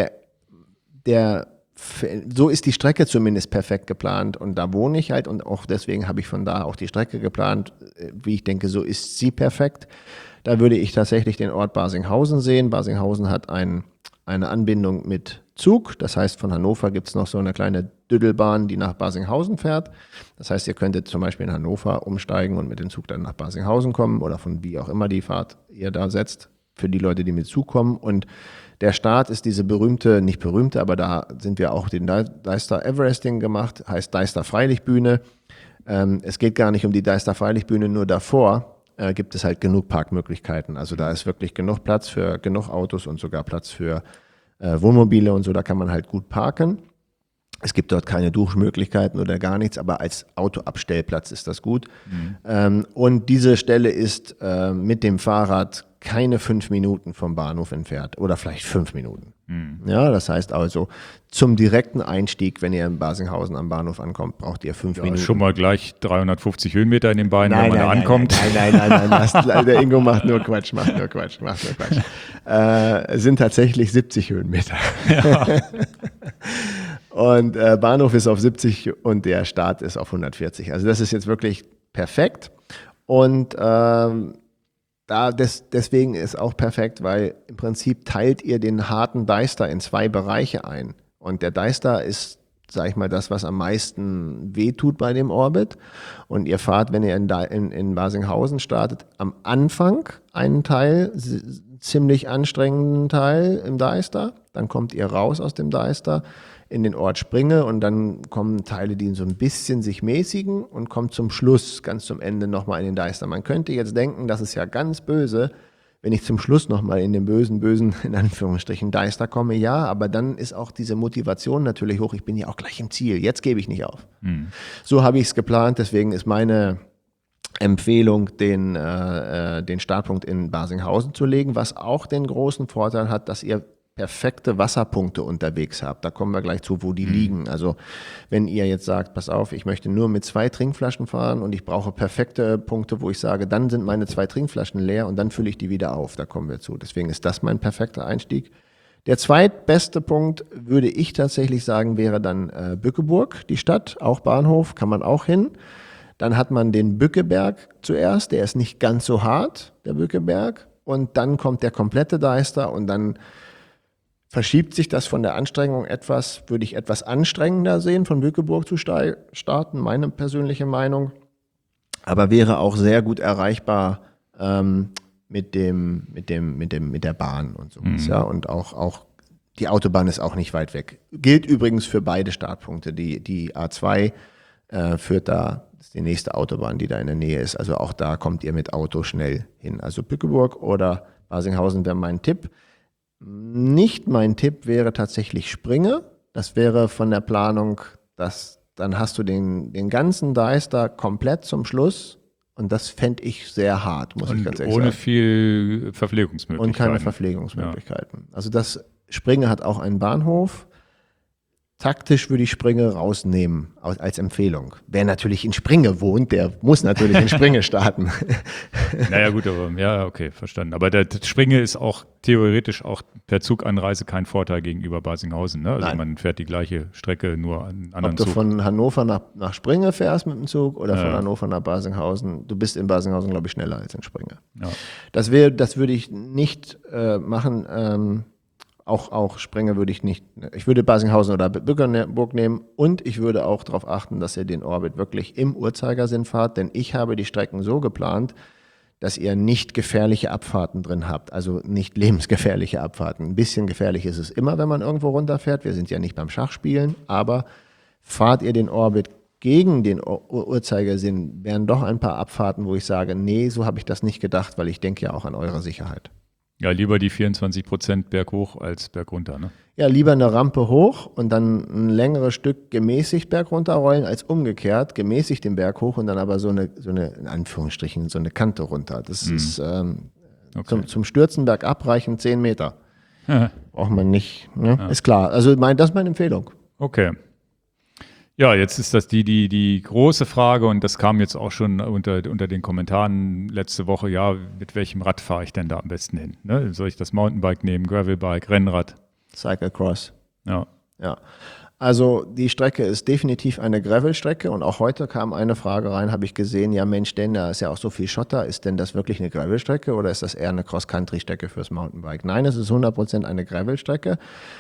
So ist die Strecke zumindest perfekt geplant und da wohne ich halt und auch deswegen habe ich von da auch die Strecke geplant, wie ich denke, so ist sie perfekt. Da würde ich tatsächlich den Ort Barsinghausen sehen. Barsinghausen hat eine Anbindung mit Zug, das heißt von Hannover gibt es noch so eine kleine Düdelbahn, die nach Barsinghausen fährt. Das heißt, ihr könntet zum Beispiel in Hannover umsteigen und mit dem Zug dann nach Barsinghausen kommen oder von wie auch immer die Fahrt ihr da setzt, für die Leute, die mit Zug kommen. Und der Start ist diese berühmte, nicht berühmte, aber da sind wir auch den Deister Everesting gemacht, heißt Deister Freilichtbühne. Es geht gar nicht um die Deister Freilichtbühne, nur davor gibt es halt genug Parkmöglichkeiten. Also da ist wirklich genug Platz für genug Autos und sogar Platz für Wohnmobile und so, da kann man halt gut parken. Es gibt dort keine Duschmöglichkeiten oder gar nichts, aber als Autoabstellplatz ist das gut. Und diese Stelle ist mit dem Fahrrad keine 5 Minuten vom Bahnhof entfernt oder vielleicht 5 Minuten. Ja, das heißt also, zum direkten Einstieg, wenn ihr in Basinghausen am Bahnhof ankommt, braucht ihr 5 Minuten. Schon mal gleich 350 Höhenmeter in den Beinen, wenn man da ankommt. Nein, der Ingo macht nur Quatsch. Es sind tatsächlich 70 Höhenmeter. Ja. Und Bahnhof ist auf 70 und der Start ist auf 140. Also das ist jetzt wirklich perfekt. Und deswegen ist auch perfekt, weil im Prinzip teilt ihr den harten Deister in 2 Bereiche ein. Und der Deister ist, sag ich mal, das, was am meisten wehtut bei dem Orbit. Und ihr fahrt, wenn ihr in Basinghausen startet, am Anfang einen Teil, ziemlich anstrengenden Teil im Deister. Dann kommt ihr raus aus dem Deister in den Ort Springe und dann kommen Teile, die so ein bisschen sich mäßigen und kommt zum Schluss, ganz zum Ende nochmal in den Deister. Man könnte jetzt denken, das ist ja ganz böse, wenn ich zum Schluss nochmal in den bösen, in Anführungsstrichen, Deister komme. Ja, aber dann ist auch diese Motivation natürlich hoch. Ich bin ja auch gleich im Ziel. Jetzt gebe ich nicht auf. So habe ich es geplant. Deswegen ist meine Empfehlung, den Startpunkt in Basinghausen zu legen, was auch den großen Vorteil hat, dass ihr perfekte Wasserpunkte unterwegs habt. Da kommen wir gleich zu, wo die liegen. Also wenn ihr jetzt sagt, pass auf, ich möchte nur mit 2 Trinkflaschen fahren und ich brauche perfekte Punkte, wo ich sage, dann sind meine 2 Trinkflaschen leer und dann fülle ich die wieder auf. Da kommen wir zu. Deswegen ist das mein perfekter Einstieg. Der zweitbeste Punkt, würde ich tatsächlich sagen, wäre dann Bückeburg, die Stadt, auch Bahnhof, kann man auch hin. Dann hat man den Bückeberg zuerst, der ist nicht ganz so hart, der Bückeberg. Und dann kommt der komplette Deister und dann verschiebt sich das von der Anstrengung etwas, würde ich etwas anstrengender sehen, von Bückeburg zu starten, meine persönliche Meinung. Aber wäre auch sehr gut erreichbar mit der Bahn und sowas. Ja, und auch die Autobahn ist auch nicht weit weg. Gilt übrigens für beide Startpunkte. Die A2 führt da, das ist die nächste Autobahn, die da in der Nähe ist. Also auch da kommt ihr mit Auto schnell hin. Also Bückeburg oder Basinghausen wäre mein Tipp. Nicht mein Tipp wäre tatsächlich Springe. Das wäre von der Planung, dann hast du den ganzen Deister komplett zum Schluss und das fände ich sehr hart, muss ich ganz ehrlich sagen. Ohne viel Verpflegungsmöglichkeiten. Und keine Verpflegungsmöglichkeiten. Ja. Also das Springe hat auch einen Bahnhof. Taktisch würde ich Springe rausnehmen als Empfehlung. Wer natürlich in Springe wohnt, der muss natürlich in Springe starten. Naja gut, aber ja, okay, verstanden. Aber der Springe ist auch theoretisch auch per Zuganreise kein Vorteil gegenüber Basinghausen. Ne? Also man fährt die gleiche Strecke, nur an anderen Zug. Ob du von Hannover nach Springe fährst mit dem Zug oder von Hannover nach Basinghausen, du bist in Basinghausen, glaube ich, schneller als in Springe. Ja. Das würde ich nicht machen. Auch Springe würde ich nicht. Ich würde Basinghausen oder Bückeburg nehmen und ich würde auch darauf achten, dass ihr den Orbit wirklich im Uhrzeigersinn fahrt, denn ich habe die Strecken so geplant, dass ihr nicht gefährliche Abfahrten drin habt, also nicht lebensgefährliche Abfahrten. Ein bisschen gefährlich ist es immer, wenn man irgendwo runterfährt. Wir sind ja nicht beim Schachspielen, aber fahrt ihr den Orbit gegen den Uhrzeigersinn, wären doch ein paar Abfahrten, wo ich sage, nee, so habe ich das nicht gedacht, weil ich denke ja auch an eure Sicherheit. Ja, lieber die 24% berghoch als bergunter, ne? Ja, lieber eine Rampe hoch und dann ein längeres Stück gemäßigt bergunter rollen, als umgekehrt, gemäßigt den Berg hoch und dann aber so eine in Anführungsstrichen, so eine Kante runter. Das ist okay. Zum Stürzen bergab reichen 10 Meter. Braucht man nicht, ne? Ja. Ist klar. Also das ist meine Empfehlung. Okay. Ja, jetzt ist das die große Frage und das kam jetzt auch schon unter den Kommentaren letzte Woche, ja, mit welchem Rad fahre ich denn da am besten hin? Ne? Soll ich das Mountainbike nehmen, Gravelbike, Rennrad? Cyclecross. Ja. Also die Strecke ist definitiv eine Gravelstrecke und auch heute kam eine Frage rein, habe ich gesehen, ja Mensch, denn da ist ja auch so viel Schotter, ist denn das wirklich eine Gravelstrecke oder ist das eher eine Cross-Country-Strecke fürs Mountainbike? Nein, es ist 100% eine Gravelstrecke,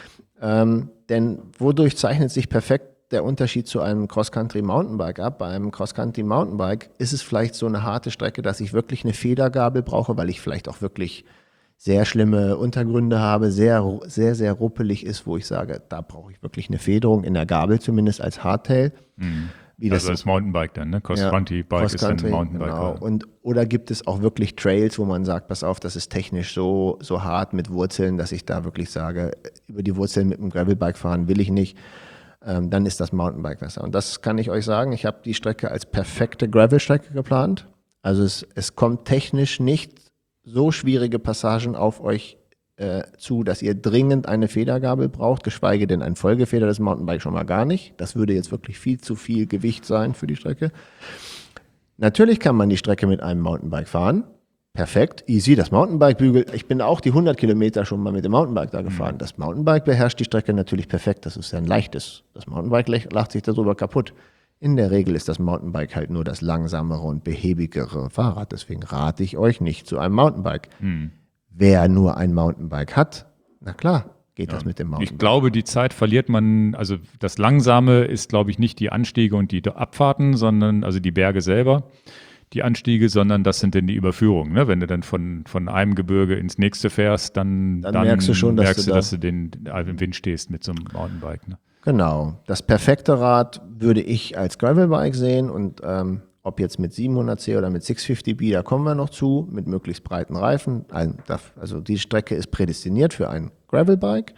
denn wodurch zeichnet sich perfekt der Unterschied zu einem Cross-Country-Mountainbike ab? Bei einem Cross-Country-Mountainbike ist es vielleicht so eine harte Strecke, dass ich wirklich eine Federgabel brauche, weil ich vielleicht auch wirklich sehr schlimme Untergründe habe, sehr, sehr, sehr ruppelig ist, wo ich sage, da brauche ich wirklich eine Federung in der Gabel, zumindest als Hardtail. wie das Also das Mountainbike dann, ne? Cross-Country-Bike ist dann Cross-Country, Mountainbike. genau. Oder gibt es auch wirklich Trails, wo man sagt, pass auf, das ist technisch so hart mit Wurzeln, dass ich da wirklich sage, über die Wurzeln mit dem Gravelbike fahren will ich nicht. Dann ist das Mountainbike besser. Und das kann ich euch sagen, ich habe die Strecke als perfekte Gravel-Strecke geplant. Also es kommt technisch nicht so schwierige Passagen auf euch zu, dass ihr dringend eine Federgabel braucht, geschweige denn ein Folgefeder des Mountainbike schon mal gar nicht. Das würde jetzt wirklich viel zu viel Gewicht sein für die Strecke. Natürlich kann man die Strecke mit einem Mountainbike fahren. Perfekt, easy, das Mountainbike-Bügel. Ich bin auch die 100 Kilometer schon mal mit dem Mountainbike da gefahren. Das Mountainbike beherrscht die Strecke natürlich perfekt. Das ist ja ein leichtes. Das Mountainbike lacht sich darüber kaputt. In der Regel ist das Mountainbike halt nur das langsamere und behäbigere Fahrrad. Deswegen rate ich euch nicht zu einem Mountainbike. Wer nur ein Mountainbike hat, na klar, geht das mit dem Mountainbike. Ich glaube, die Zeit verliert man, also das Langsame ist, glaube ich, nicht die Anstiege und die Abfahrten, sondern, also die Berge selber, die Anstiege, sondern das sind dann die Überführungen. Ne? Wenn du dann von einem Gebirge ins nächste fährst, dann merkst du schon, dass du im Wind stehst mit so einem Mountainbike. Ne? Genau. Das perfekte Rad würde ich als Gravelbike sehen und ob jetzt mit 700C oder mit 650B, da kommen wir noch zu, mit möglichst breiten Reifen. Also die Strecke ist prädestiniert für ein Gravelbike.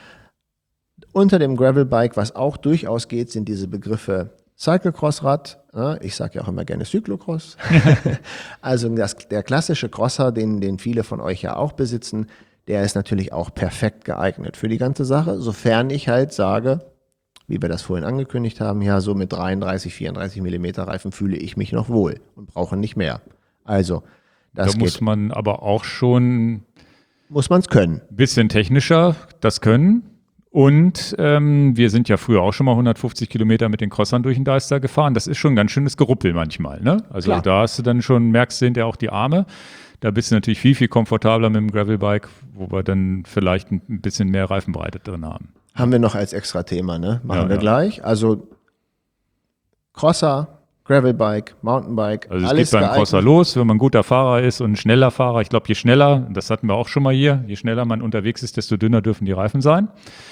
Unter dem Gravelbike, was auch durchaus geht, sind diese Begriffe Cyclocross-Rad. Ich sage ja auch immer gerne Cyclocross. Also der klassische Crosser, den viele von euch ja auch besitzen, der ist natürlich auch perfekt geeignet für die ganze Sache, sofern ich halt sage, wie wir das vorhin angekündigt haben, ja, so mit 33, 34 Millimeter Reifen fühle ich mich noch wohl und brauche nicht mehr. Also, das muss man aber auch schon muss man es können. Ein bisschen technischer das können. Und wir sind ja früher auch schon mal 150 Kilometer mit den Crossern durch den Deister gefahren. Das ist schon ein ganz schönes Geruppel manchmal. Ne? Also Klar. Da hast du dann schon, merkst du hinterher auch die Arme. Da bist du natürlich viel, viel komfortabler mit dem Gravelbike, wo wir dann vielleicht ein bisschen mehr Reifenbreite drin haben. Haben wir noch als extra Thema, ne? Machen wir gleich. Also Crosser, Gravelbike, Mountainbike, also es alles geht beim geeignet. Crosser los, wenn man ein guter Fahrer ist und ein schneller Fahrer. Ich glaube, je schneller, das hatten wir auch schon mal hier, je schneller man unterwegs ist, desto dünner dürfen die Reifen sein.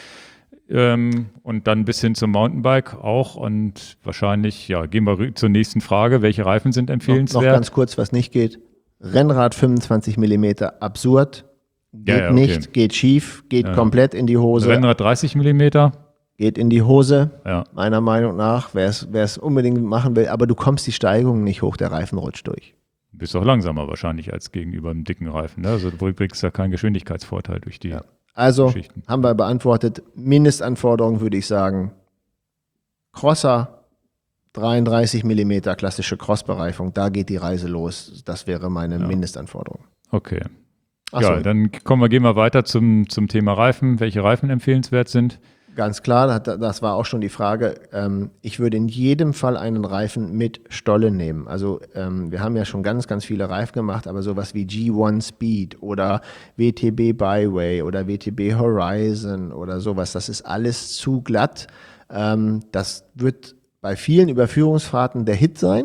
Und dann bis hin zum Mountainbike auch. Und wahrscheinlich, ja, gehen wir zur nächsten Frage. Welche Reifen sind empfehlenswert? Noch ganz kurz, was nicht geht. Rennrad 25 Millimeter, absurd. Geht nicht, geht schief, geht komplett in die Hose. Rennrad 30 Millimeter. Geht in die Hose, Ja. meiner Meinung nach, wer es unbedingt machen will. Aber du kommst die Steigung nicht hoch, der Reifen rutscht durch. Bist auch langsamer wahrscheinlich als gegenüber einem dicken Reifen. Ne? Also du kriegst ja keinen Geschwindigkeitsvorteil durch die Also Geschichten. haben wir beantwortet. Mindestanforderung würde ich sagen, Crosser 33 Millimeter klassische Crossbereifung, da geht die Reise los. Das wäre meine Mindestanforderung. Okay. Ach so, Ja, dann gehen wir weiter zum Thema Reifen. Welche Reifen empfehlenswert sind? ganz klar, das war auch schon die Frage. Ich würde in jedem Fall einen Reifen mit Stolle nehmen. Also wir haben ja schon ganz, ganz viele Reifen gemacht, aber sowas wie G1 Speed oder WTB Byway oder WTB Horizon oder sowas, das ist alles zu glatt. Das wird bei vielen Überführungsfahrten der Hit sein,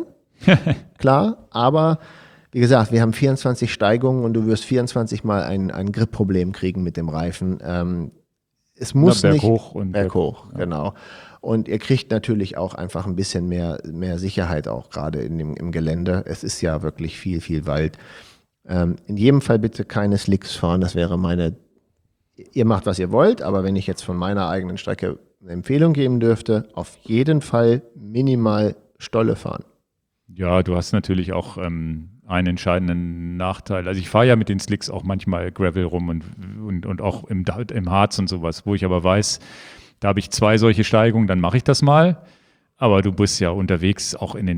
klar, aber wie gesagt, wir haben 24 Steigungen und du wirst 24 Mal ein Grip-Problem kriegen mit dem Reifen. Es muss berghoch nicht berghoch, genau. Und ihr kriegt natürlich auch einfach ein bisschen mehr Sicherheit auch gerade im Gelände. Es ist ja wirklich viel, viel Wald. In jedem Fall bitte keine Slicks fahren. Das wäre ihr macht, was ihr wollt, aber wenn ich jetzt von meiner eigenen Strecke eine Empfehlung geben dürfte, auf jeden Fall minimal Stolle fahren. Ja, du hast natürlich auch einen entscheidenden Nachteil. Also ich fahre ja mit den Slicks auch manchmal Gravel rum und auch im Harz und sowas, wo ich aber weiß, da habe ich 2 solche Steigungen, dann mache ich das mal. Aber du bist ja unterwegs, auch in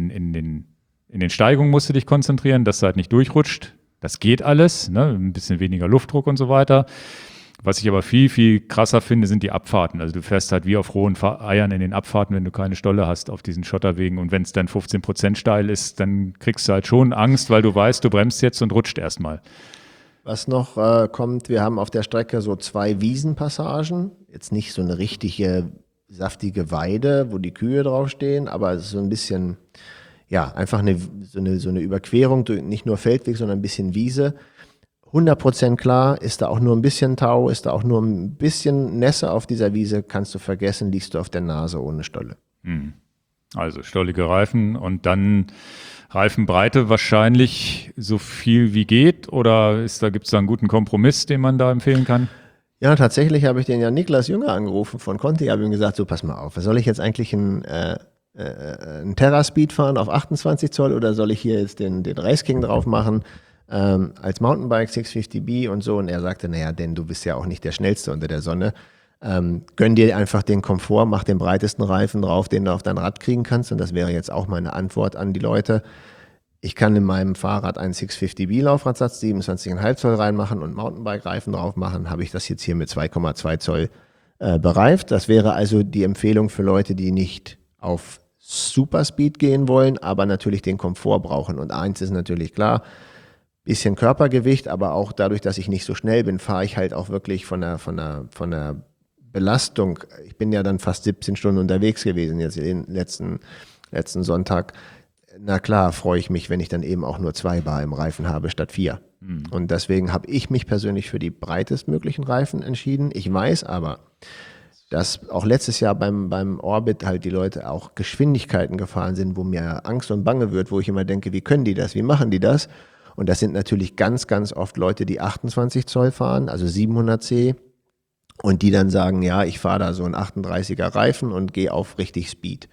den Steigungen musst du dich konzentrieren, dass du halt nicht durchrutscht. Das geht alles, ne? Ein bisschen weniger Luftdruck und so weiter. Was ich aber viel, viel krasser finde, sind die Abfahrten. Also du fährst halt wie auf rohen Eiern in den Abfahrten, wenn du keine Stolle hast auf diesen Schotterwegen. Und wenn es dann 15% steil ist, dann kriegst du halt schon Angst, weil du weißt, du bremst jetzt und rutscht erstmal. Was noch kommt, wir haben auf der Strecke so 2 Wiesenpassagen. Jetzt nicht so eine richtige saftige Weide, wo die Kühe draufstehen, aber es ist so ein bisschen, ja, einfach so eine Überquerung, nicht nur Feldweg, sondern ein bisschen Wiese. 100% klar, ist da auch nur ein bisschen Tau, ist da auch nur ein bisschen Nässe auf dieser Wiese, kannst du vergessen, liegst du auf der Nase ohne Stolle. Also stollige Reifen und dann Reifenbreite wahrscheinlich so viel wie geht oder gibt es da einen guten Kompromiss, den man da empfehlen kann? Ja, tatsächlich habe ich den ja Niklas Jünger angerufen von Conti, habe ihm gesagt, so pass mal auf, soll ich jetzt eigentlich einen Terra-Speed fahren auf 28 Zoll oder soll ich hier jetzt den Race King drauf machen als Mountainbike 650B und so. Und er sagte, naja, denn du bist ja auch nicht der Schnellste unter der Sonne. Gönn dir einfach den Komfort, mach den breitesten Reifen drauf, den du auf dein Rad kriegen kannst. Und das wäre jetzt auch meine Antwort an die Leute. Ich kann in meinem Fahrrad einen 650B Laufradsatz 27,5 Zoll reinmachen und Mountainbike-Reifen drauf machen. Habe ich das jetzt hier mit 2,2 Zoll bereift. Das wäre also die Empfehlung für Leute, die nicht auf Superspeed gehen wollen, aber natürlich den Komfort brauchen. Und eins ist natürlich klar, bisschen Körpergewicht, aber auch dadurch, dass ich nicht so schnell bin, fahre ich halt auch wirklich von der Belastung. Ich bin ja dann fast 17 Stunden unterwegs gewesen, jetzt den letzten Sonntag. Na klar, freue ich mich, wenn ich dann eben auch nur 2 Bar im Reifen habe statt 4. Und deswegen habe ich mich persönlich für die breitestmöglichen Reifen entschieden. Ich weiß aber, dass auch letztes Jahr beim Orbit halt die Leute auch Geschwindigkeiten gefahren sind, wo mir Angst und Bange wird, wo ich immer denke, wie können die das, wie machen die das? Und das sind natürlich ganz, ganz oft Leute, die 28 Zoll fahren, also 700C, und die dann sagen, ja, ich fahre da so einen 38er Reifen und gehe auf richtig Speed.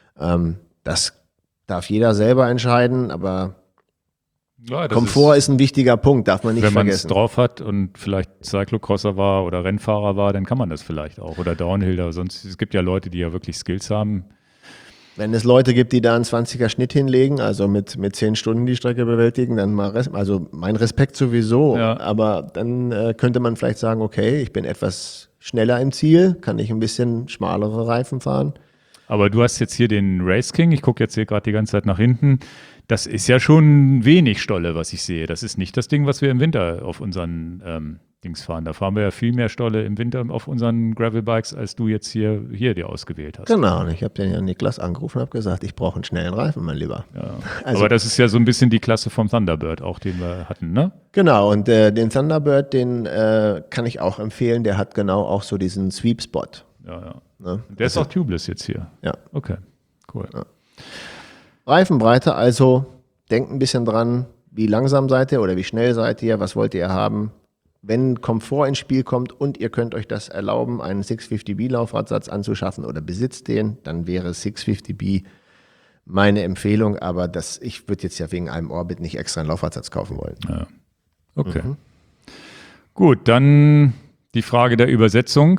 Das darf jeder selber entscheiden, aber ja, Komfort ist ein wichtiger Punkt, darf man nicht vergessen. Wenn man es drauf hat und vielleicht Cyclocrosser war oder Rennfahrer war, dann kann man das vielleicht auch. Oder Downhiller, sonst es gibt ja Leute, die ja wirklich Skills haben. Wenn es Leute gibt, die da einen 20er Schnitt hinlegen, also mit 10 Stunden die Strecke bewältigen, dann mal also mein Respekt sowieso. Ja. Aber dann könnte man vielleicht sagen, okay, ich bin etwas schneller im Ziel, kann ich ein bisschen schmalere Reifen fahren. Aber du hast jetzt hier den Race King, ich gucke jetzt hier gerade die ganze Zeit nach hinten. Das ist ja schon wenig Stolle, was ich sehe. Das ist nicht das Ding, was wir im Winter auf unseren Dings fahren. Da fahren wir ja viel mehr Stolle im Winter auf unseren Gravelbikes, als du jetzt hier dir ausgewählt hast. Genau, und ich habe den ja Niklas angerufen und habe gesagt, ich brauche einen schnellen Reifen, mein Lieber. Ja. Also, aber das ist ja so ein bisschen die Klasse vom Thunderbird auch, den wir hatten, ne? Genau, und den Thunderbird, den kann ich auch empfehlen. Der hat genau auch so diesen Sweep-Spot. Ja. Ne? Der ist auch tubeless jetzt hier. Ja. Okay, cool. Ja. Reifenbreite, also denkt ein bisschen dran, wie langsam seid ihr oder wie schnell seid ihr, was wollt ihr haben. Wenn Komfort ins Spiel kommt und ihr könnt euch das erlauben, einen 650B Laufradsatz anzuschaffen oder besitzt den, dann wäre 650B meine Empfehlung, aber ich würde jetzt ja wegen einem Orbit nicht extra einen Laufradsatz kaufen wollen. Ja. Okay. Gut, dann die Frage der Übersetzung,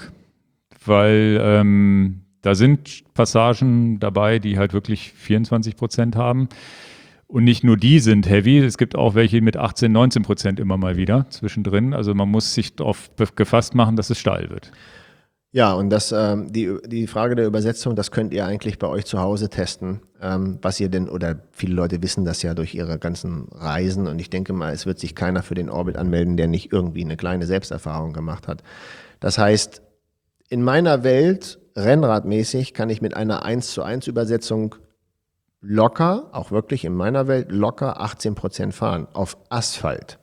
weil da sind Passagen dabei, die halt wirklich 24% haben. Und nicht nur die sind heavy, es gibt auch welche mit 18, 19% immer mal wieder zwischendrin. Also man muss sich darauf gefasst machen, dass es steil wird. Ja, und die Frage der Übersetzung, das könnt ihr eigentlich bei euch zu Hause testen, was ihr denn, oder viele Leute wissen das ja durch ihre ganzen Reisen. Und ich denke mal, es wird sich keiner für den Orbit anmelden, der nicht irgendwie eine kleine Selbsterfahrung gemacht hat. Das heißt, in meiner Welt, rennradmäßig, kann ich mit einer 1:1 Übersetzung locker, auch wirklich in meiner Welt, locker 18% fahren auf Asphalt.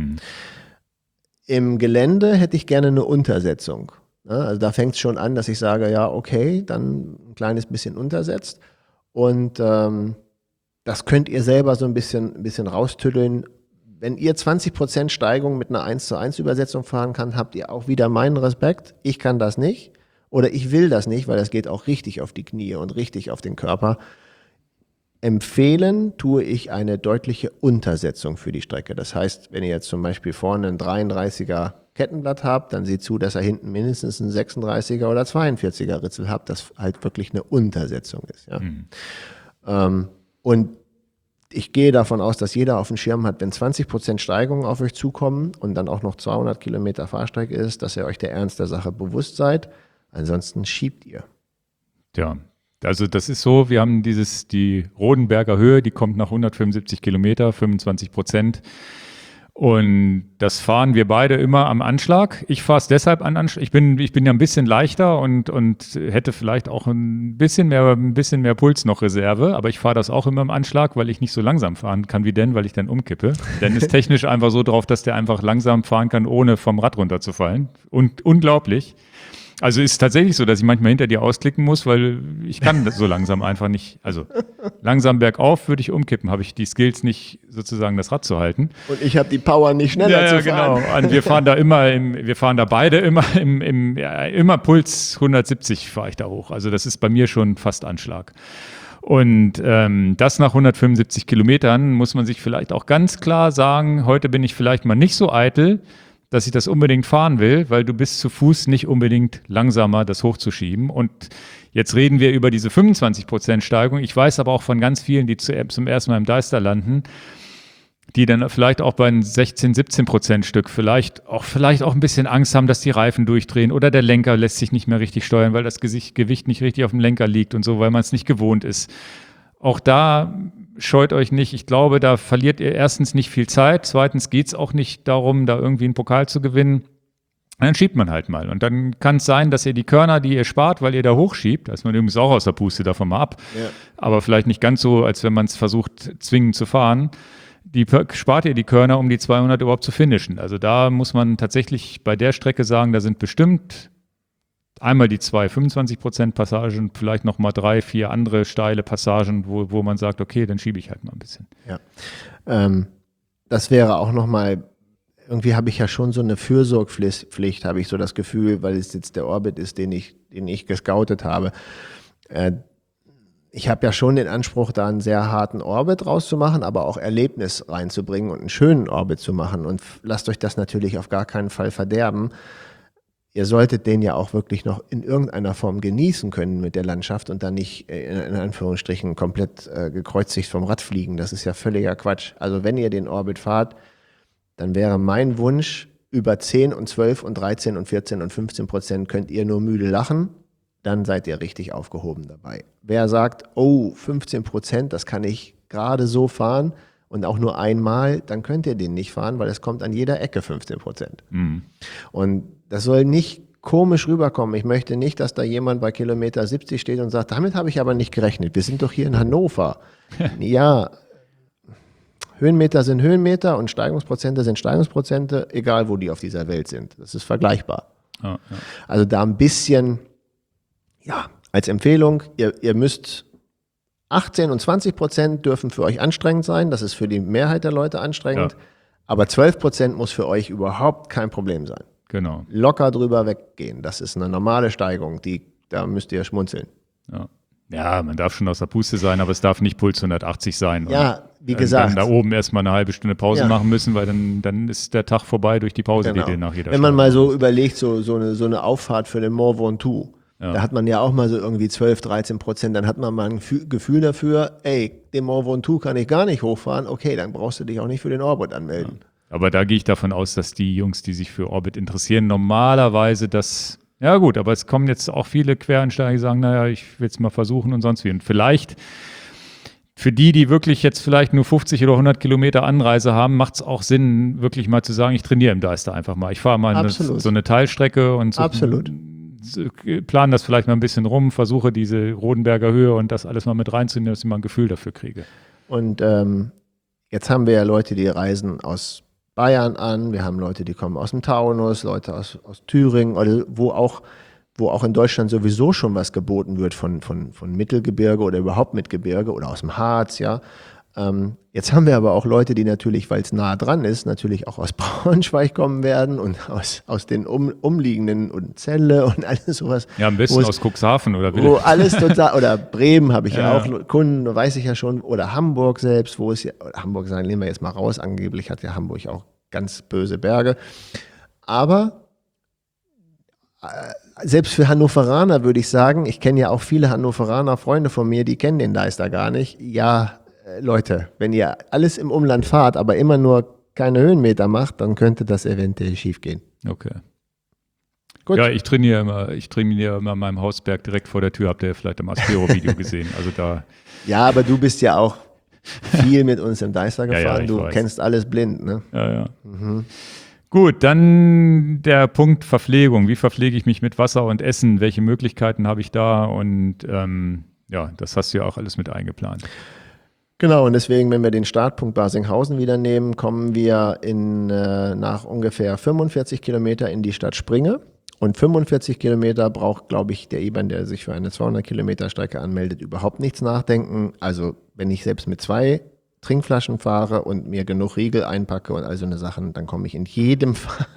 Im Gelände hätte ich gerne eine Untersetzung. Also da fängt es schon an, dass ich sage, ja, okay, dann ein kleines bisschen untersetzt. Und das könnt ihr selber so ein bisschen raustüddeln. Wenn ihr 20% Steigung mit einer 1:1 Übersetzung fahren kann, habt ihr auch wieder meinen Respekt. Ich kann das nicht oder ich will das nicht, weil das geht auch richtig auf die Knie und richtig auf den Körper. Empfehlen tue ich eine deutliche Untersetzung für die Strecke. Das heißt, wenn ihr jetzt zum Beispiel vorne ein 33er Kettenblatt habt, dann seht zu, dass ihr hinten mindestens ein 36er oder 42er Ritzel habt, das halt wirklich eine Untersetzung ist. Ja? Und ich gehe davon aus, dass jeder auf dem Schirm hat, wenn 20% Steigung auf euch zukommen und dann auch noch 200 Kilometer Fahrstrecke ist, dass ihr euch der Ernst der Sache bewusst seid. Ansonsten schiebt ihr. Ja. Also das ist so, wir haben die Rodenberger Höhe, die kommt nach 175 Kilometer, 25%. Und das fahren wir beide immer am Anschlag. Ich fahre es deshalb an Anschlag. Ich bin ja ein bisschen leichter und hätte vielleicht auch ein bisschen mehr Puls noch Reserve, aber ich fahre das auch immer im Anschlag, weil ich nicht so langsam fahren kann wie Dan, weil ich dann umkippe. Dan ist technisch einfach so drauf, dass der einfach langsam fahren kann, ohne vom Rad runterzufallen. Und unglaublich. Also ist tatsächlich so, dass ich manchmal hinter dir ausklicken muss, weil ich kann das so langsam einfach nicht. Also langsam bergauf würde ich umkippen, habe ich die Skills nicht, sozusagen das Rad zu halten. Und ich habe die Power nicht schneller zu fahren. Genau. Und wir fahren da beide immer Puls 170 fahre ich da hoch. Also das ist bei mir schon fast Anschlag. Und das nach 175 Kilometern muss man sich vielleicht auch ganz klar sagen, heute bin ich vielleicht mal nicht so eitel, dass ich das unbedingt fahren will, weil du bist zu Fuß nicht unbedingt langsamer, das hochzuschieben. Und jetzt reden wir über diese 25% Steigung. Ich weiß aber auch von ganz vielen, die zum ersten Mal im Deister landen, die dann vielleicht auch bei einem 16-17% Stück vielleicht auch ein bisschen Angst haben, dass die Reifen durchdrehen oder der Lenker lässt sich nicht mehr richtig steuern, weil das Gewicht nicht richtig auf dem Lenker liegt und so, weil man es nicht gewohnt ist. Auch da scheut euch nicht. Ich glaube, da verliert ihr erstens nicht viel Zeit. Zweitens geht es auch nicht darum, da irgendwie einen Pokal zu gewinnen. Dann schiebt man halt mal. Und dann kann es sein, dass ihr die Körner, die ihr spart, weil ihr da hochschiebt, da ist man übrigens auch aus der Puste davon mal ab, aber vielleicht nicht ganz so, als wenn man es versucht, zwingend zu fahren. Spart ihr die Körner, um die 200 überhaupt zu finishen. Also da muss man tatsächlich bei der Strecke sagen, da sind bestimmt einmal die 25% Passagen, vielleicht noch mal 3, 4 andere steile Passagen, wo man sagt, okay, dann schiebe ich halt mal ein bisschen. Ja, das wäre auch noch mal, irgendwie habe ich ja schon so eine Fürsorgpflicht, habe ich so das Gefühl, weil es jetzt der Orbit ist, den ich gescoutet habe. Ich habe ja schon den Anspruch, da einen sehr harten Orbit rauszumachen, aber auch Erlebnis reinzubringen und einen schönen Orbit zu machen. Und lasst euch das natürlich auf gar keinen Fall verderben. Ihr solltet den ja auch wirklich noch in irgendeiner Form genießen können mit der Landschaft und dann nicht in Anführungsstrichen komplett gekreuzigt vom Rad fliegen. Das ist ja völliger Quatsch. Also wenn ihr den Orbit fahrt, dann wäre mein Wunsch, über 10 und 12 und 13 und 14 und 15% könnt ihr nur müde lachen, dann seid ihr richtig aufgehoben dabei. Wer sagt, oh, 15%, das kann ich gerade so fahren und auch nur einmal, dann könnt ihr den nicht fahren, weil es kommt an jeder Ecke 15%. Mhm. Und das soll nicht komisch rüberkommen. Ich möchte nicht, dass da jemand bei Kilometer 70 steht und sagt, damit habe ich aber nicht gerechnet. Wir sind doch hier in Hannover. Ja, Höhenmeter sind Höhenmeter und Steigungsprozente sind Steigungsprozente, egal wo die auf dieser Welt sind. Das ist vergleichbar. Ja. Also da ein bisschen, ja, als Empfehlung, ihr müsst 18 und 20% dürfen für euch anstrengend sein. Das ist für die Mehrheit der Leute anstrengend. Ja. Aber 12% muss für euch überhaupt kein Problem sein. Genau. Locker drüber weggehen. Das ist eine normale Steigung. Da müsst ihr schmunzeln. Ja, man darf schon aus der Puste sein, aber es darf nicht Puls 180 sein. Ja, wie gesagt. Dann da oben erstmal eine halbe Stunde Pause machen müssen, weil dann ist der Tag vorbei durch die Pause, die dir nach jeder Wenn man mal so überlegt, so eine Auffahrt für den Mont Ventoux, da hat man ja auch mal so irgendwie 12-13%, dann hat man mal ein Gefühl dafür, den Mont Ventoux kann ich gar nicht hochfahren, okay, dann brauchst du dich auch nicht für den Orbit anmelden. Ja. Aber da gehe ich davon aus, dass die Jungs, die sich für Orbit interessieren, normalerweise das, ja gut, aber es kommen jetzt auch viele Quereinsteiger, die sagen, naja, ich will es mal versuchen und sonst wie. Und vielleicht für die wirklich jetzt vielleicht nur 50 oder 100 Kilometer Anreise haben, macht es auch Sinn, wirklich mal zu sagen, ich trainiere im Deister einfach mal. Ich fahre mal so eine Teilstrecke und so. Absolut. Plane das vielleicht mal ein bisschen rum, versuche diese Rodenberger Höhe und das alles mal mit reinzunehmen, dass ich mal ein Gefühl dafür kriege. Und jetzt haben wir ja Leute, die reisen aus Bayern an, wir haben Leute, die kommen aus dem Taunus, Leute aus Thüringen, oder wo auch in Deutschland sowieso schon was geboten wird von Mittelgebirge oder überhaupt Mittelgebirge oder aus dem Harz, ja. Jetzt haben wir aber auch Leute, die natürlich, weil es nah dran ist, natürlich auch aus Braunschweig kommen werden und aus den umliegenden und Celle und alles sowas. Ja, am besten aus Cuxhaven oder wo alles total, oder Bremen habe ich ja auch Kunden, weiß ich ja schon, oder Hamburg selbst, wo es ja, Hamburg sagen, nehmen wir jetzt mal raus, angeblich hat ja Hamburg auch ganz böse Berge. Aber selbst für Hannoveraner würde ich sagen, ich kenne ja auch viele Hannoveraner, Freunde von mir, die kennen den Deister gar nicht. Ja, Leute, wenn ihr alles im Umland fahrt, aber immer nur keine Höhenmeter macht, dann könnte das eventuell schief gehen. Okay. Gut. Ja, ich trainiere immer in meinem Hausberg direkt vor der Tür. Habt ihr vielleicht im Aspero-Video gesehen. Also da. Ja, aber du bist ja auch viel mit uns im Deister gefahren. Du kennst alles blind, ne? Ja. Mhm. Gut, dann der Punkt Verpflegung. Wie verpflege ich mich mit Wasser und Essen? Welche Möglichkeiten habe ich da? Und das hast du ja auch alles mit eingeplant. Genau, und deswegen, wenn wir den Startpunkt Barsinghausen wieder nehmen, kommen wir nach ungefähr 45 Kilometer in die Stadt Springe. Und 45 Kilometer braucht, glaube ich, der IBAN, der sich für eine 200 Kilometer Strecke anmeldet, überhaupt nichts nachdenken. Also wenn ich selbst mit 2 Trinkflaschen fahre und mir genug Riegel einpacke und all so eine Sachen, dann komme ich in jedem Fall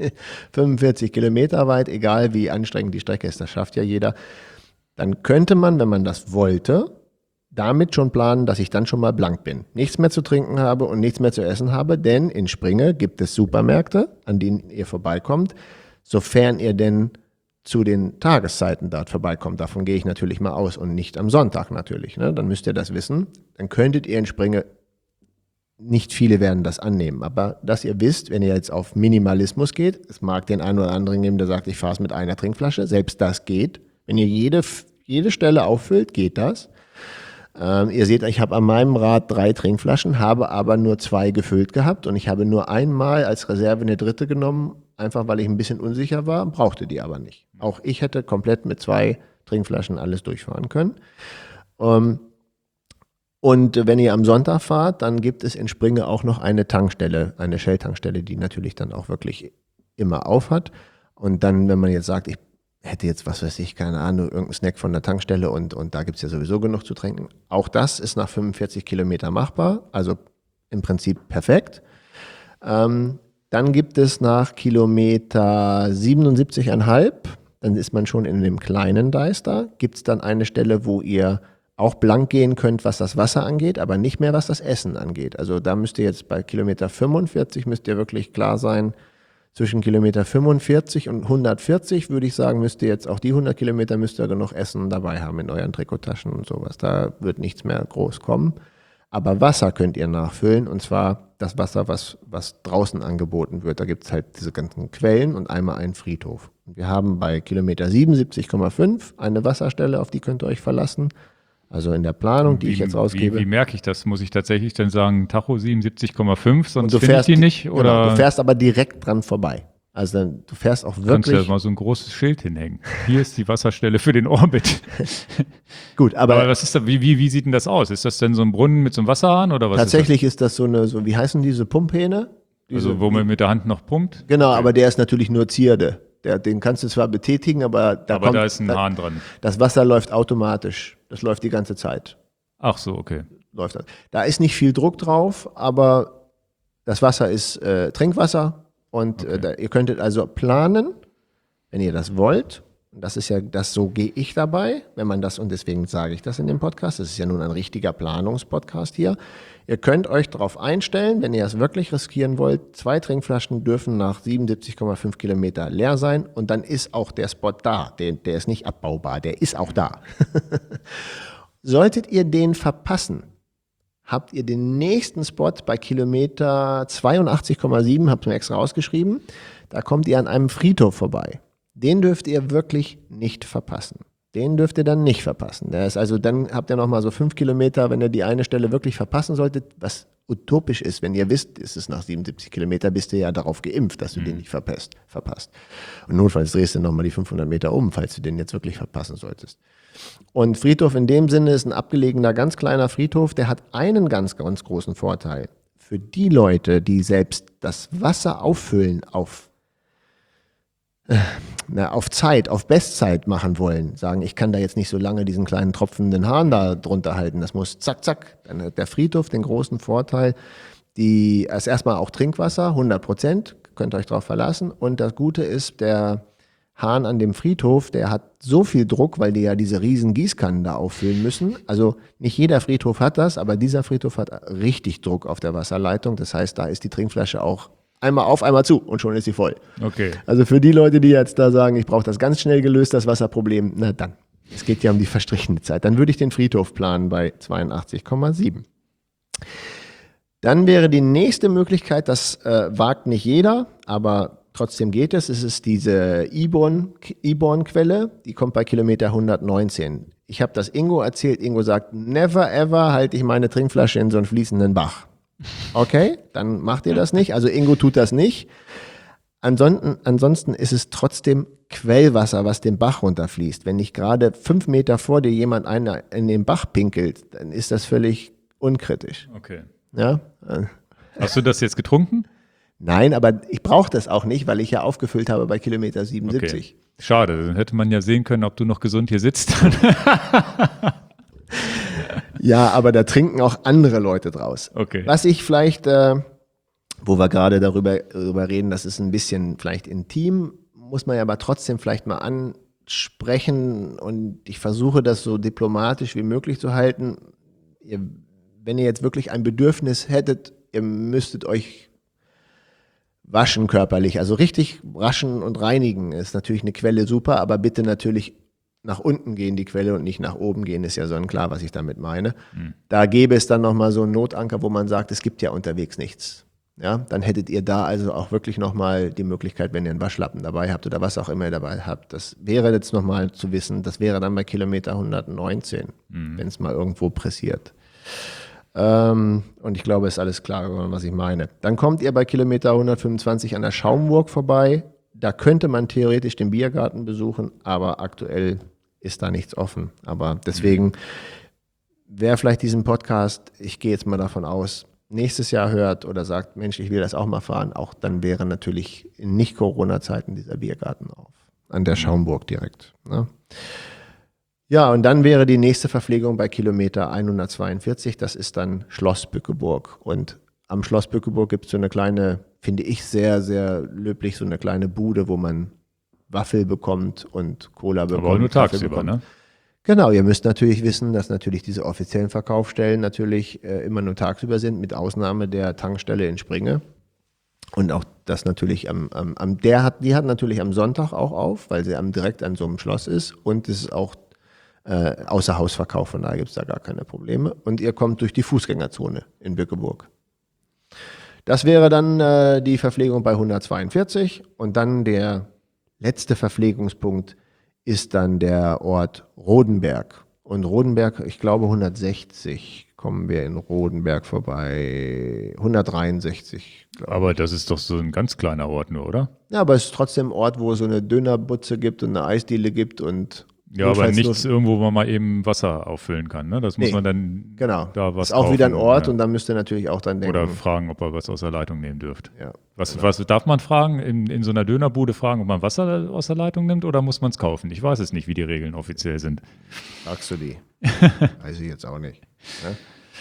45 Kilometer weit, egal wie anstrengend die Strecke ist, das schafft ja jeder. Dann könnte man, wenn man das wollte, damit schon planen, dass ich dann schon mal blank bin. Nichts mehr zu trinken habe und nichts mehr zu essen habe, denn in Springe gibt es Supermärkte, an denen ihr vorbeikommt, sofern ihr denn zu den Tageszeiten dort vorbeikommt. Davon gehe ich natürlich mal aus und nicht am Sonntag natürlich. Ne? Dann müsst ihr das wissen. Dann könntet ihr in Springe, nicht viele werden das annehmen, aber dass ihr wisst, wenn ihr jetzt auf Minimalismus geht, es mag den einen oder anderen geben, der sagt, ich fahre es mit einer Trinkflasche, selbst das geht. Wenn ihr jede Stelle auffüllt, geht das. Ihr seht, ich habe an meinem Rad 3 Trinkflaschen, habe aber nur 2 gefüllt gehabt und ich habe nur einmal als Reserve eine dritte genommen, einfach weil ich ein bisschen unsicher war, brauchte die aber nicht. Auch ich hätte komplett mit 2 Trinkflaschen alles durchfahren können. Und wenn ihr am Sonntag fahrt, dann gibt es in Springe auch noch eine Tankstelle, eine Shell-Tankstelle, die natürlich dann auch wirklich immer auf hat. Und dann, wenn man jetzt sagt, ich hätte jetzt, was weiß ich, keine Ahnung, irgendeinen Snack von der Tankstelle und da gibt es ja sowieso genug zu trinken. Auch das ist nach 45 Kilometer machbar, also im Prinzip perfekt. Dann gibt es nach Kilometer 77,5, dann ist man schon in dem kleinen Deister, gibt es dann eine Stelle, wo ihr auch blank gehen könnt, was das Wasser angeht, aber nicht mehr, was das Essen angeht. Also da müsst ihr jetzt bei Kilometer 45, müsst ihr wirklich klar sein, zwischen Kilometer 45 und 140 würde ich sagen, müsst ihr jetzt auch die 100 Kilometer müsst ihr genug Essen dabei haben in euren Trikottaschen und sowas. Da wird nichts mehr groß kommen. Aber Wasser könnt ihr nachfüllen und zwar das Wasser, was draußen angeboten wird. Da gibt es halt diese ganzen Quellen und einmal einen Friedhof. Und wir haben bei Kilometer 77,5 eine Wasserstelle, auf die könnt ihr euch verlassen. Also in der Planung, die ich jetzt rausgebe. Wie merke ich das? Muss ich tatsächlich dann sagen, Tacho 77,5, sonst finde ich die nicht? Oder? Genau, du fährst aber direkt dran vorbei. Also dann, du fährst auch wirklich. Kannst du ja mal so ein großes Schild hinhängen. Hier ist die Wasserstelle für den Orbit. Gut, aber was ist da, wie sieht denn das aus? Ist das denn so ein Brunnen mit so einem Wasserhahn oder was? Tatsächlich ist das so wie heißen diese Pumphähne? Also wo man mit der Hand noch pumpt? Genau, aber der ist natürlich nur Zierde. Den kannst du zwar betätigen, aber da ist ein Hahn dran. Das Wasser läuft automatisch. Das läuft die ganze Zeit. Ach so, okay. Läuft das. Da ist nicht viel Druck drauf, aber das Wasser ist Trinkwasser und Okay. ihr könntet also planen, wenn ihr das wollt. Und das ist ja, so gehe ich dabei, wenn man das, und deswegen sage ich das in dem Podcast, das ist ja nun ein richtiger Planungspodcast hier. Ihr könnt euch darauf einstellen, wenn ihr es wirklich riskieren wollt, 2 Trinkflaschen dürfen nach 77,5 Kilometer leer sein und dann ist auch der Spot da. Der ist nicht abbaubar, der ist auch da. Solltet ihr den verpassen, habt ihr den nächsten Spot bei Kilometer 82,7, habt ihr mir extra rausgeschrieben, da kommt ihr an einem Friedhof vorbei. Den dürft ihr wirklich nicht verpassen. Den dürft ihr dann nicht verpassen. Der ist also, dann habt ihr nochmal so 5 Kilometer, wenn ihr die eine Stelle wirklich verpassen solltet, was utopisch ist, wenn ihr wisst, ist es nach 77 Kilometer, bist du ja darauf geimpft, dass du den nicht verpasst. Und notfalls drehst du nochmal die 500 Meter um, falls du den jetzt wirklich verpassen solltest. Und Friedhof in dem Sinne ist ein abgelegener, ganz kleiner Friedhof, der hat einen ganz, ganz großen Vorteil. Für die Leute, die selbst das Wasser auffüllen auf Zeit, auf Bestzeit machen wollen, sagen, ich kann da jetzt nicht so lange diesen kleinen tropfenden Hahn da drunter halten, das muss zack, zack. Dann hat der Friedhof den großen Vorteil, ist erstmal auch Trinkwasser, 100%, könnt ihr euch drauf verlassen. Und das Gute ist, der Hahn an dem Friedhof, der hat so viel Druck, weil die ja diese riesen Gießkannen da auffüllen müssen. Also nicht jeder Friedhof hat das, aber dieser Friedhof hat richtig Druck auf der Wasserleitung. Das heißt, da ist die Trinkflasche auch einmal auf, einmal zu und schon ist sie voll. Okay. Also für die Leute, die jetzt da sagen, ich brauche das ganz schnell gelöst, das Wasserproblem, na dann. Es geht ja um die verstrichene Zeit. Dann würde ich den Friedhof planen bei 82,7. Dann wäre die nächste Möglichkeit, das wagt nicht jeder, aber trotzdem geht es. Es ist diese Iborn-Quelle, die kommt bei Kilometer 119. Ich habe das Ingo erzählt. Ingo sagt, never ever halte ich meine Trinkflasche in so einen fließenden Bach. Okay, dann macht ihr das nicht. Also Ingo tut das nicht. Ansonsten ist es trotzdem Quellwasser, was den Bach runterfließt. Wenn nicht gerade 5 Meter vor dir jemand einer in den Bach pinkelt, dann ist das völlig unkritisch. Okay. Ja? Hast du das jetzt getrunken? Nein, aber ich brauche das auch nicht, weil ich ja aufgefüllt habe bei Kilometer 77. Okay. Schade, dann hätte man ja sehen können, ob du noch gesund hier sitzt. Ja, aber da trinken auch andere Leute draus. Okay. Was ich vielleicht, wo wir gerade darüber reden, das ist ein bisschen vielleicht intim, muss man ja aber trotzdem vielleicht mal ansprechen und ich versuche das so diplomatisch wie möglich zu halten. Wenn ihr jetzt wirklich ein Bedürfnis hättet, ihr müsstet euch waschen körperlich, also richtig waschen und reinigen ist natürlich eine Quelle super, aber bitte natürlich nach unten gehen die Quelle und nicht nach oben gehen, ist ja sonnenklar, was ich damit meine. Da gäbe es dann nochmal so einen Notanker, wo man sagt, es gibt ja unterwegs nichts. Ja, dann hättet ihr da also auch wirklich nochmal die Möglichkeit, wenn ihr einen Waschlappen dabei habt oder was auch immer ihr dabei habt, das wäre jetzt nochmal zu wissen, das wäre dann bei Kilometer 119, wenn es mal irgendwo pressiert. Und ich glaube, es ist alles klar geworden, was ich meine. Dann kommt ihr bei Kilometer 125 an der Schaumburg vorbei. Da könnte man theoretisch den Biergarten besuchen, aber aktuell ist da nichts offen. Aber deswegen, wer vielleicht diesen Podcast, ich gehe jetzt mal davon aus, nächstes Jahr hört oder sagt, Mensch, ich will das auch mal fahren, auch dann wäre natürlich in Nicht-Corona-Zeiten dieser Biergarten auf, an der Schaumburg direkt. Ne? Ja, und dann wäre die nächste Verpflegung bei Kilometer 142, das ist dann Schloss Bückeburg. Und am Schloss Bückeburg gibt es so eine kleine, finde ich sehr, sehr löblich, so eine kleine Bude, wo man Waffel bekommt und Cola bekommt. Aber nur tagsüber, ne? Genau, ihr müsst natürlich wissen, dass natürlich diese offiziellen Verkaufsstellen natürlich immer nur tagsüber sind, mit Ausnahme der Tankstelle in Springe. Und auch das natürlich die hat natürlich am Sonntag auch auf, weil sie direkt an so einem Schloss ist. Und es ist auch außer Hausverkauf, von daher gibt es da gar keine Probleme. Und ihr kommt durch die Fußgängerzone in Bückeburg. Das wäre dann die Verpflegung bei 142 und dann der letzte Verpflegungspunkt ist dann der Ort Rodenberg. Und Rodenberg, ich glaube 160 kommen wir in Rodenberg vorbei, 163. Aber das ist doch so ein ganz kleiner Ort nur, oder? Ja, aber es ist trotzdem ein Ort, wo es so eine Dönerbutze gibt und eine Eisdiele gibt und ja, aber nichts irgendwo, wo man mal eben Wasser auffüllen kann. Ne? Das muss man dann da was ist auch wieder ein Ort ja. Und dann müsst ihr natürlich auch dann denken. Oder fragen, ob ihr was aus der Leitung nehmen dürft. Ja, was darf man fragen? In so einer Dönerbude fragen, ob man Wasser aus der Leitung nimmt oder muss man es kaufen? Ich weiß es nicht, wie die Regeln offiziell sind. Sagst du die? Weiß ich jetzt auch nicht. Ne?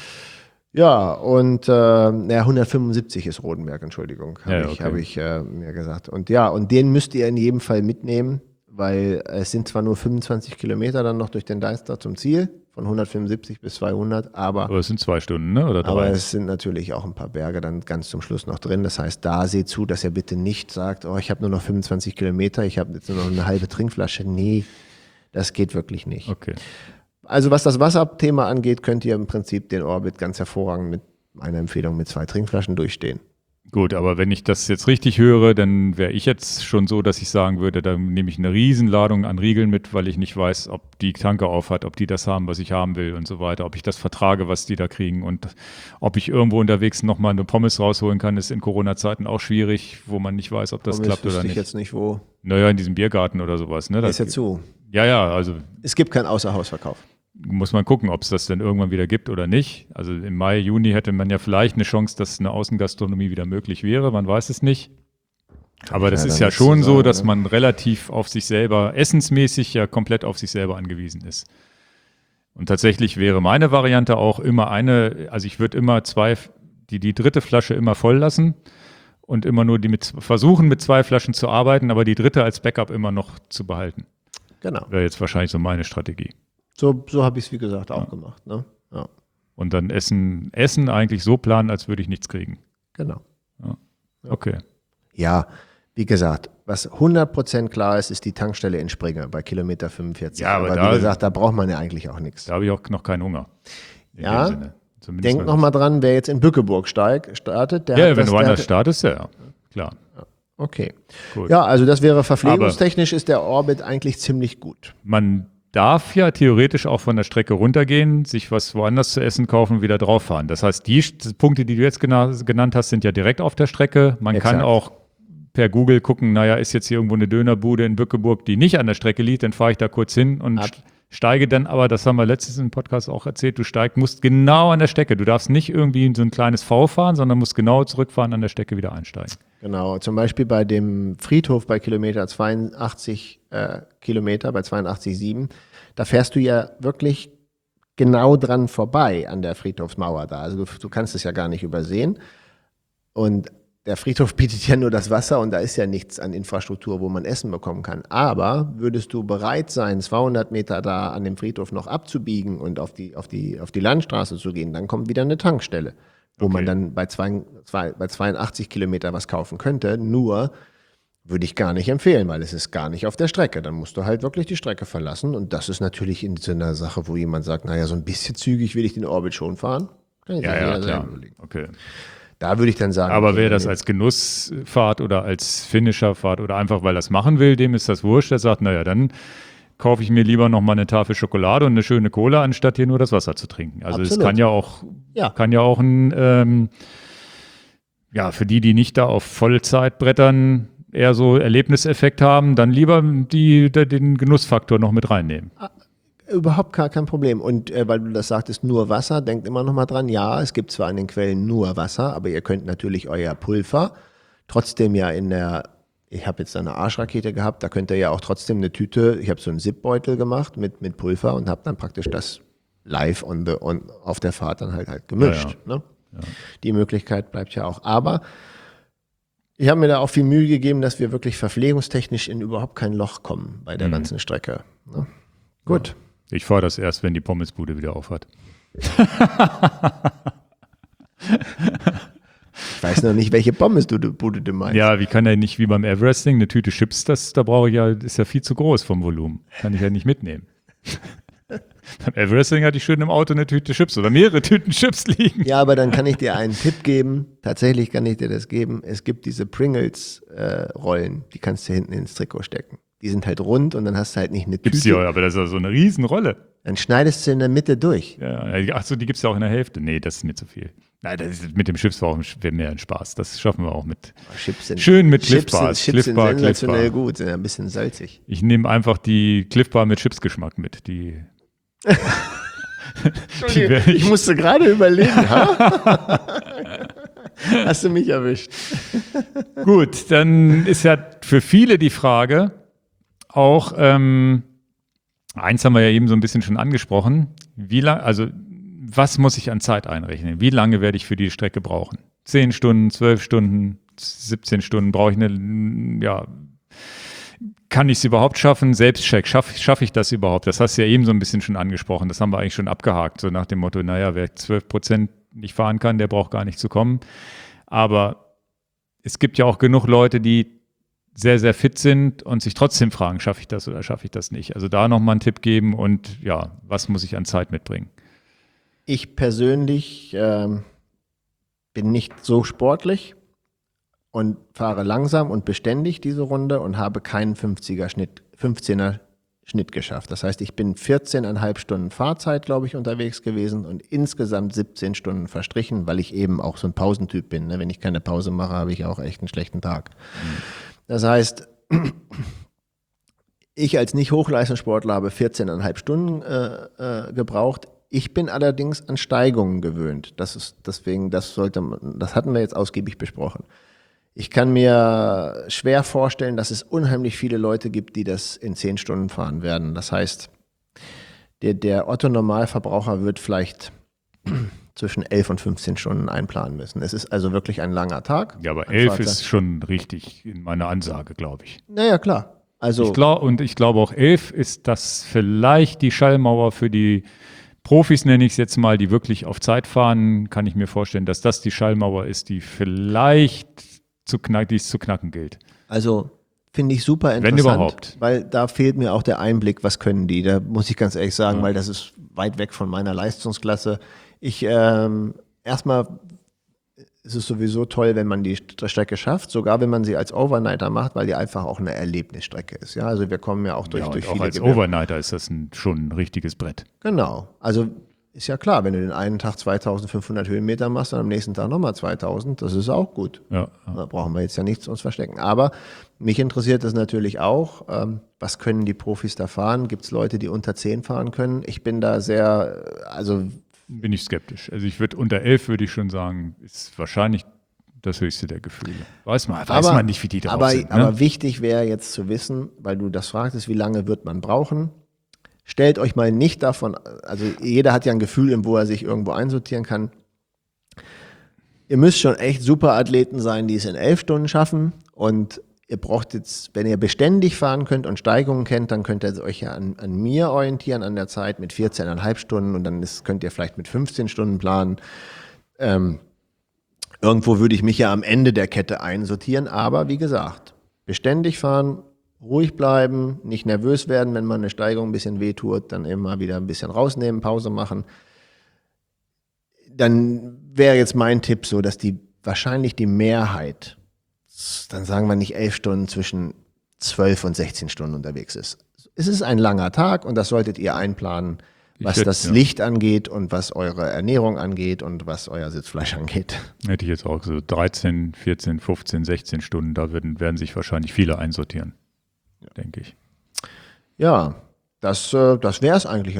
Ja, und 175 ist Rodenberg, Entschuldigung, habe ich mir gesagt. Und ja, und den müsst ihr in jedem Fall mitnehmen, weil es sind zwar nur 25 Kilometer dann noch durch den Deister zum Ziel, von 175 bis 200, aber es sind 2 Stunden, ne? Oder 3? Aber es sind natürlich auch ein paar Berge dann ganz zum Schluss noch drin. Das heißt, da seht zu, dass ihr bitte nicht sagt, oh, ich habe nur noch 25 Kilometer, ich habe jetzt nur noch eine halbe Trinkflasche. Nee, das geht wirklich nicht. Okay. Also was das Wasserthema angeht, könnt ihr im Prinzip den Orbit ganz hervorragend mit einer Empfehlung mit 2 Trinkflaschen durchstehen. Gut, aber wenn ich das jetzt richtig höre, dann wäre ich jetzt schon so, dass ich sagen würde, da nehme ich eine Riesenladung an Riegeln mit, weil ich nicht weiß, ob die Tanke auf hat, ob die das haben, was ich haben will und so weiter, ob ich das vertrage, was die da kriegen und ob ich irgendwo unterwegs nochmal eine Pommes rausholen kann, ist in Corona-Zeiten auch schwierig, wo man nicht weiß, ob das klappt oder nicht. Ich jetzt nicht wo. Naja, in diesem Biergarten oder sowas. Ne? Das ist ja zu. Ja, also. Es gibt keinen Außerhausverkauf. Muss man gucken, ob es das denn irgendwann wieder gibt oder nicht. Also im Mai, Juni hätte man ja vielleicht eine Chance, dass eine Außengastronomie wieder möglich wäre. Man weiß es nicht. Aber das ist ja schon so, dass man relativ auf sich selber, essensmäßig ja komplett auf sich selber angewiesen ist. Und tatsächlich wäre meine Variante auch immer also ich würde immer die dritte Flasche immer voll lassen und immer nur versuchen mit 2 Flaschen zu arbeiten, aber die dritte als Backup immer noch zu behalten. Genau. Wäre jetzt wahrscheinlich so meine Strategie. So habe ich es, wie gesagt, auch gemacht. Ne? Ja. Und dann Essen eigentlich so planen, als würde ich nichts kriegen. Genau. Ja. Okay. Ja, wie gesagt, was 100% klar ist, ist die Tankstelle in Springe bei Kilometer 45. Ja, aber wie gesagt, da braucht man ja eigentlich auch nichts. Da habe ich auch noch keinen Hunger. Ja, denk nochmal dran, wer jetzt in Bückeburg startet. Wenn du woanders startest, ja, klar. Okay. Gut. Ja, also das wäre verpflegungstechnisch, ist der Orbit eigentlich ziemlich gut. Man darf ja theoretisch auch von der Strecke runtergehen, sich was woanders zu essen kaufen und wieder drauf fahren. Das heißt, die Punkte, die du jetzt genannt hast, sind ja direkt auf der Strecke. Man kann auch per Google gucken, ist jetzt hier irgendwo eine Dönerbude in Bückeburg, die nicht an der Strecke liegt, dann fahre ich da kurz hin und steige dann, aber das haben wir letztens im Podcast auch erzählt, musst genau an der Strecke. Du darfst nicht irgendwie in so ein kleines V fahren, sondern musst genau zurückfahren, an der Strecke wieder einsteigen. Genau, zum Beispiel bei dem Friedhof bei Kilometer 82, bei 82,7, da fährst du ja wirklich genau dran vorbei an der Friedhofsmauer da. Also du kannst es ja gar nicht übersehen. Und der Friedhof bietet ja nur das Wasser und da ist ja nichts an Infrastruktur, wo man Essen bekommen kann. Aber würdest du bereit sein, 200 Meter da an dem Friedhof noch abzubiegen und auf die Landstraße zu gehen, dann kommt wieder eine Tankstelle, wo man dann bei 82 Kilometer was kaufen könnte. Nur würde ich gar nicht empfehlen, weil es ist gar nicht auf der Strecke. Dann musst du halt wirklich die Strecke verlassen. Und das ist natürlich in so einer Sache, wo jemand sagt, naja, so ein bisschen zügig will ich den Orbit schon fahren. Kann ich Ja, klar. Okay. Da würde ich dann sagen. Aber wer das als Genussfahrt oder als Finisherfahrt oder einfach, weil er das machen will, dem ist das wurscht. Der sagt, naja, dann kaufe ich mir lieber noch mal eine Tafel Schokolade und eine schöne Cola, anstatt hier nur das Wasser zu trinken. Also es kann ja auch ein, für die nicht da auf Vollzeit brettern, eher so Erlebniseffekt haben, dann lieber den Genussfaktor noch mit reinnehmen. Überhaupt kein Problem. Und weil du das sagtest, nur Wasser, denkt immer noch mal dran, ja, es gibt zwar in den Quellen nur Wasser, aber ihr könnt natürlich euer Pulver trotzdem ja ich habe jetzt eine Arschrakete gehabt, da könnt ihr ja auch trotzdem eine Tüte, ich habe so einen Zipbeutel gemacht mit Pulver und habe dann praktisch das live auf der Fahrt dann halt gemischt. Ja. Ne? Ja. Die Möglichkeit bleibt ja auch. Aber ich habe mir da auch viel Mühe gegeben, dass wir wirklich verpflegungstechnisch in überhaupt kein Loch kommen bei der ganzen Strecke. Ne? Gut. Ja. Ich fahre das erst, wenn die Pommesbude wieder aufhat. Ich weiß noch nicht, welche Pommesbude du meinst. Ja, wie kann er nicht wie beim Everesting eine Tüte Chips, da brauche ich ja, ist ja viel zu groß vom Volumen. Kann ich ja nicht mitnehmen. Beim Everesting hatte ich schön im Auto eine Tüte Chips oder mehrere Tüten Chips liegen. Ja, aber dann kann ich dir einen Tipp geben. Tatsächlich kann ich dir das geben. Es gibt diese Pringles-Rollen, die kannst du hinten ins Trikot stecken. Die sind halt rund und dann hast du halt nicht eine Tüte. Gibt's die auch, aber das ist ja so eine Riesenrolle. Dann schneidest du in der Mitte durch. Ja, achso, die gibt's ja auch in der Hälfte. Nee, das ist mir zu viel. Nein, das ist, mit dem Chips wäre mehr ein Spaß. Das schaffen wir auch mit. Schön mit Cliff Bars. Chips sind sensationell gut, sind ein bisschen salzig. Ich nehme einfach die Cliff Bar mit Chipsgeschmack mit. Ich musste gerade überlegen. Hast du mich erwischt. Gut, dann ist ja für viele die Frage auch, eins haben wir ja eben so ein bisschen schon angesprochen, was muss ich an Zeit einrechnen? Wie lange werde ich für die Strecke brauchen? 10 Stunden, 12 Stunden, 17 Stunden brauche ich kann ich es überhaupt schaffen? Selbstcheck, schaffe ich das überhaupt? Das hast du ja eben so ein bisschen schon angesprochen, das haben wir eigentlich schon abgehakt, so nach dem Motto, naja, wer 12% nicht fahren kann, der braucht gar nicht zu kommen. Aber es gibt ja auch genug Leute, die sehr, sehr fit sind und sich trotzdem fragen, schaffe ich das oder schaffe ich das nicht? Also da nochmal einen Tipp geben und ja, was muss ich an Zeit mitbringen? Ich persönlich bin nicht so sportlich und fahre langsam und beständig diese Runde und habe keinen 15er Schnitt geschafft. Das heißt, ich bin 14,5 Stunden Fahrzeit, glaube ich, unterwegs gewesen und insgesamt 17 Stunden verstrichen, weil ich eben auch so ein Pausentyp bin. Ne? Wenn ich keine Pause mache, habe ich auch echt einen schlechten Tag. Das heißt, ich als Nicht-Hochleistungssportler habe 14,5 Stunden gebraucht. Ich bin allerdings an Steigungen gewöhnt. Das hatten wir jetzt ausgiebig besprochen. Ich kann mir schwer vorstellen, dass es unheimlich viele Leute gibt, die das in 10 Stunden fahren werden. Das heißt, der Otto-Normalverbraucher wird vielleicht zwischen 11 und 15 Stunden einplanen müssen. Es ist also wirklich ein langer Tag. Ja, aber 11 ist schon richtig in meiner Ansage, glaube ich. Naja, klar. Also ich glaube auch 11 ist das vielleicht die Schallmauer für die Profis, nenne ich es jetzt mal, die wirklich auf Zeit fahren, kann ich mir vorstellen, dass das die Schallmauer ist, die vielleicht die es zu knacken gilt. Also finde ich super interessant. Wenn überhaupt. Weil da fehlt mir auch der Einblick, was können die. Da muss ich ganz ehrlich sagen, weil das ist weit weg von meiner Leistungsklasse. Erstmal ist es sowieso toll, wenn man die Strecke schafft, sogar wenn man sie als Overnighter macht, weil die einfach auch eine Erlebnisstrecke ist. Ja, also wir kommen ja auch durch auch viele als Gebirge. Overnighter ist das schon ein richtiges Brett. Genau. Also ist ja klar, wenn du den einen Tag 2500 Höhenmeter machst und am nächsten Tag nochmal 2000, das ist auch gut. Ja. Da brauchen wir jetzt ja nichts uns verstecken. Aber mich interessiert das natürlich auch, was können die Profis da fahren? Gibt es Leute, die unter 10 fahren können? Ich bin da bin ich skeptisch. Also unter 11 würde ich schon sagen, ist wahrscheinlich das höchste der Gefühle. Weiß man nicht, wie die drauf sind. Ne? Aber wichtig wäre jetzt zu wissen, weil du das fragtest, wie lange wird man brauchen? Stellt euch mal nicht davon, also jeder hat ja ein Gefühl, wo er sich irgendwo einsortieren kann. Ihr müsst schon echt super Athleten sein, die es in 11 Stunden schaffen. Und ihr braucht jetzt, wenn ihr beständig fahren könnt und Steigungen kennt, dann könnt ihr euch ja an mir orientieren, an der Zeit mit 14,5 Stunden und dann könnt ihr vielleicht mit 15 Stunden planen. Irgendwo würde ich mich ja am Ende der Kette einsortieren, aber wie gesagt, beständig fahren, ruhig bleiben, nicht nervös werden, wenn man eine Steigung ein bisschen wehtut, dann immer wieder ein bisschen rausnehmen, Pause machen. Dann wäre jetzt mein Tipp so, dass wahrscheinlich die Mehrheit, dann sagen wir nicht 11 Stunden, zwischen 12 und 16 Stunden unterwegs ist. Es ist ein langer Tag und das solltet ihr einplanen, was das Licht angeht und was eure Ernährung angeht und was euer Sitzfleisch angeht. Hätte ich jetzt auch so 13, 14, 15, 16 Stunden, da werden sich wahrscheinlich viele einsortieren, denke ich. Ja, das wäre es eigentlich.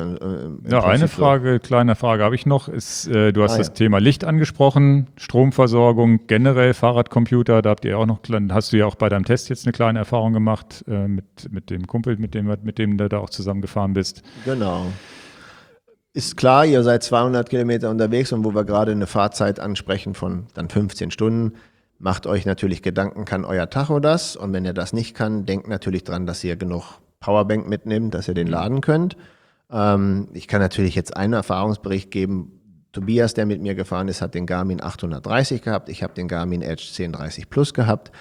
Eine kleine Frage habe ich noch. Du hast das Thema Licht angesprochen, Stromversorgung, generell Fahrradcomputer, da hast du ja auch bei deinem Test jetzt eine kleine Erfahrung gemacht mit dem Kumpel, mit dem du da auch zusammengefahren bist. Genau. Ist klar, ihr seid 200 Kilometer unterwegs und wo wir gerade eine Fahrzeit ansprechen von dann 15 Stunden, macht euch natürlich Gedanken, kann euer Tacho das? Und wenn ihr das nicht kann, denkt natürlich dran, dass ihr genug Powerbank mitnimmt, dass ihr den laden könnt. Ich kann natürlich jetzt einen Erfahrungsbericht geben. Tobias, der mit mir gefahren ist, hat den Garmin 830 gehabt. Ich habe den Garmin Edge 1030 Plus gehabt.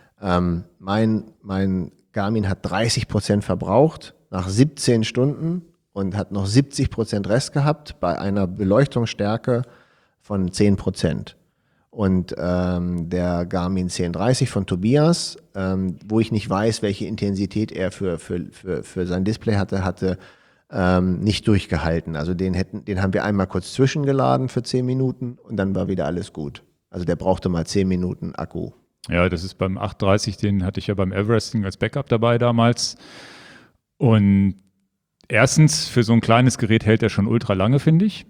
Mein Garmin hat 30% verbraucht nach 17 Stunden und hat noch 70% Rest gehabt bei einer Beleuchtungsstärke von 10%. Und der Garmin 1030 von Tobias, wo ich nicht weiß, welche Intensität er für sein Display hatte nicht durchgehalten. Also den haben wir einmal kurz zwischengeladen für 10 Minuten und dann war wieder alles gut. Also der brauchte mal 10 Minuten Akku. Ja, das ist beim 830, den hatte ich ja beim Everesting als Backup dabei damals. Und erstens, für so ein kleines Gerät hält er schon ultra lange, finde ich.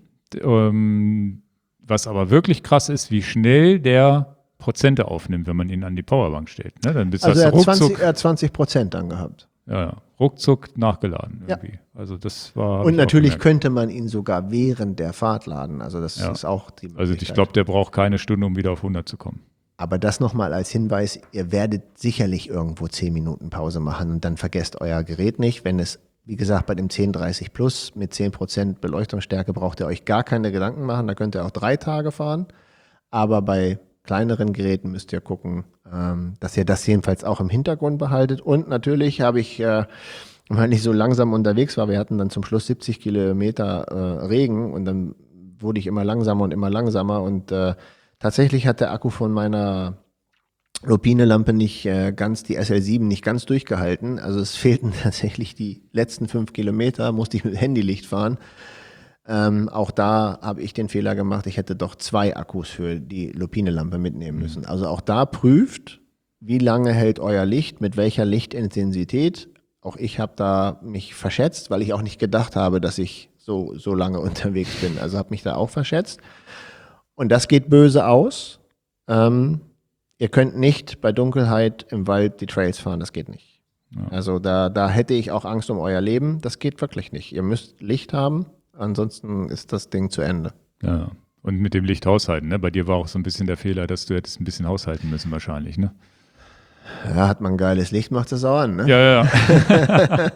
Was aber wirklich krass ist, wie schnell der Prozente aufnimmt, wenn man ihn an die Powerbank stellt. Ne? Dann also er hat 20% dann gehabt. Ja, ruckzuck nachgeladen irgendwie. Ja. Also das war. Und natürlich könnte man ihn sogar während der Fahrt laden. Also das ist auch die Möglichkeit. Also ich glaube, der braucht keine Stunde, um wieder auf 100 zu kommen. Aber das nochmal als Hinweis, ihr werdet sicherlich irgendwo 10 Minuten Pause machen und dann vergesst euer Gerät nicht. Wenn es, wie gesagt, bei dem 1030 Plus mit 10% Beleuchtungsstärke braucht ihr euch gar keine Gedanken machen. Da könnt ihr auch 3 Tage fahren. Aber bei kleineren Geräten müsst ihr gucken, dass ihr das jedenfalls auch im Hintergrund behaltet. Und natürlich habe ich, weil ich so langsam unterwegs war, wir hatten dann zum Schluss 70 Kilometer Regen und dann wurde ich immer langsamer und tatsächlich hat der Akku von meiner Lupine-Lampe nicht ganz, die SL7 nicht ganz durchgehalten. Also es fehlten tatsächlich die letzten 5 Kilometer, musste ich mit Handylicht fahren. Auch da habe ich den Fehler gemacht, ich hätte doch 2 Akkus für die Lupine-Lampe mitnehmen müssen. Also auch da prüft, wie lange hält euer Licht, mit welcher Lichtintensität. Auch ich habe da mich verschätzt, weil ich auch nicht gedacht habe, dass ich so lange unterwegs bin. Also habe mich da auch verschätzt. Und das geht böse aus. Ihr könnt nicht bei Dunkelheit im Wald die Trails fahren, das geht nicht. Ja. Also da hätte ich auch Angst um euer Leben, das geht wirklich nicht. Ihr müsst Licht haben, ansonsten ist das Ding zu Ende. Ja, und mit dem Licht haushalten, ne? Bei dir war auch so ein bisschen der Fehler, dass du hättest ein bisschen haushalten müssen wahrscheinlich, ne? Ja, hat man geiles Licht, macht es auch an, ne? Ja.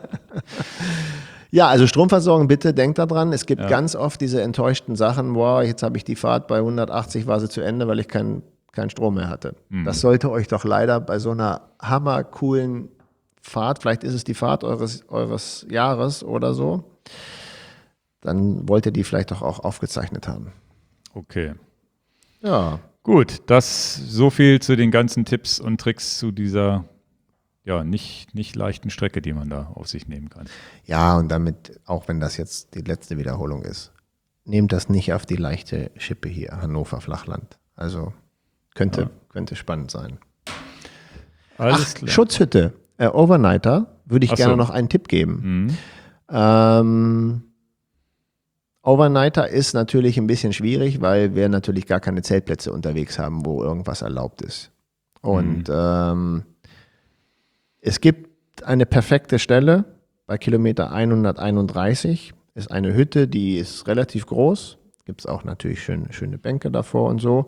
Ja, also Stromversorgung, bitte denkt daran. Es gibt ganz oft diese enttäuschten Sachen, boah, jetzt habe ich die Fahrt bei 180, war sie zu Ende, weil ich keinen Strom mehr hatte. Mhm. Das sollte euch doch leider bei so einer hammercoolen Fahrt, vielleicht ist es die Fahrt eures Jahres oder so, dann wollt ihr die vielleicht doch auch aufgezeichnet haben. Okay. Ja. Gut, das so viel zu den ganzen Tipps und Tricks zu dieser nicht leichten Strecke, die man da auf sich nehmen kann. Ja, und damit, auch wenn das jetzt die letzte Wiederholung ist, nehmt das nicht auf die leichte Schippe hier, Hannover Flachland. Also könnte spannend sein. Alles klar. Schutzhütte, Overnighter, würde ich gerne noch einen Tipp geben. Overnighter ist natürlich ein bisschen schwierig, weil wir natürlich gar keine Zeltplätze unterwegs haben, wo irgendwas erlaubt ist. Und es gibt eine perfekte Stelle bei Kilometer 131, ist eine Hütte, die ist relativ groß. Gibt es auch natürlich schöne Bänke davor und so.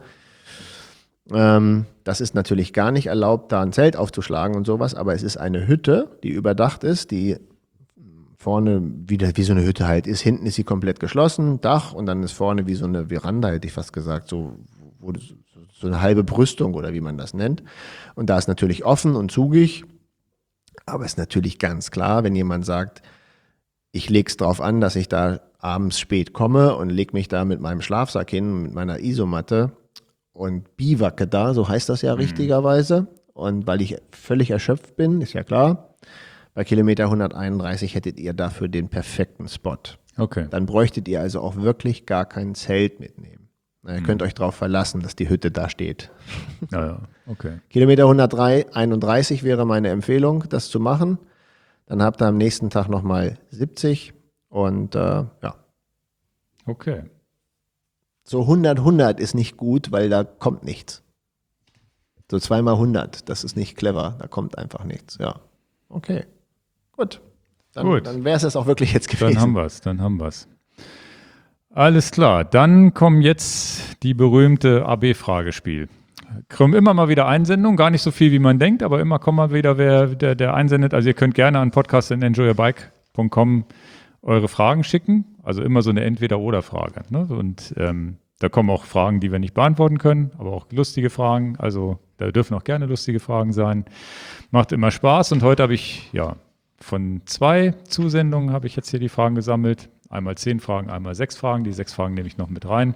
Das ist natürlich gar nicht erlaubt, da ein Zelt aufzuschlagen und sowas, aber es ist eine Hütte, die überdacht ist, die vorne wie so eine Hütte halt ist. Hinten ist sie komplett geschlossen, Dach, und dann ist vorne wie so eine Veranda, hätte ich fast gesagt, so eine halbe Brüstung oder wie man das nennt. Und da ist natürlich offen und zugig, aber ist natürlich ganz klar, wenn jemand sagt, ich lege es drauf an, dass ich da abends spät komme und lege mich da mit meinem Schlafsack hin, mit meiner Isomatte und biwacke da, so heißt das ja richtigerweise. Und weil ich völlig erschöpft bin, ist ja klar, bei Kilometer 131 hättet ihr dafür den perfekten Spot. Okay. Dann bräuchtet ihr also auch wirklich gar kein Zelt mitnehmen. Ihr könnt euch darauf verlassen, dass die Hütte da steht. Ja, okay. Kilometer 131 wäre meine Empfehlung, das zu machen. Dann habt ihr am nächsten Tag nochmal 70 und ja. Okay. So 100 ist nicht gut, weil da kommt nichts. So 2x100, das ist nicht clever, da kommt einfach nichts. Ja, okay. Gut. Dann wäre es das auch wirklich jetzt gewesen. Dann haben wir es. Alles klar, dann kommen jetzt die berühmte AB-Fragespiel. Kommen immer mal wieder Einsendungen, gar nicht so viel, wie man denkt, aber immer kommt mal wieder wer, der einsendet. Also ihr könnt gerne an podcast@enjoyyourbike.com eure Fragen schicken. Also immer so eine Entweder-oder-Frage. Ne? Und da kommen auch Fragen, die wir nicht beantworten können, aber auch lustige Fragen. Also da dürfen auch gerne lustige Fragen sein. Macht immer Spaß. Und heute habe ich, von 2 Zusendungen habe ich jetzt hier die Fragen gesammelt. Einmal 10 Fragen, einmal 6 Fragen. Die 6 Fragen nehme ich noch mit rein.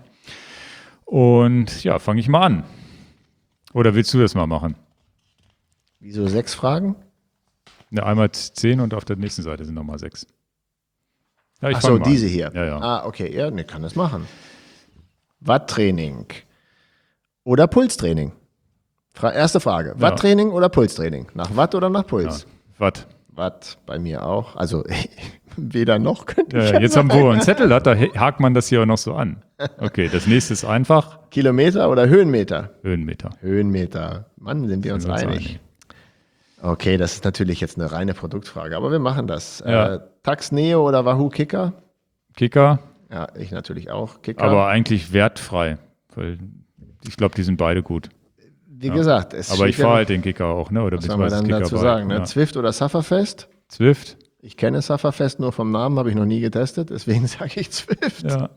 Und ja, fange ich mal an. Oder willst du das mal machen? Wieso 6 Fragen? Ja, einmal 10 und auf der nächsten Seite sind nochmal 6. Ja, Ach so, diese hier. Ja. Ah, okay, ja, ne, kann das machen. Watttraining oder Pulstraining? Erste Frage. Watttraining oder Pulstraining? Nach Watt oder nach Puls? Ja, Watt bei mir auch. Also weder noch könnte ich jetzt sagen. haben wir einen Zettel, da hakt man das hier auch noch so an. Okay, das nächste ist einfach. Kilometer oder Höhenmeter? Höhenmeter. Mann, sind wir uns einig. Okay, das ist natürlich jetzt eine reine Produktfrage, aber wir machen das. Ja. Tax Neo oder Wahoo Kicker? Kicker. Ja, ich natürlich auch. Kicker. Aber eigentlich wertfrei, weil ich glaube, die sind beide gut. Wie gesagt, aber ich fahre halt den Kicker auch, ne? Oder was soll man dann dazu sagen? Ne? Zwift oder Sufferfest? Zwift. Ich kenne Sufferfest nur vom Namen, habe ich noch nie getestet, deswegen sage ich Zwift. Ja.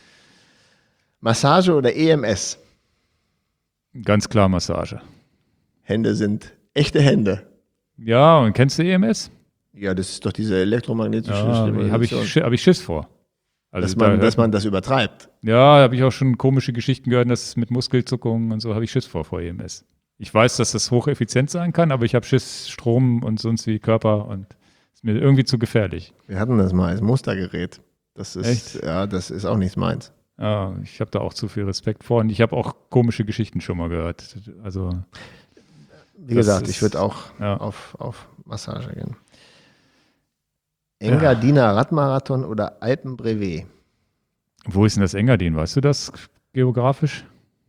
Massage oder EMS? Ganz klar Massage. Hände sind echte Hände. Ja, und kennst du EMS? Ja, das ist doch diese elektromagnetische Stimulation. Hab ich Schiss vor. Also dass man das übertreibt. Ja, da habe ich auch schon komische Geschichten gehört, dass mit Muskelzuckungen und so habe ich Schiss vor EMS. Ich weiß, dass das hocheffizient sein kann, aber ich habe Schiss, Strom und sonst wie Körper und ist mir irgendwie zu gefährlich. Wir hatten das mal als Mustergerät. Das ist, echt? Ja, das ist auch nichts meins. Ja, ich habe da auch zu viel Respekt vor und ich habe auch komische Geschichten schon mal gehört. Also wie gesagt, ich würde auch auf Massage gehen. Engadiner Radmarathon oder Alpenbrevet? Wo ist denn das Engadin? Weißt du das geografisch?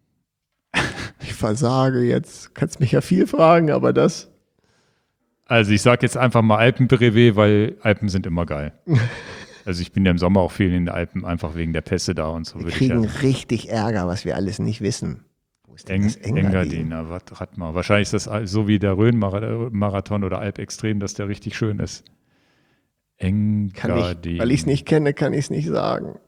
Ich versage jetzt. Kannst mich ja viel fragen, aber das. Also ich sage jetzt einfach mal Alpenbrevet, weil Alpen sind immer geil. Also ich bin ja im Sommer auch viel in den Alpen, einfach wegen der Pässe da und so. Wir kriegen richtig Ärger, was wir alles nicht wissen. Wo ist denn das Engadin? Warte mal. Wahrscheinlich ist das so wie der Rhön-Marathon oder Alpextrem, dass der richtig schön ist. Engadin. Weil ich es nicht kenne, kann ich es nicht sagen.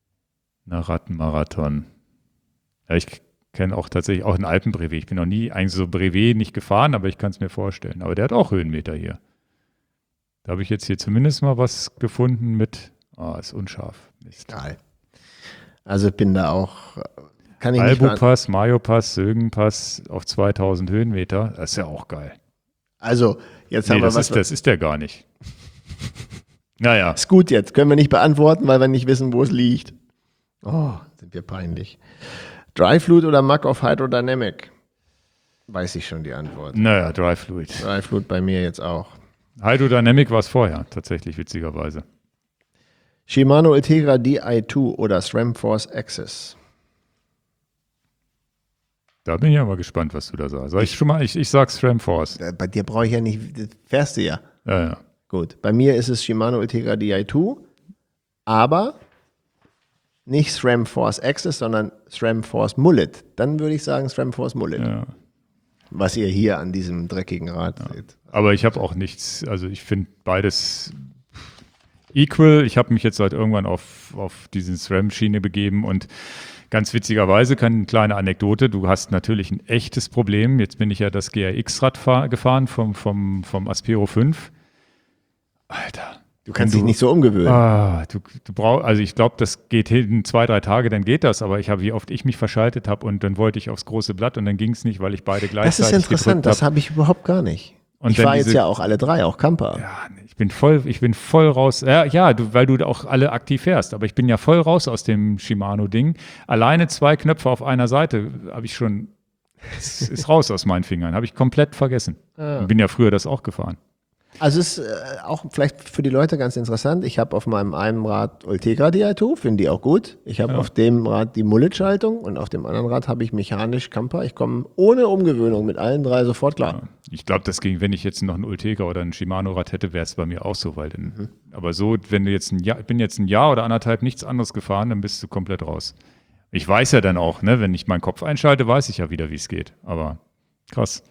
Radmarathon. Ja, ich kenne auch tatsächlich auch einen Alpenbrevet. Ich bin noch nie eigentlich so Brevet nicht gefahren, aber ich kann es mir vorstellen. Aber der hat auch Höhenmeter hier. Da habe ich jetzt hier zumindest mal was gefunden mit, ist unscharf. Mist. Geil. Also ich bin da auch, kann ich Albu-Pass, Mayo-Pass, Sögen-Pass auf 2000 Höhenmeter. Das ist ja auch geil. Also jetzt haben wir das ist der gar nicht. Naja. Ist gut jetzt. Können wir nicht beantworten, weil wir nicht wissen, wo es liegt. Oh, sind wir peinlich. Dry Fluid oder Mug of Hydrodynamic? Weiß ich schon die Antwort. Naja, Dry Fluid. Dry Fluid bei mir jetzt auch. Hydrodynamic war es vorher, tatsächlich, witzigerweise. Shimano Ultegra Di2 oder SRAM Force Access? Da bin ich aber gespannt, was du da sagst. Sag ich schon mal, ich sag SRAM Force. Bei dir brauche ich ja nicht, das fährst du ja. Ja. Gut, bei mir ist es Shimano Ultegra Di2, aber nicht SRAM Force Access, sondern SRAM Force Mullet. Dann würde ich sagen SRAM Force Mullet. Ja. Was ihr hier an diesem dreckigen Rad seht. Aber ich habe auch nichts, also ich finde beides equal. Ich habe mich jetzt halt irgendwann auf diese SRAM-Schiene begeben und ganz witzigerweise, eine kleine Anekdote, du hast natürlich ein echtes Problem. Jetzt bin ich ja das GRX-Rad gefahren vom Aspero 5. Alter. Du kannst dich nicht so umgewöhnen. Du brauchst, also ich glaube, das geht hin 2-3 Tage, dann geht das, aber wie oft ich mich verschaltet habe und dann wollte ich aufs große Blatt und dann ging es nicht, weil ich beide gleichzeitig Das ist interessant, das habe ich überhaupt gar nicht. Und ich fahre jetzt ja auch alle 3, auch Camper. Ja, ich bin voll raus. Weil du auch alle aktiv fährst, aber ich bin ja voll raus aus dem Shimano-Ding. Alleine 2 Knöpfe auf einer Seite habe ich schon, ist raus aus meinen Fingern, habe ich komplett vergessen. Bin ja früher das auch gefahren. Also es ist auch vielleicht für die Leute ganz interessant. Ich habe auf meinem einen Rad Ultegra Di2, finde die auch gut. Ich habe auf dem Rad die Mullet-Schaltung und auf dem anderen Rad habe ich mechanisch Camper. Ich komme ohne Umgewöhnung mit allen 3 sofort klar. Ja, ich glaube, das ging, wenn ich jetzt noch ein Ultegra oder ein Shimano-Rad hätte, wäre es bei mir auch so. Aber so, wenn du jetzt ich bin jetzt ein Jahr oder anderthalb nichts anderes gefahren, dann bist du komplett raus. Ich weiß ja dann auch, ne, wenn ich meinen Kopf einschalte, weiß ich ja wieder, wie es geht. Aber krass.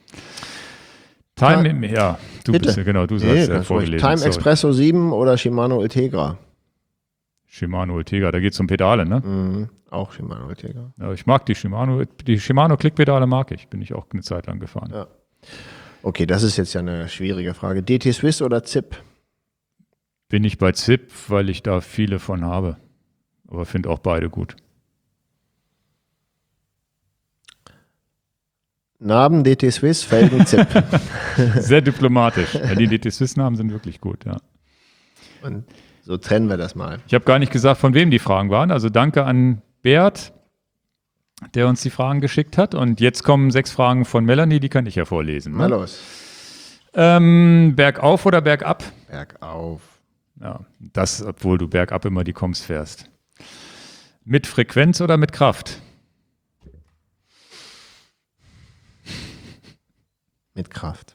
Du bist ja, genau, du sagst ja vorgelesen. Time Expresso 7 oder Shimano Ultegra? Shimano Ultegra, da geht es um Pedale, ne? Auch Shimano Ultegra. Ja, ich mag die Shimano Klickpedale mag ich, bin ich auch eine Zeit lang gefahren. Ja. Okay, das ist jetzt ja eine schwierige Frage. DT Swiss oder ZIP? Bin ich bei ZIP, weil ich da viele von habe, aber finde auch beide gut. Namen DT Swiss, Felgen ZIP. Sehr diplomatisch. Ja, die DT Swiss-Namen sind wirklich gut, ja. Und so trennen wir das mal. Ich habe gar nicht gesagt, von wem die Fragen waren. Also danke an Bert, der uns die Fragen geschickt hat. Und jetzt kommen 6 Fragen von Melanie, die kann ich ja vorlesen. Mal los. Bergauf oder bergab? Bergauf. Ja, das, obwohl du bergab immer die Koms fährst. Mit Frequenz oder mit Kraft? Mit Kraft.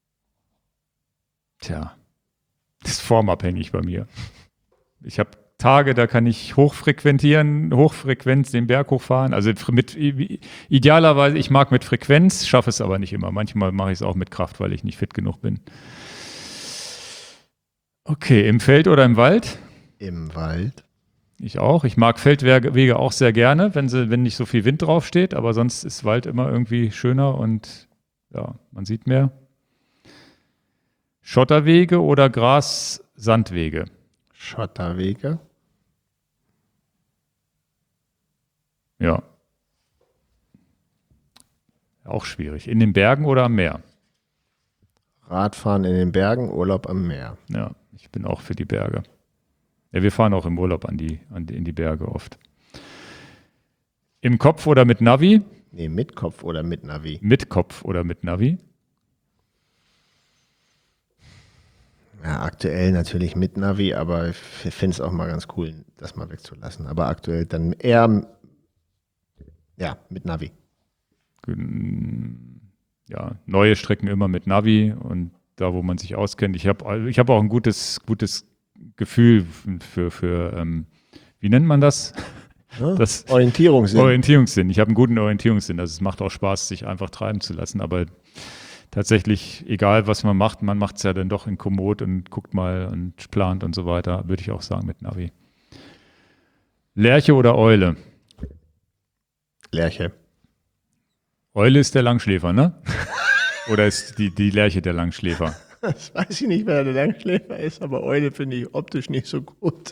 Tja, das ist formabhängig bei mir. Ich habe Tage, da kann ich hochfrequent den Berg hochfahren. Also idealerweise, ich mag mit Frequenz, schaffe es aber nicht immer. Manchmal mache ich es auch mit Kraft, weil ich nicht fit genug bin. Okay, im Feld oder im Wald? Im Wald. Ich auch. Ich mag Feldwege auch sehr gerne, wenn nicht so viel Wind draufsteht, aber sonst ist Wald immer irgendwie schöner und ja, man sieht mehr. Schotterwege oder Gras-Sandwege? Schotterwege. Ja. Auch schwierig. In den Bergen oder am Meer? Radfahren in den Bergen, Urlaub am Meer. Ja, ich bin auch für die Berge. Ja, wir fahren auch im Urlaub in die Berge oft. Im Kopf oder mit Navi? Nee, mit Kopf oder mit Navi? Mit Kopf oder mit Navi? Ja, aktuell natürlich mit Navi, aber ich finde es auch mal ganz cool, das mal wegzulassen. Aber aktuell dann eher mit Navi. Ja, neue Strecken immer mit Navi und da, wo man sich auskennt. Ich hab auch ein gutes Gefühl für wie nennt man das? Das Orientierungssinn. Ich habe einen guten Orientierungssinn. Also es macht auch Spaß, sich einfach treiben zu lassen. Aber tatsächlich, egal was man macht es ja dann doch in Komoot und guckt mal und plant und so weiter, würde ich auch sagen mit Navi. Lerche oder Eule? Lerche. Eule ist der Langschläfer, ne? Oder ist die Lerche der Langschläfer? Das weiß ich nicht, wer der Langschläfer ist, aber Eule finde ich optisch nicht so gut.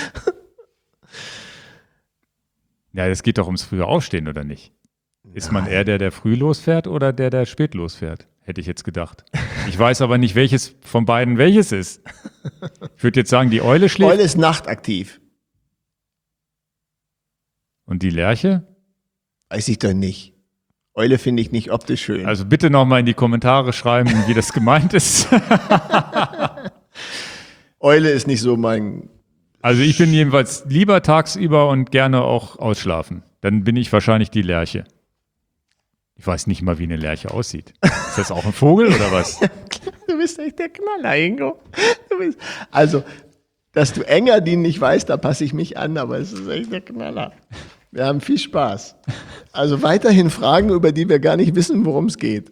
Ja, es geht doch ums frühe Aufstehen, oder nicht? Ist man eher der früh losfährt oder der spät losfährt? Hätte ich jetzt gedacht. Ich weiß aber nicht, welches von beiden welches ist. Ich würde jetzt sagen, die Eule schläft. Eule ist nachtaktiv. Und die Lerche? Weiß ich doch nicht. Eule finde ich nicht optisch schön. Also bitte nochmal in die Kommentare schreiben, wie das gemeint ist. Eule ist nicht so mein Also ich bin jedenfalls lieber tagsüber und gerne auch ausschlafen. Dann bin ich wahrscheinlich die Lerche. Ich weiß nicht mal, wie eine Lerche aussieht. Ist das auch ein Vogel oder was? Du bist echt der Knaller, Ingo. Also, dass du Engadin nicht weißt, da passe ich mich an, aber es ist echt der Knaller. Wir haben viel Spaß. Also weiterhin Fragen, über die wir gar nicht wissen, worum es geht.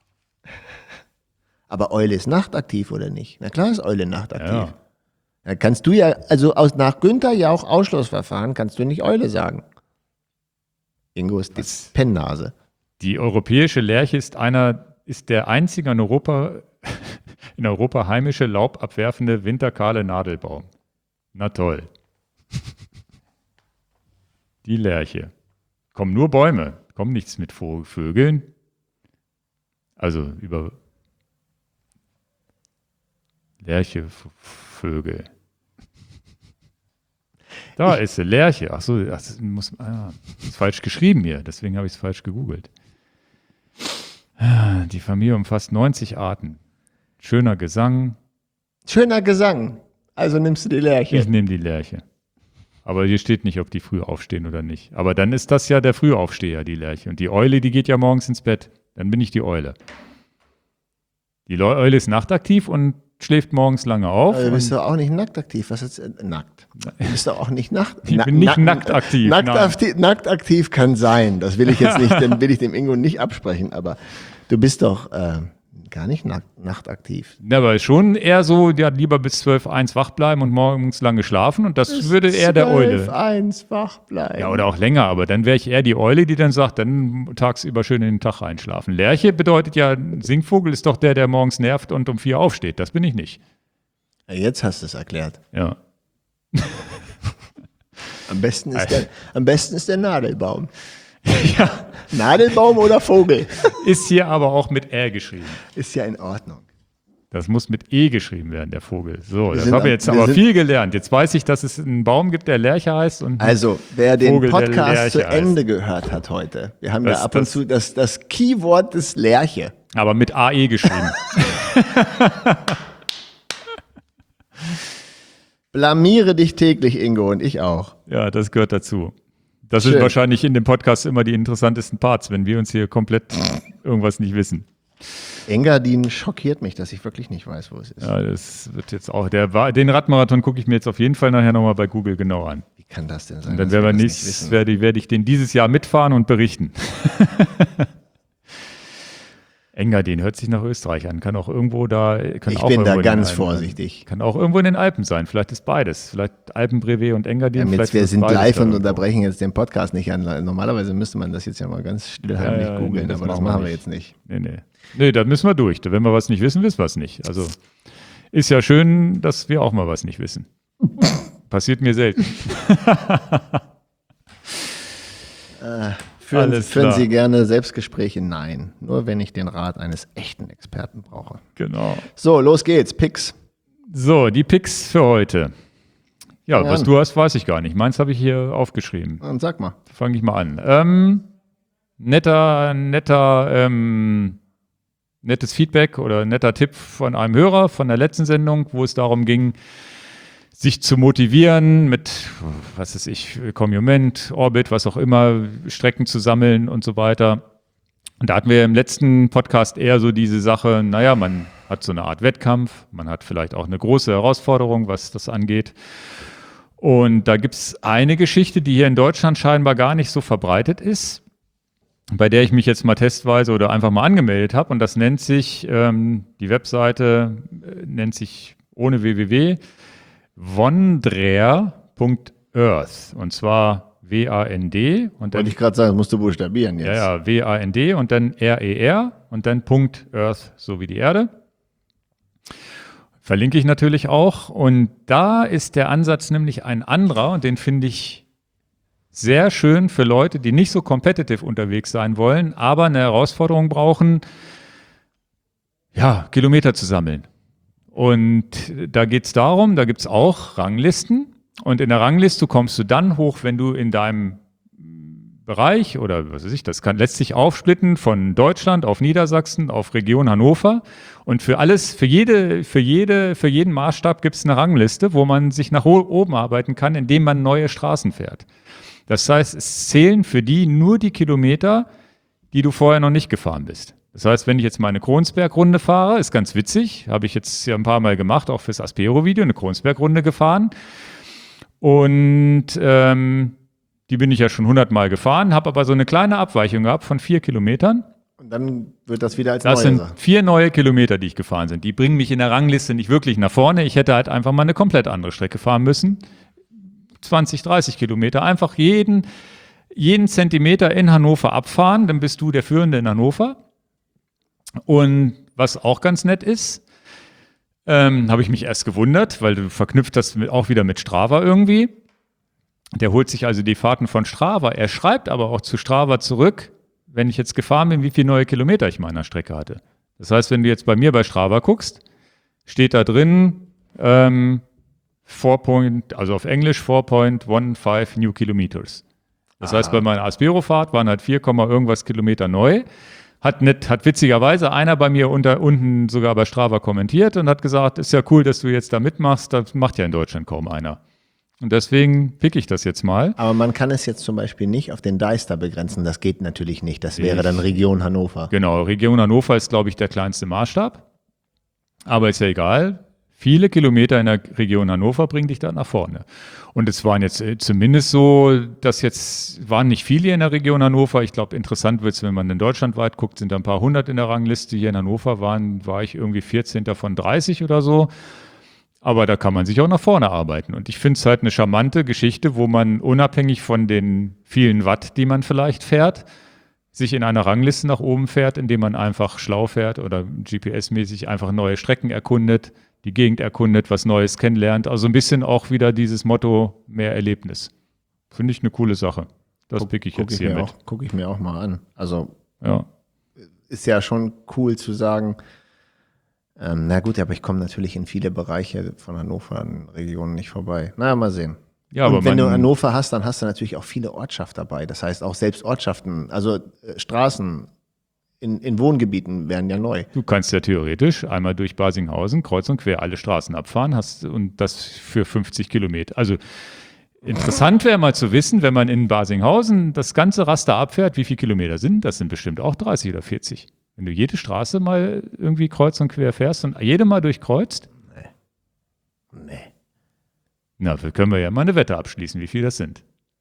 Aber Eule ist nachtaktiv, oder nicht? Na klar ist Eule nachtaktiv. Ja. Da kannst du ja, also nach Günther Jauch Ausschlussverfahren, kannst du nicht Eule sagen. Ingo ist die Pennnase. Die europäische Lerche ist der einzige in Europa heimische laubabwerfende winterkahle Nadelbaum. Na toll. Die Lerche. Kommen nur Bäume, kommen nichts mit Vögeln. Also über Lerche, Vögel. Da ist sie, Lerche. Achso, das ist falsch geschrieben hier, deswegen habe ich es falsch gegoogelt. Die Familie umfasst 90 Arten. Schöner Gesang. Schöner Gesang. Also nimmst du die Lerche. Ich nehme die Lerche. Aber hier steht nicht, ob die früh aufstehen oder nicht. Aber dann ist das ja der Frühaufsteher, die Lerche. Und die Eule, die geht ja morgens ins Bett. Dann bin ich die Eule. Die Eule ist nachtaktiv und schläft morgens lange auf. Aber du bist doch auch nicht nacktaktiv. Was ist nackt? Du bist doch auch nicht nackt. Ich bin nicht nacktaktiv. Nacktaktiv kann sein. Das will ich jetzt nicht, dann will ich dem Ingo nicht absprechen. Aber du bist doch gar nicht nachtaktiv. Ja, aber schon eher so, ja, lieber bis 12, 1 wach bleiben und morgens lange schlafen. Und das würde eher der Eule. 12, 1 wach bleiben. Ja, oder auch länger. Aber dann wäre ich eher die Eule, die dann sagt, dann tagsüber schön in den Tag einschlafen. Lerche bedeutet ja, Singvogel ist doch der morgens nervt und um 4 aufsteht. Das bin ich nicht. Ja, jetzt hast du es erklärt. Ja. Am besten ist der Nadelbaum. Ja. Nadelbaum oder Vogel? Ist hier aber auch mit R geschrieben. Ist ja in Ordnung. Das muss mit E geschrieben werden, der Vogel. So, das sind habe ich jetzt aber viel gelernt. Jetzt weiß ich, dass es einen Baum gibt, der Lerche heißt. Und Also, wer den Vogel, der Podcast Lerche zu Ende gehört hat heute, wir haben ja ab und zu das Keyword des Lerche. Aber mit AE geschrieben. Blamiere dich täglich, Ingo, und ich auch. Ja, das gehört dazu. Das Schön. sind wahrscheinlich in dem Podcast immer die interessantesten Parts, wenn wir uns hier komplett irgendwas nicht wissen. Engadin schockiert mich, dass ich wirklich nicht weiß, wo es ist. Ja, das wird jetzt auch, den Radmarathon gucke ich mir jetzt auf jeden Fall nachher nochmal bei Google genau an. Wie kann das denn sein? Und dann werde ich den dieses Jahr mitfahren und berichten. Engadin hört sich nach Österreich an. Kann auch irgendwo da. Ich bin da ganz vorsichtig. Kann auch irgendwo in den Alpen sein. Vielleicht ist beides. Vielleicht Alpenbrevet und Engadin. Ja, wir sind live und unterbrechen jetzt den Podcast nicht an. Normalerweise müsste man das jetzt ja mal ganz stillheimlich googeln, aber das machen wir jetzt nicht. Nee, da müssen wir durch. Wenn wir was nicht wissen, wissen wir es nicht. Also ist ja schön, dass wir auch mal was nicht wissen. Passiert mir selten. Führen Sie gerne Selbstgespräche? Nein. Nur wenn ich den Rat eines echten Experten brauche. Genau. So, los geht's. Picks. So, die Picks für heute. Ja, was du hast, weiß ich gar nicht. Meins habe ich hier aufgeschrieben. Und sag mal. Fange ich mal an. Nettes Feedback oder netter Tipp von einem Hörer von der letzten Sendung, wo es darum ging, sich zu motivieren mit, was weiß ich, Commument, Orbit, was auch immer, Strecken zu sammeln und so weiter. Und da hatten wir im letzten Podcast eher so diese Sache, naja, man hat so eine Art Wettkampf, man hat vielleicht auch eine große Herausforderung, was das angeht. Und da gibt es eine Geschichte, die hier in Deutschland scheinbar gar nicht so verbreitet ist, bei der ich mich jetzt mal testweise oder einfach mal angemeldet habe. Und das nennt sich, die Webseite nennt sich ohne www, Wandrer.earth und zwar W-A-N-D und dann. Wollte ich gerade sagen, das musst du buchstabieren jetzt. Ja, W-A-N-D und dann R-E-R und dann .earth, so wie die Erde. Verlinke ich natürlich auch. Und da ist der Ansatz nämlich ein anderer und den finde ich sehr schön für Leute, die nicht so competitive unterwegs sein wollen, aber eine Herausforderung brauchen, ja, Kilometer zu sammeln. Und da geht es darum, da gibt es auch Ranglisten. Und in der Rangliste kommst du dann hoch, wenn du in deinem Bereich oder was weiß ich, lässt sich aufsplitten von Deutschland auf Niedersachsen, auf Region Hannover. Und für jeden Maßstab gibt es eine Rangliste, wo man sich nach oben arbeiten kann, indem man neue Straßen fährt. Das heißt, es zählen für die nur die Kilometer, die du vorher noch nicht gefahren bist. Das heißt, wenn ich jetzt meine Kronsberg-Runde fahre, ist ganz witzig, habe ich jetzt ja ein paar Mal gemacht, auch fürs Aspero-Video, eine Kronsberg-Runde gefahren. Und die bin ich ja schon 100 Mal gefahren, habe aber so eine kleine Abweichung gehabt von 4 Kilometern. Und dann wird das wieder als Das neue sind Sache. 4 neue Kilometer, die ich gefahren bin. Die bringen mich in der Rangliste nicht wirklich nach vorne. Ich hätte halt einfach mal eine komplett andere Strecke fahren müssen. 20, 30 Kilometer. Einfach jeden Zentimeter in Hannover abfahren, dann bist du der Führende in Hannover. Und was auch ganz nett ist, habe ich mich erst gewundert, weil du verknüpft das auch wieder mit Strava irgendwie. Der holt sich also die Fahrten von Strava. Er schreibt aber auch zu Strava zurück, wenn ich jetzt gefahren bin, wie viele neue Kilometer ich meiner Strecke hatte. Das heißt, wenn du jetzt bei mir bei Strava guckst, steht da drin, also auf Englisch 4.15 New Kilometers. Das heißt, bei meiner Aspero-Fahrt waren halt 4, irgendwas Kilometer neu. Hat witzigerweise einer bei mir unten sogar bei Strava kommentiert und hat gesagt, ist ja cool, dass du jetzt da mitmachst, das macht ja in Deutschland kaum einer. Und deswegen pick ich das jetzt mal. Aber man kann es jetzt zum Beispiel nicht auf den Deister begrenzen. Das geht natürlich nicht. Das wäre dann Region Hannover. Genau, Region Hannover ist, glaube ich, der kleinste Maßstab. Aber ist ja egal. Viele Kilometer in der Region Hannover bringen dich da nach vorne. Und es waren jetzt zumindest so, waren nicht viele in der Region Hannover. Ich glaube, interessant wird es, wenn man in Deutschland weit guckt, sind da ein paar hundert in der Rangliste. Hier in Hannover war ich irgendwie 14. von 30 oder so. Aber da kann man sich auch nach vorne arbeiten. Und ich finde es halt eine charmante Geschichte, wo man unabhängig von den vielen Watt, die man vielleicht fährt, sich in einer Rangliste nach oben fährt, indem man einfach schlau fährt oder GPS-mäßig einfach neue Strecken erkundet, die Gegend erkundet, was Neues kennenlernt. Also ein bisschen auch wieder dieses Motto, mehr Erlebnis. Finde ich eine coole Sache. Das pick ich jetzt hier mit. Gucke ich mir auch mal an. Also ja. Ist ja schon cool zu sagen, na gut, aber ich komme natürlich in viele Bereiche von Hannover, in Regionen nicht vorbei. Na, mal sehen. Ja, und aber wenn du Hannover hast, dann hast du natürlich auch viele Ortschaften dabei. Das heißt auch selbst Ortschaften, also Straßen in Wohngebieten werden ja neu. Du kannst ja theoretisch einmal durch Basinghausen kreuz und quer alle Straßen abfahren und das für 50 Kilometer. Also interessant wäre mal zu wissen, wenn man in Basinghausen das ganze Raster abfährt, wie viele Kilometer sind. Das sind bestimmt auch 30 oder 40. Wenn du jede Straße mal irgendwie kreuz und quer fährst und jede mal durchkreuzt. Nee. Na, können wir ja mal eine Wette abschließen, wie viel das sind.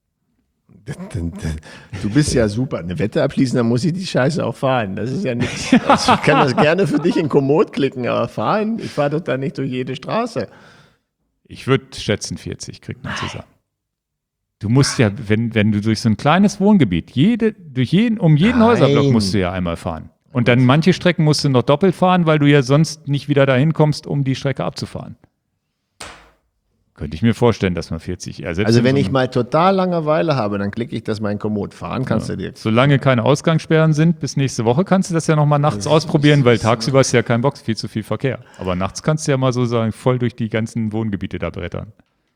Du bist ja super. Eine Wette abschließen, dann muss ich die Scheiße auch fahren. Das ist ja nichts. Also ich kann das gerne für dich in Komoot klicken, aber fahren, ich fahre doch da nicht durch jede Straße. Ich würde schätzen 40 kriegt man zusammen. Du musst ja, wenn du durch so ein kleines Wohngebiet, um jeden Häuserblock musst du ja einmal fahren. Und dann manche Strecken musst du noch doppelt fahren, weil du ja sonst nicht wieder dahin kommst, um die Strecke abzufahren. Könnte ich mir vorstellen, dass man 40 ersetzt. Also wenn ich mal total Langeweile habe, dann klicke ich das mal in Komoot. Fahren kannst du dir. Solange keine Ausgangssperren sind, bis nächste Woche kannst du das ja nochmal nachts ausprobieren, weil tagsüber ist ja kein Box, viel zu viel Verkehr. Aber nachts kannst du ja mal so sagen, voll durch die ganzen Wohngebiete da brettern.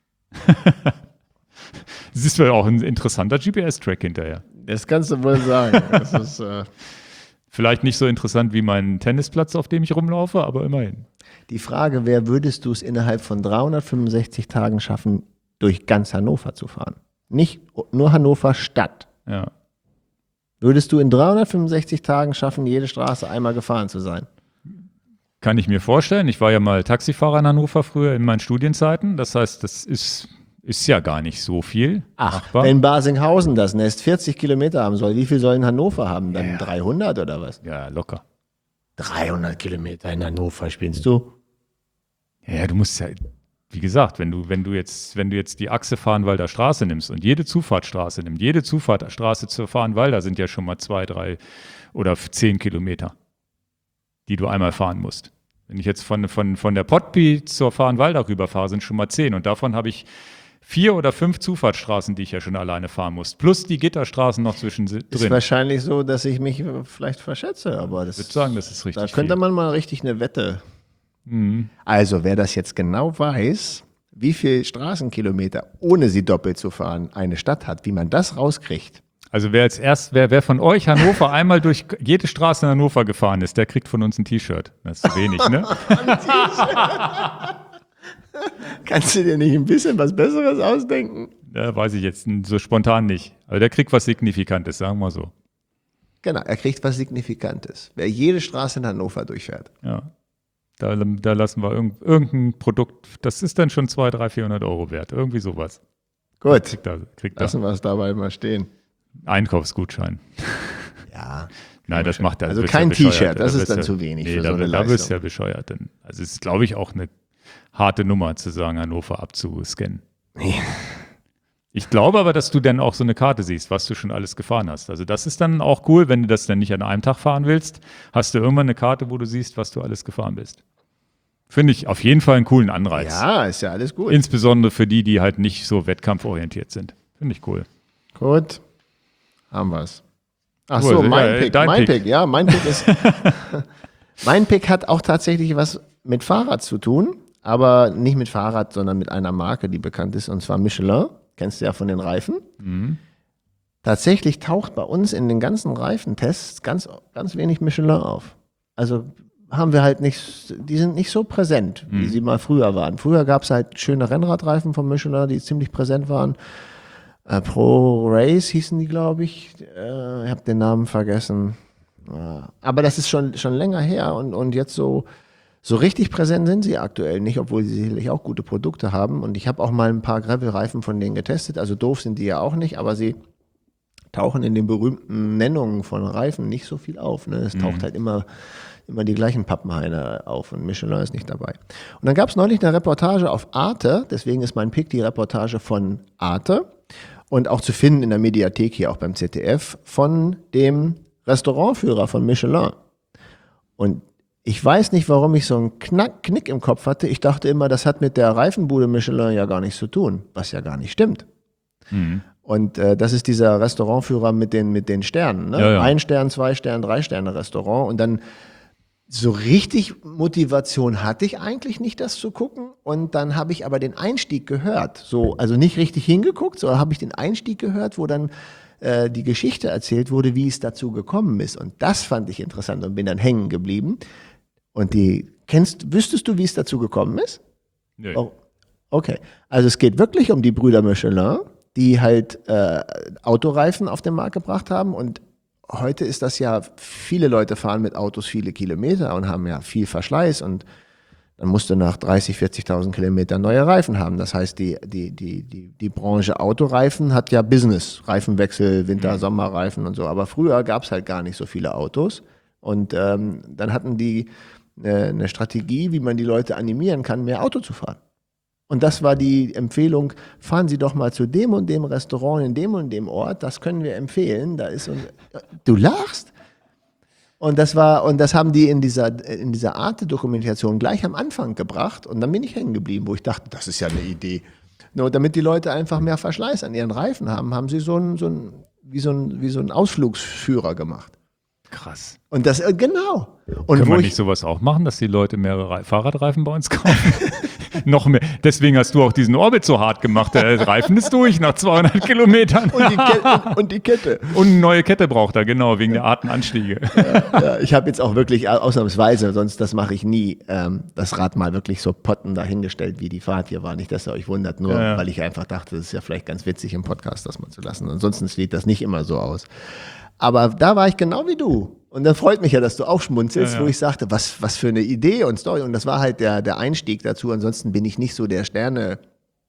Das ist ja auch ein interessanter GPS-Track hinterher. Das kannst du wohl sagen. Das ist, vielleicht nicht so interessant wie mein Tennisplatz, auf dem ich rumlaufe, aber immerhin. Die Frage wäre, würdest du es innerhalb von 365 Tagen schaffen, durch ganz Hannover zu fahren? Nicht nur Hannover Stadt. Ja. Würdest du in 365 Tagen schaffen, jede Straße einmal gefahren zu sein? Kann ich mir vorstellen. Ich war ja mal Taxifahrer in Hannover früher in meinen Studienzeiten. Das heißt, das ist ja gar nicht so viel. Ach, wenn Basinghausen das Nest 40 Kilometer haben soll, wie viel soll in Hannover haben? Dann 300 oder was? Ja, locker. 300 Kilometer in Hannover spielst du? Ja, du musst ja, wie gesagt, wenn du jetzt die Achse Fahrenwalder Straße nimmst und jede Zufahrtsstraße nimmst, jede Zufahrtsstraße zur Fahrenwalder sind ja schon mal 2, 3 oder 10 Kilometer, die du einmal fahren musst. Wenn ich jetzt von der Pottby zur Fahrenwalder rüberfahre, sind schon mal 10 und davon habe ich 4 oder 5 Zufahrtsstraßen, die ich ja schon alleine fahren muss. Plus die Gitterstraßen noch zwischendrin. Ist wahrscheinlich so, dass ich mich vielleicht verschätze, aber das, ich würde sagen, das ist richtig. Da könnte man mal richtig eine Wette. Also, wer das jetzt genau weiß, wie viel Straßenkilometer, ohne sie doppelt zu fahren, eine Stadt hat, wie man das rauskriegt. Also wer von euch Hannover einmal durch jede Straße in Hannover gefahren ist, der kriegt von uns ein T-Shirt. Das ist zu wenig, ne? Kannst du dir nicht ein bisschen was Besseres ausdenken? Ja, weiß ich jetzt so spontan nicht. Aber der kriegt was Signifikantes, sagen wir so. Genau, er kriegt was Signifikantes. Wer jede Straße in Hannover durchfährt. Ja. Da lassen wir irgendein Produkt, das ist dann schon 200, 300, 400 Euro wert. Irgendwie sowas. Gut, Kriegt lassen wir es dabei mal stehen. Einkaufsgutschein. Ja. Nein, das macht er. Also kein T-Shirt, das ist dann zu wenig für so eine Da wirst du Leistung. ja bescheuert. Also es ist, glaube ich, auch eine harte Nummer, zu sagen, Hannover abzuscannen. Nee. Ich glaube aber, dass du dann auch so eine Karte siehst, was du schon alles gefahren hast. Also das ist dann auch cool, wenn du das dann nicht an einem Tag fahren willst, hast du irgendwann eine Karte, wo du siehst, was du alles gefahren bist. Finde ich auf jeden Fall einen coolen Anreiz. Ja, ist ja alles gut. Insbesondere für die halt nicht so wettkampforientiert sind. Finde ich cool. Gut, haben wir es. Ach Cool, so, ja, mein Pick. dein Mein Pick. Pick, ja, mein Pick ist. Mein Pick hat auch tatsächlich was mit Fahrrad zu tun, aber nicht mit Fahrrad, sondern mit einer Marke, die bekannt ist, und zwar Michelin. Kennst du ja von den Reifen. Tatsächlich taucht bei uns in den ganzen Reifentests ganz, ganz wenig Michelin auf. Also haben wir halt nicht, die sind nicht so präsent, wie sie mal früher waren. Früher gab es halt schöne Rennradreifen von Michelin, die ziemlich präsent waren. Pro Race hießen die, glaube ich. Ich habe den Namen vergessen. Aber das ist schon länger her und jetzt so richtig präsent sind sie aktuell nicht, obwohl sie sicherlich auch gute Produkte haben. Und ich habe auch mal ein paar Gravel-Reifen von denen getestet. Also doof sind die ja auch nicht, aber sie tauchen in den berühmten Nennungen von Reifen nicht so viel auf. Ne? Es taucht halt immer die gleichen Pappenheime auf und Michelin ist nicht dabei. Und dann gab es neulich eine Reportage auf Arte, deswegen ist mein Pick die Reportage von Arte und auch zu finden in der Mediathek hier auch beim ZDF von dem Restaurantführer von Michelin. Und ich weiß nicht, warum ich so einen Knick im Kopf hatte. Ich dachte immer, das hat mit der Reifenbude Michelin ja gar nichts zu tun, was ja gar nicht stimmt. Und das ist dieser Restaurantführer mit den Sternen. Ne? Ja. 1 Stern, 2 Stern, 3 Sterne Restaurant. Und dann so richtig Motivation hatte ich eigentlich nicht, das zu gucken. Und dann habe ich aber den Einstieg gehört. Also nicht richtig hingeguckt, sondern habe ich den Einstieg gehört, wo dann die Geschichte erzählt wurde, wie es dazu gekommen ist. Und das fand ich interessant und bin dann hängen geblieben. Und wüsstest du, wie es dazu gekommen ist? Nee. Oh, okay. Also es geht wirklich um die Brüder Michelin, die halt Autoreifen auf den Markt gebracht haben. Und heute ist das ja, viele Leute fahren mit Autos viele Kilometer und haben ja viel Verschleiß. Und dann musst du nach 30.000, 40.000 Kilometern neue Reifen haben. Das heißt, die Branche Autoreifen hat ja Business. Reifenwechsel, Winter-, Sommerreifen und so. Aber früher gab es halt gar nicht so viele Autos. Und dann hatten die eine Strategie, wie man die Leute animieren kann, mehr Auto zu fahren. Und das war die Empfehlung, fahren Sie doch mal zu dem und dem Restaurant in dem und dem Ort, das können wir empfehlen. Du lachst? Und das haben die in dieser Arte-Dokumentation gleich am Anfang gebracht und dann bin ich hängen geblieben, wo ich dachte, das ist ja eine Idee. Nur damit die Leute einfach mehr Verschleiß an ihren Reifen haben sie so einen Ausflugsführer gemacht. Krass. Und das, genau. Und Können wo wir ich, nicht sowas auch machen, dass die Leute mehrere Fahrradreifen bei uns kaufen? Noch mehr. Deswegen hast du auch diesen Orbit so hart gemacht. Der Reifen ist durch nach 200 Kilometern. und die Kette. Und eine neue Kette braucht er, genau, wegen der Artenanstiege. Ja, ich habe jetzt auch wirklich ausnahmsweise, sonst das mache ich nie, das Rad mal wirklich so potten dahingestellt, wie die Fahrt hier war. Nicht, dass ihr euch wundert, nur weil ich einfach dachte, das ist ja vielleicht ganz witzig im Podcast das mal zu lassen. Ansonsten sieht das nicht immer so aus. Aber da war ich genau wie du. Und dann freut mich ja, dass du auch schmunzelst, wo ich sagte, was für eine Idee und Story. Und das war halt der Einstieg dazu. Ansonsten bin ich nicht so der Sterne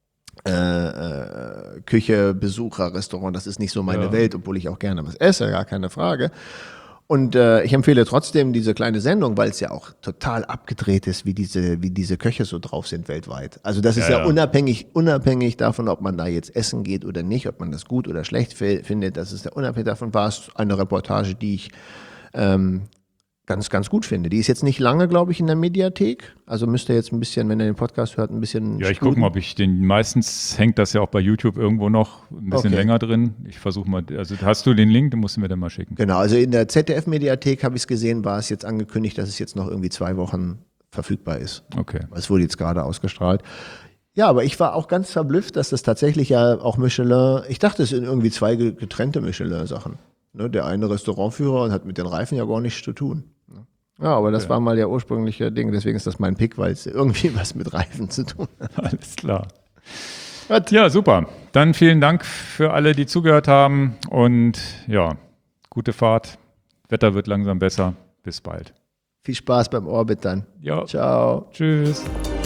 Küche, Besucher, Restaurant. Das ist nicht so meine Welt, obwohl ich auch gerne was esse, gar keine Frage. Und ich empfehle trotzdem diese kleine Sendung, weil es ja auch total abgedreht ist, wie diese Köche so drauf sind weltweit. Also das ist ja unabhängig davon, ob man da jetzt essen geht oder nicht, ob man das gut oder schlecht findet. Das ist ja unabhängig davon, war es eine Reportage, die ich ganz, ganz gut finde. Die ist jetzt nicht lange, glaube ich, in der Mediathek. Also müsst ihr jetzt ein bisschen, wenn ihr den Podcast hört, ein bisschen Ja, ich gucke mal, ob ich meistens hängt das ja auch bei YouTube irgendwo noch ein bisschen länger drin. Ich versuche mal, also hast du den Link, den musst du mir dann mal schicken. Genau, also in der ZDF-Mediathek habe ich es gesehen, war es jetzt angekündigt, dass es jetzt noch irgendwie 2 Wochen verfügbar ist. Okay. Es wurde jetzt gerade ausgestrahlt. Ja, aber ich war auch ganz verblüfft, dass das tatsächlich ja auch Michelin, ich dachte, es sind irgendwie zwei getrennte Michelin-Sachen. Ne, der eine Restaurantführer und hat mit den Reifen ja gar nichts zu tun. Ja, aber das war mal der ursprüngliche Ding, deswegen ist das mein Pick, weil es irgendwie was mit Reifen zu tun hat. Alles klar. Ja, super. Dann vielen Dank für alle, die zugehört haben und ja, gute Fahrt. Wetter wird langsam besser. Bis bald. Viel Spaß beim Orbit dann. Ja. Ciao. Tschüss.